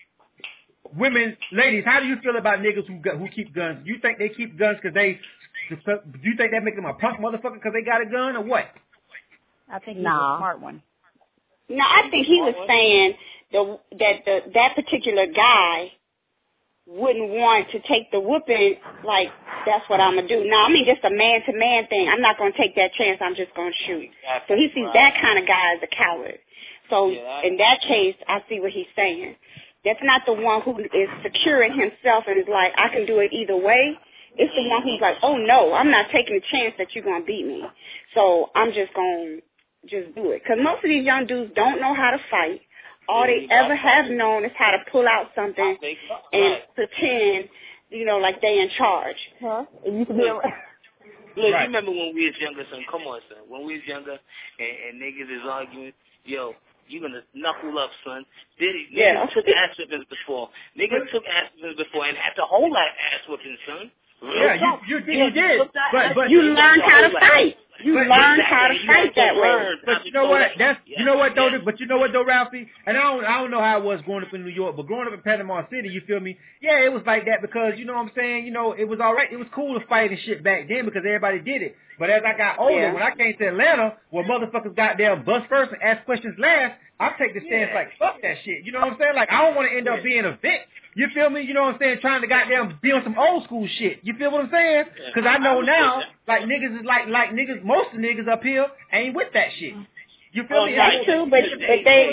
women, ladies, how do you feel about niggas who got, who keep guns? You think they keep guns because they? Do you think that makes them a punk motherfucker because they got a gun or what? I think he's Nah. a smart one. No, I think he was saying the that the that particular guy wouldn't want to take the whooping like that's what I'm gonna do. No, I mean just a man to man thing. I'm not gonna take that chance. I'm just gonna shoot. So he sees that kind of guy as a coward. So Yeah, in that case, I see what he's saying. That's not the one who is secure in himself and is like, I can do it either way. It's the one who's like, oh no, I'm not taking a chance that you're gonna beat me. So I'm just gonna just do it. Because most of these young dudes don't know how to fight. All they ever have known is how to pull out something and pretend, you know, like they in charge. Huh? It used to be around. Look, Right. you remember when we was younger, son? Come on, son. When we was younger and, and niggas is arguing, yo, you gonna knuckle up, son. Did he? Yeah. Niggas took ass whippings before. Niggas took ass whippings before and had to hold that ass whipping, son. Real Yeah, you talk. you, you did. took that But ass but You whipping, learn had how to hold that. fight. You But learn exactly. how to You fight have to that way. learn how But to you know throw what? that- That's yes, you know what though. yes. But you know what though, Ralphie. And I don't I don't know how it was growing up in New York, but growing up in Panama City, you feel me? Yeah, it was like that because you know what I'm saying. You know, it was all right. It was cool to fight and shit back then because everybody did it. But as I got older, Yeah. when I came to Atlanta, where motherfuckers got there bust first and ask questions last, I take the stance like fuck that shit. You know what I'm saying? Like I don't want to end up being a victim. You feel me? You know what I'm saying? Trying to goddamn be on some old school shit. You feel what I'm saying? Because I know now, like niggas is like like niggas. Most of the niggas up here ain't with that shit. You feel Oh, me? right. And- Too, but but they.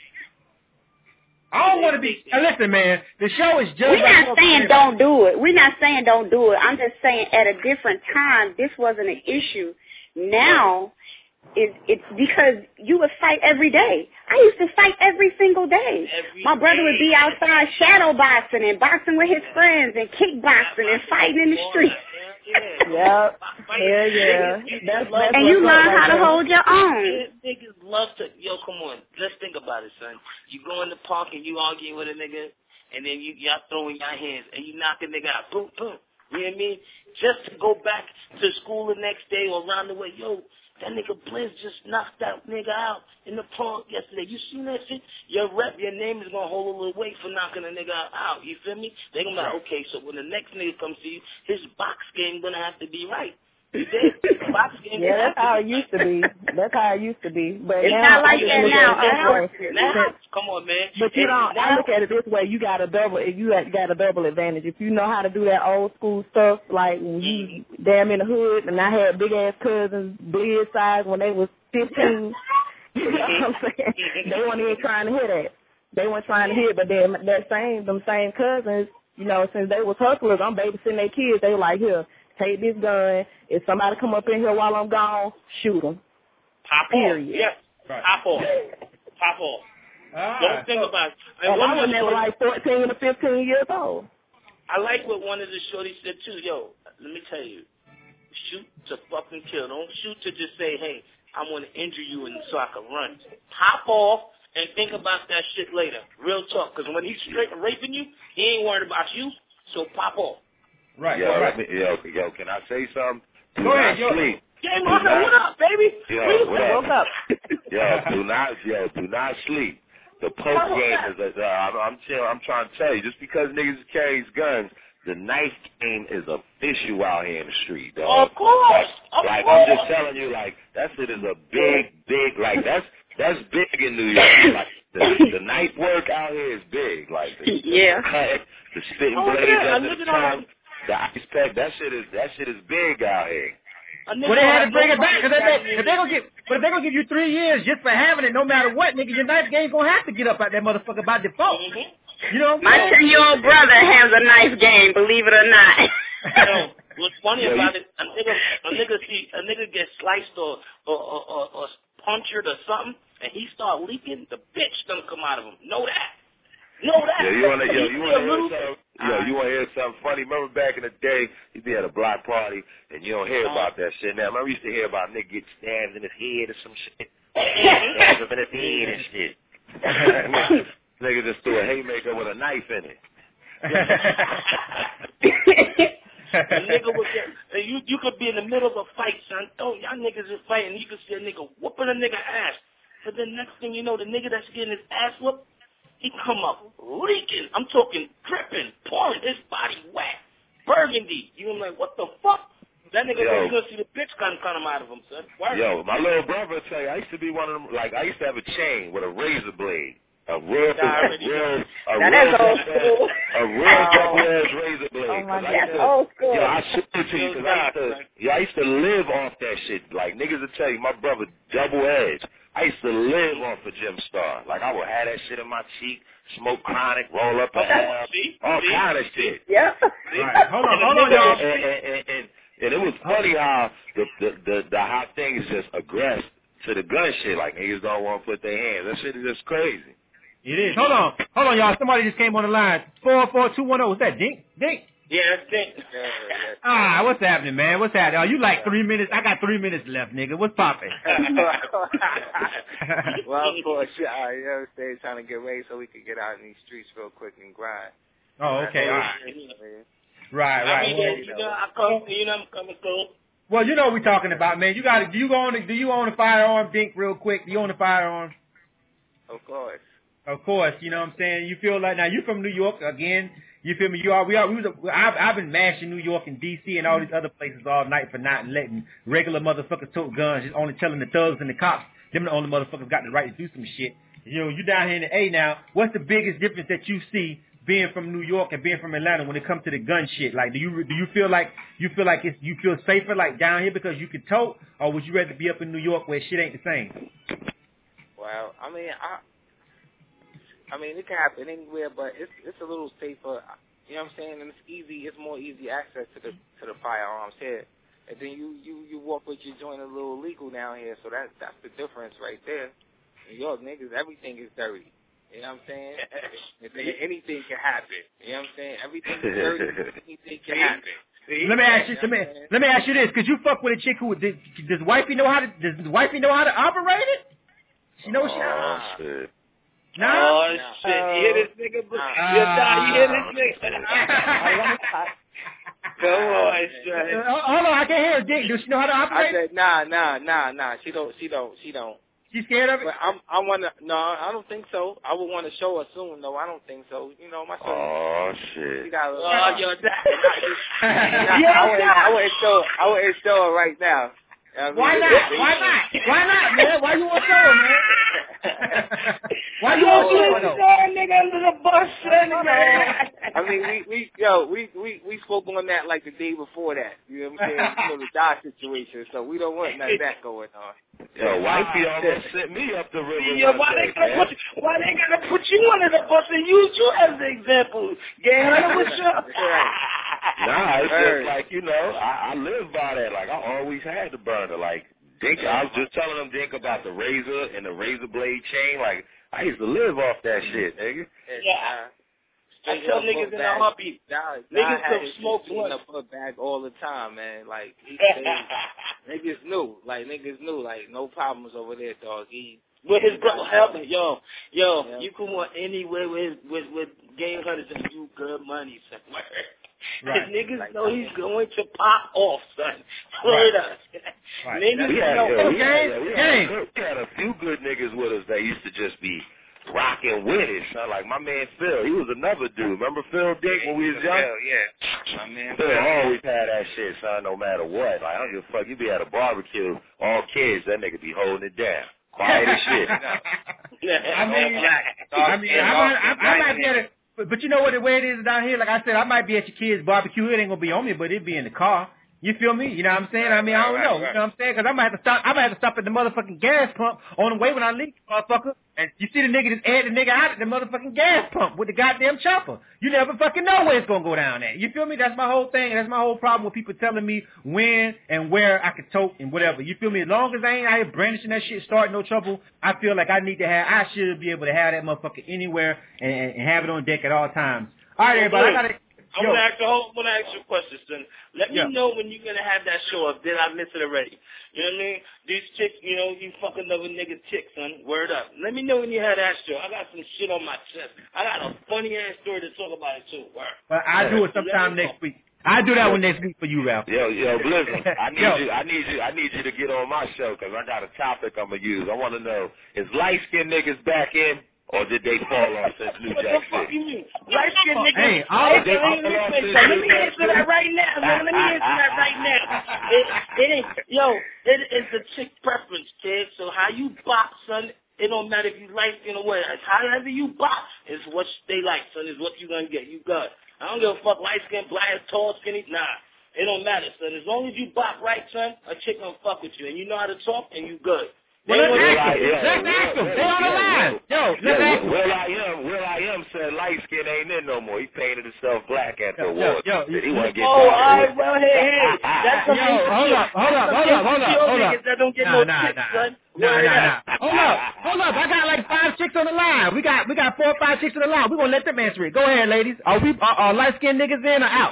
I don't want to be. Now listen, man. The show is just. We're like not saying don't do it. We're not saying don't do it. I'm just saying at a different time, this wasn't an issue. Now, it, it's because you would fight every day. I used to fight every single day. Every My brother would be outside shadow boxing and boxing with his friends and kickboxing and fighting in the street. Yep. Hell yeah. That's, that's And you what's learn up how right to there. hold your own. Niggas love to, yo, come on. Let's think about it, son. You go in the park and you arguing with a nigga, and then you, y'all throwing your hands, and you knock a nigga out. Boom, boom. You know what I mean? Just to go back to school the next day or around the way, yo, that nigga Blizz just knocked that nigga out in the park yesterday. You seen that shit? Your rep, your name is going to hold a little weight for knocking a nigga out. You feel me? They're going to be like, okay, so when the next nigga comes to you, his box game going to have to be right. You did? Box game Yeah, gonna that's have how to it be used to be. That's how it used to be. But It's now, not like I just that look now, at it this way. Now, That- come on, man. But you And know, now, I look at it this way: you got a double, you got got a double advantage. If you know how to do that old school stuff, like when you damn in the hood, and I had big ass cousins, bleed size when they was fifteen. You know what I'm saying? They weren't even trying to hear that. They weren't trying to hear, but then that same, them same cousins, you know, since they was hustlers, I'm babysitting their kids. They were like, here, take this gun. If somebody come up in here while I'm gone, shoot them. Pop Period. off. Yes. Right. Pop off. Pop off. Ah, Don't think so- about it. And one I of when the they were shorties- like fourteen or fifteen years old. I like what one of the shorties said too. Yo, let me tell you, shoot to fucking kill. Don't shoot to just say, hey, I'm going to injure you and so I can run. Pop off and think about that shit later. Real talk. Because when he's straight raping you, he ain't worried about you. So pop off. Right. Yo, right. let me, yo, yo, can I say something? Do Go ahead, not yo. sleep. Game Do on, not- what up, baby? Yo, what up? Woke up. Yo, do not, yo, do not sleep. The post game is, uh, I'm, I'm, tell, I'm trying to tell you, just because niggas carries guns the knife game is official out here in the street, dog. Of course. Of like course. I'm just telling you, like that shit is a big, big, like that's that's big in New York. Like the, the knife work out here is big. Like the, yeah. the cut, the spitting Oh, blades yeah, under the tongue, the ice pack. That shit is that shit is big out here. Well, they had to bring it back because if they, if they gonna give, but if they gonna give you three years just for having it, no matter what, nigga, your knife game gonna have to get up out that motherfucker by default. Mm-hmm. You know what I'm My saying? ten-year-old brother has a knife game, believe it or not. Yo, what's funny about it, a nigga, a nigga see, a nigga get sliced or or, or, or, or punctured or something, and he start leaking, the bitch gonna come out of him. Know that. Know that. Yeah, you wanna, yo, you wanna hear little, something? Yo, you wanna hear something funny? Remember back in the day, you'd be at a block party and you don't hear about that shit now. Remember, you used to hear about nigga get stabbed in his head or some shit. Stabbed him in his head and shit. Nigga just threw a haymaker with a knife in it. a nigga would get, you you could be in the middle of a fight, son. Oh, y'all niggas is fighting. You could see a nigga whooping a nigga ass. But then next thing you know, the nigga that's getting his ass whooped, he come up leaking. I'm talking dripping, pouring his body wet, burgundy. You know, like what the fuck? That nigga was gonna see the bitch come come out of him, son. Word. Yo, my little brother will tell you, I used to be one of them. Like I used to have a chain with a razor blade. A real, a real, a now real, that's old school. a real double-edged razor blade. Oh my God, that's old school. Yo, I swear to you, because I used to, yo, I used to live off that shit. Like niggas will tell you, my brother double-edged. I used to live off of Jim Star. Like I would have that shit in my cheek, smoke chronic, roll up a half, all kind of shit. Yeah. Right. Hold on, hold on, y'all. And, and, and, and, and it was funny how the the the, the how things just aggressed to the gun shit. Like niggas don't want to put their hands. That shit is just crazy. It is. Hold on. Hold on, y'all. Somebody just came on the line. four four two one zero. What's that, Dink? Dink? Yeah, that's Dink. Ah, what's happening, man? What's happening? Are you like three minutes? I got three minutes left, nigga. What's popping? Well, of course, yeah, you know what I'm saying, trying to get ready so we could get out in these streets real quick and grind. Oh, okay. All right. Right, I right. mean, Well, you know, I come, you know, I'm coming through. well, you know what we're talking about, man. You got to, do you own a, do you own a firearm, Dink, real quick? Do you own a firearm? Of course. Of course, you know what I'm saying? You feel like, now you from New York, again, you feel me? You are, we are, we was, a, I've, I've been mashing New York and D C and all these other places all night for not letting regular motherfuckers tote guns, just only telling the thugs and the cops, them the only motherfuckers got the right to do some shit. You know, you down here in the A now, what's the biggest difference that you see being from New York and being from Atlanta when it comes to the gun shit? Like, do you, do you feel like, you feel like it's, you feel safer like down here because you can tote, or would you rather be up in New York where shit ain't the same? Well, I mean, I, I mean, it can happen anywhere, but it's it's a little safer. You know what I'm saying? And it's easy. It's more easy access to the to the firearms here. And then you you you walk with your joint a little legal down here, so that that's the difference right there. New York niggas, everything is dirty. You know what I'm saying? And then anything can happen. You know what I'm saying? Everything is dirty. Anything can happen. Let me ask you. Let me let me ask you this: could you fuck with a chick who does, does wifey know how to does wifey know how to operate it? She knows she. Oh shit. No. Oh shit! You hear this nigga? Uh, you hear this nigga? Come on, son. Uh, hold on, I can't hear her. Dick, does she know how to operate? I said, nah, nah, nah, nah. She don't. She don't. She don't. She's scared of it? But I'm, I want to, no, I don't think so. I would want to show her soon, though. I don't think so. You know, my son. Oh, shit. She got a little, Oh, yo, that. I wouldn't, I wouldn't show, I wouldn't show her right now. You know Why I mean? not? Why not? Why not, man? Why you want to show her, man? Why you want to show her, nigga under the bus, son? I mean, we, we, yo, we, we, we spoke on that like the day before that. You know what I'm saying? You know, the Dodge situation. So we don't want none of that going on. Yo, wifey almost sent me up the river. Yeah, why they gonna put you, why they gonna put you under the bus and use you as an example? Gang hunter, what's up? Nah, it's just like, you know, I, I live by that. Like, I always had the burner. Like, Dink, I was just telling them, Dink, about the razor and the razor blade chain. Like, I used to live off that shit, nigga. Yeah. I tell niggas in the heartbeat, niggas could smoke in blunt. a bag all the time, man. Like, he, they, niggas knew. Like, niggas knew. Like, no problems over there, dog. He, With his brother helping, yo, yo, Yeah. you can want anywhere with with with game hunters and do good money somewhere. Right. Cause niggas Like know that. he's going to pop off, son. Word up. Right. Niggas We had, know. yeah, we, had, Gang, yeah, we, gang. had, we had a few good niggas with us that used to just be rocking with it, son. Like my man Phil, he was another dude. Remember Phil Dick when we was young? Phil, yeah. My man Phil always had that shit, son, no matter what. Like, I don't give a fuck. You be at a barbecue, all kids, that nigga be holding it down. Quiet as shit. I mean, I mean, I might, I, I might be at it, but, but you know what the way it is down here? Like I said, I might be at your kid's barbecue. It ain't gonna be on me, but it'd be in the car. You feel me? You know what I'm saying? I mean, I don't know. You know what I'm saying? Because I might have to stop. I might have to stop at the motherfucking gas pump on the way when I leave, motherfucker. And you see the nigga just add the nigga out at the motherfucking gas pump with the goddamn chopper. You never fucking know where it's gonna go down at. You feel me? That's my whole thing. That's my whole problem with people telling me when and where I can tote and whatever. You feel me? As long as I ain't out here brandishing that shit, starting no trouble, I feel like I need to have. I should be able to have that motherfucker anywhere and, and have it on deck at all times. All right, everybody. I gotta. I'm gonna ask you. I'm gonna ask you a question, son. Let me Yeah. know when you're gonna have that show up. Did I miss it already? You know what I mean? These chicks, you know, you fucking another nigga chick, son. Word up. Let me know when you have that show. I got some shit on my chest. I got a funny ass story to talk about it too. Word. But I do it sometime next week. I do that one next week for you, Ralph. Yo, yo, Blizzard, I need Yo. you, I need you, I need you to get on my show because I got a topic I'm gonna use. I want to know: is light skinned niggas back in, or did they fall off since New What Jack the fuck City? you mean? Light skinned niggas. Hey, all Hey, of let them- me- let me say something. Let me answer that right now. Man. Let me answer that right now. It, it ain't, yo, it is the chick preference, kid. So how you box, son, it don't matter if you light skin or what. However you box is what they like, son, is what you gonna get. You good. I don't give a fuck light skin, black, tall, skinny. Nah. It don't matter, son. As long as you box right, son, a chick gonna fuck with you. And you know how to talk, and you good. Well, let's Will ask I him. am, Let's Will- ask him. Will- Stay on the yeah, line. Will- Yo, let's yeah, ask him. Will I am, Will I am said light skin ain't in no more. He painted himself black at the Yo, awards. yo, yo, he want to get Oh, all darker. right, well, hey, hey. That's some Yo, hold up, hold up, hold up, hold up, hold up. That don't get Nah, no nah, chicks, nah. son. Nah, Word nah, up. nah. Hold up, hold up. I got like five chicks on the line. We got we got four or five chicks on the line. We're going to let them answer it. Go ahead, ladies. Are we are, are light-skinned niggas in or out?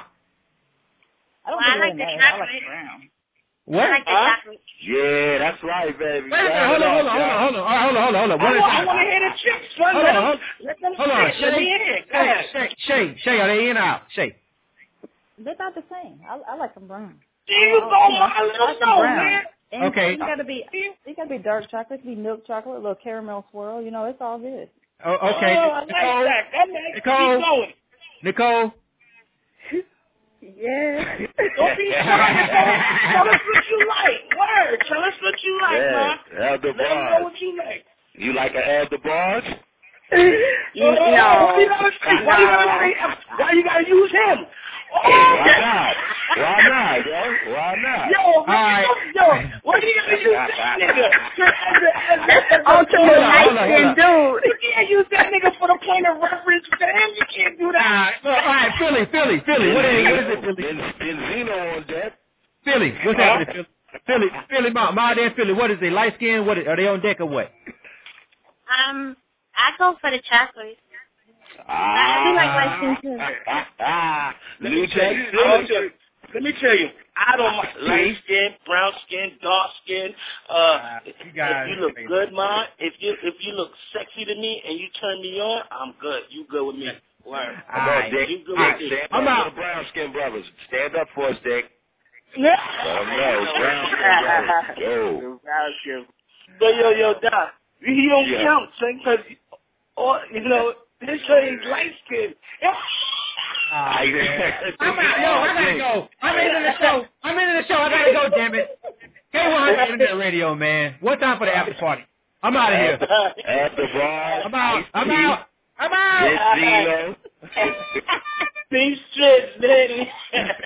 I don't Well, I think like it the really matters. I like chocolate. brown. What? I like the Huh? chocolate. Yeah, that's right, baby. Wait a minute. Hold on, hold on, hold on, hold on. All right, hold on, hold on, hold on. I One at a want, I time. want to hear the chicks, son. Hold Let on, them, hold, let them hold on. sit. Let me Shay, in. Go Shay, ahead. Shay, Shay, Shay, are they in or out? Shay. They're about the same. I, I like them brown. There you go, I, man. I Let like them them know, brown. man. And Okay. You gotta be, you gotta be dark chocolate. It can be milk chocolate, a little caramel swirl. You know, it's all good. Oh, okay. Oh, I like Nicole, that. That man, Nicole. keep going. Nicole. Yeah. Don't be shy, Nicole. Tell us what you like. Word. Tell us what you like, Yeah, man. Elder Let them know Bars. what you like. You like an Elder Bars? Oh, why you gotta say? Why you gotta say? Why you gotta use him? Oh, Why not? Why not, yo? Why not? Yo, All right. yo, why you gotta use that nigga? As a, as a, as a, Ultimate Hold on, hold on, light-skinned dude. You can't use that nigga for the point of reference for him. You can't do All that. right, all right, Philly, Philly, Philly. What is, what is it, Philly? Ben, Benzino on deck. Philly, what's happening, Philly? Philly, Philly, my, my damn Philly. What is it? Light skin? What is, are they on deck or what? Um, I go for the chocolate. Ah, I do like light skin too. ah, ah. Let New me tell you. Jack Let me City. tell you. Let me tell you. I don't mind light skin, brown skin, dark skin. Uh, you guys if you look crazy. good, man. If you if you look sexy to me and you turn me on, I'm good. You good with me. Word. Come on, Alright. Dick. You good Dick, with me. stand I'm up out. for the brown skin brothers. Stand up for us, Dick. Yeah. Let them know. Brown skin brothers. Yo. The brown skin. But yo, yo, Doc, he don't Yeah. count, son, because, or you know, this is light skin. Ah, man. I'm out. Yo, I gotta go. I'm into the show. I'm into the show. I gotta go, damn it. K one hundred Internet Radio, man. One time for the after party. I'm out of here. After bars. I'm out. I'm out. I'm out. Benzino. These shits, man.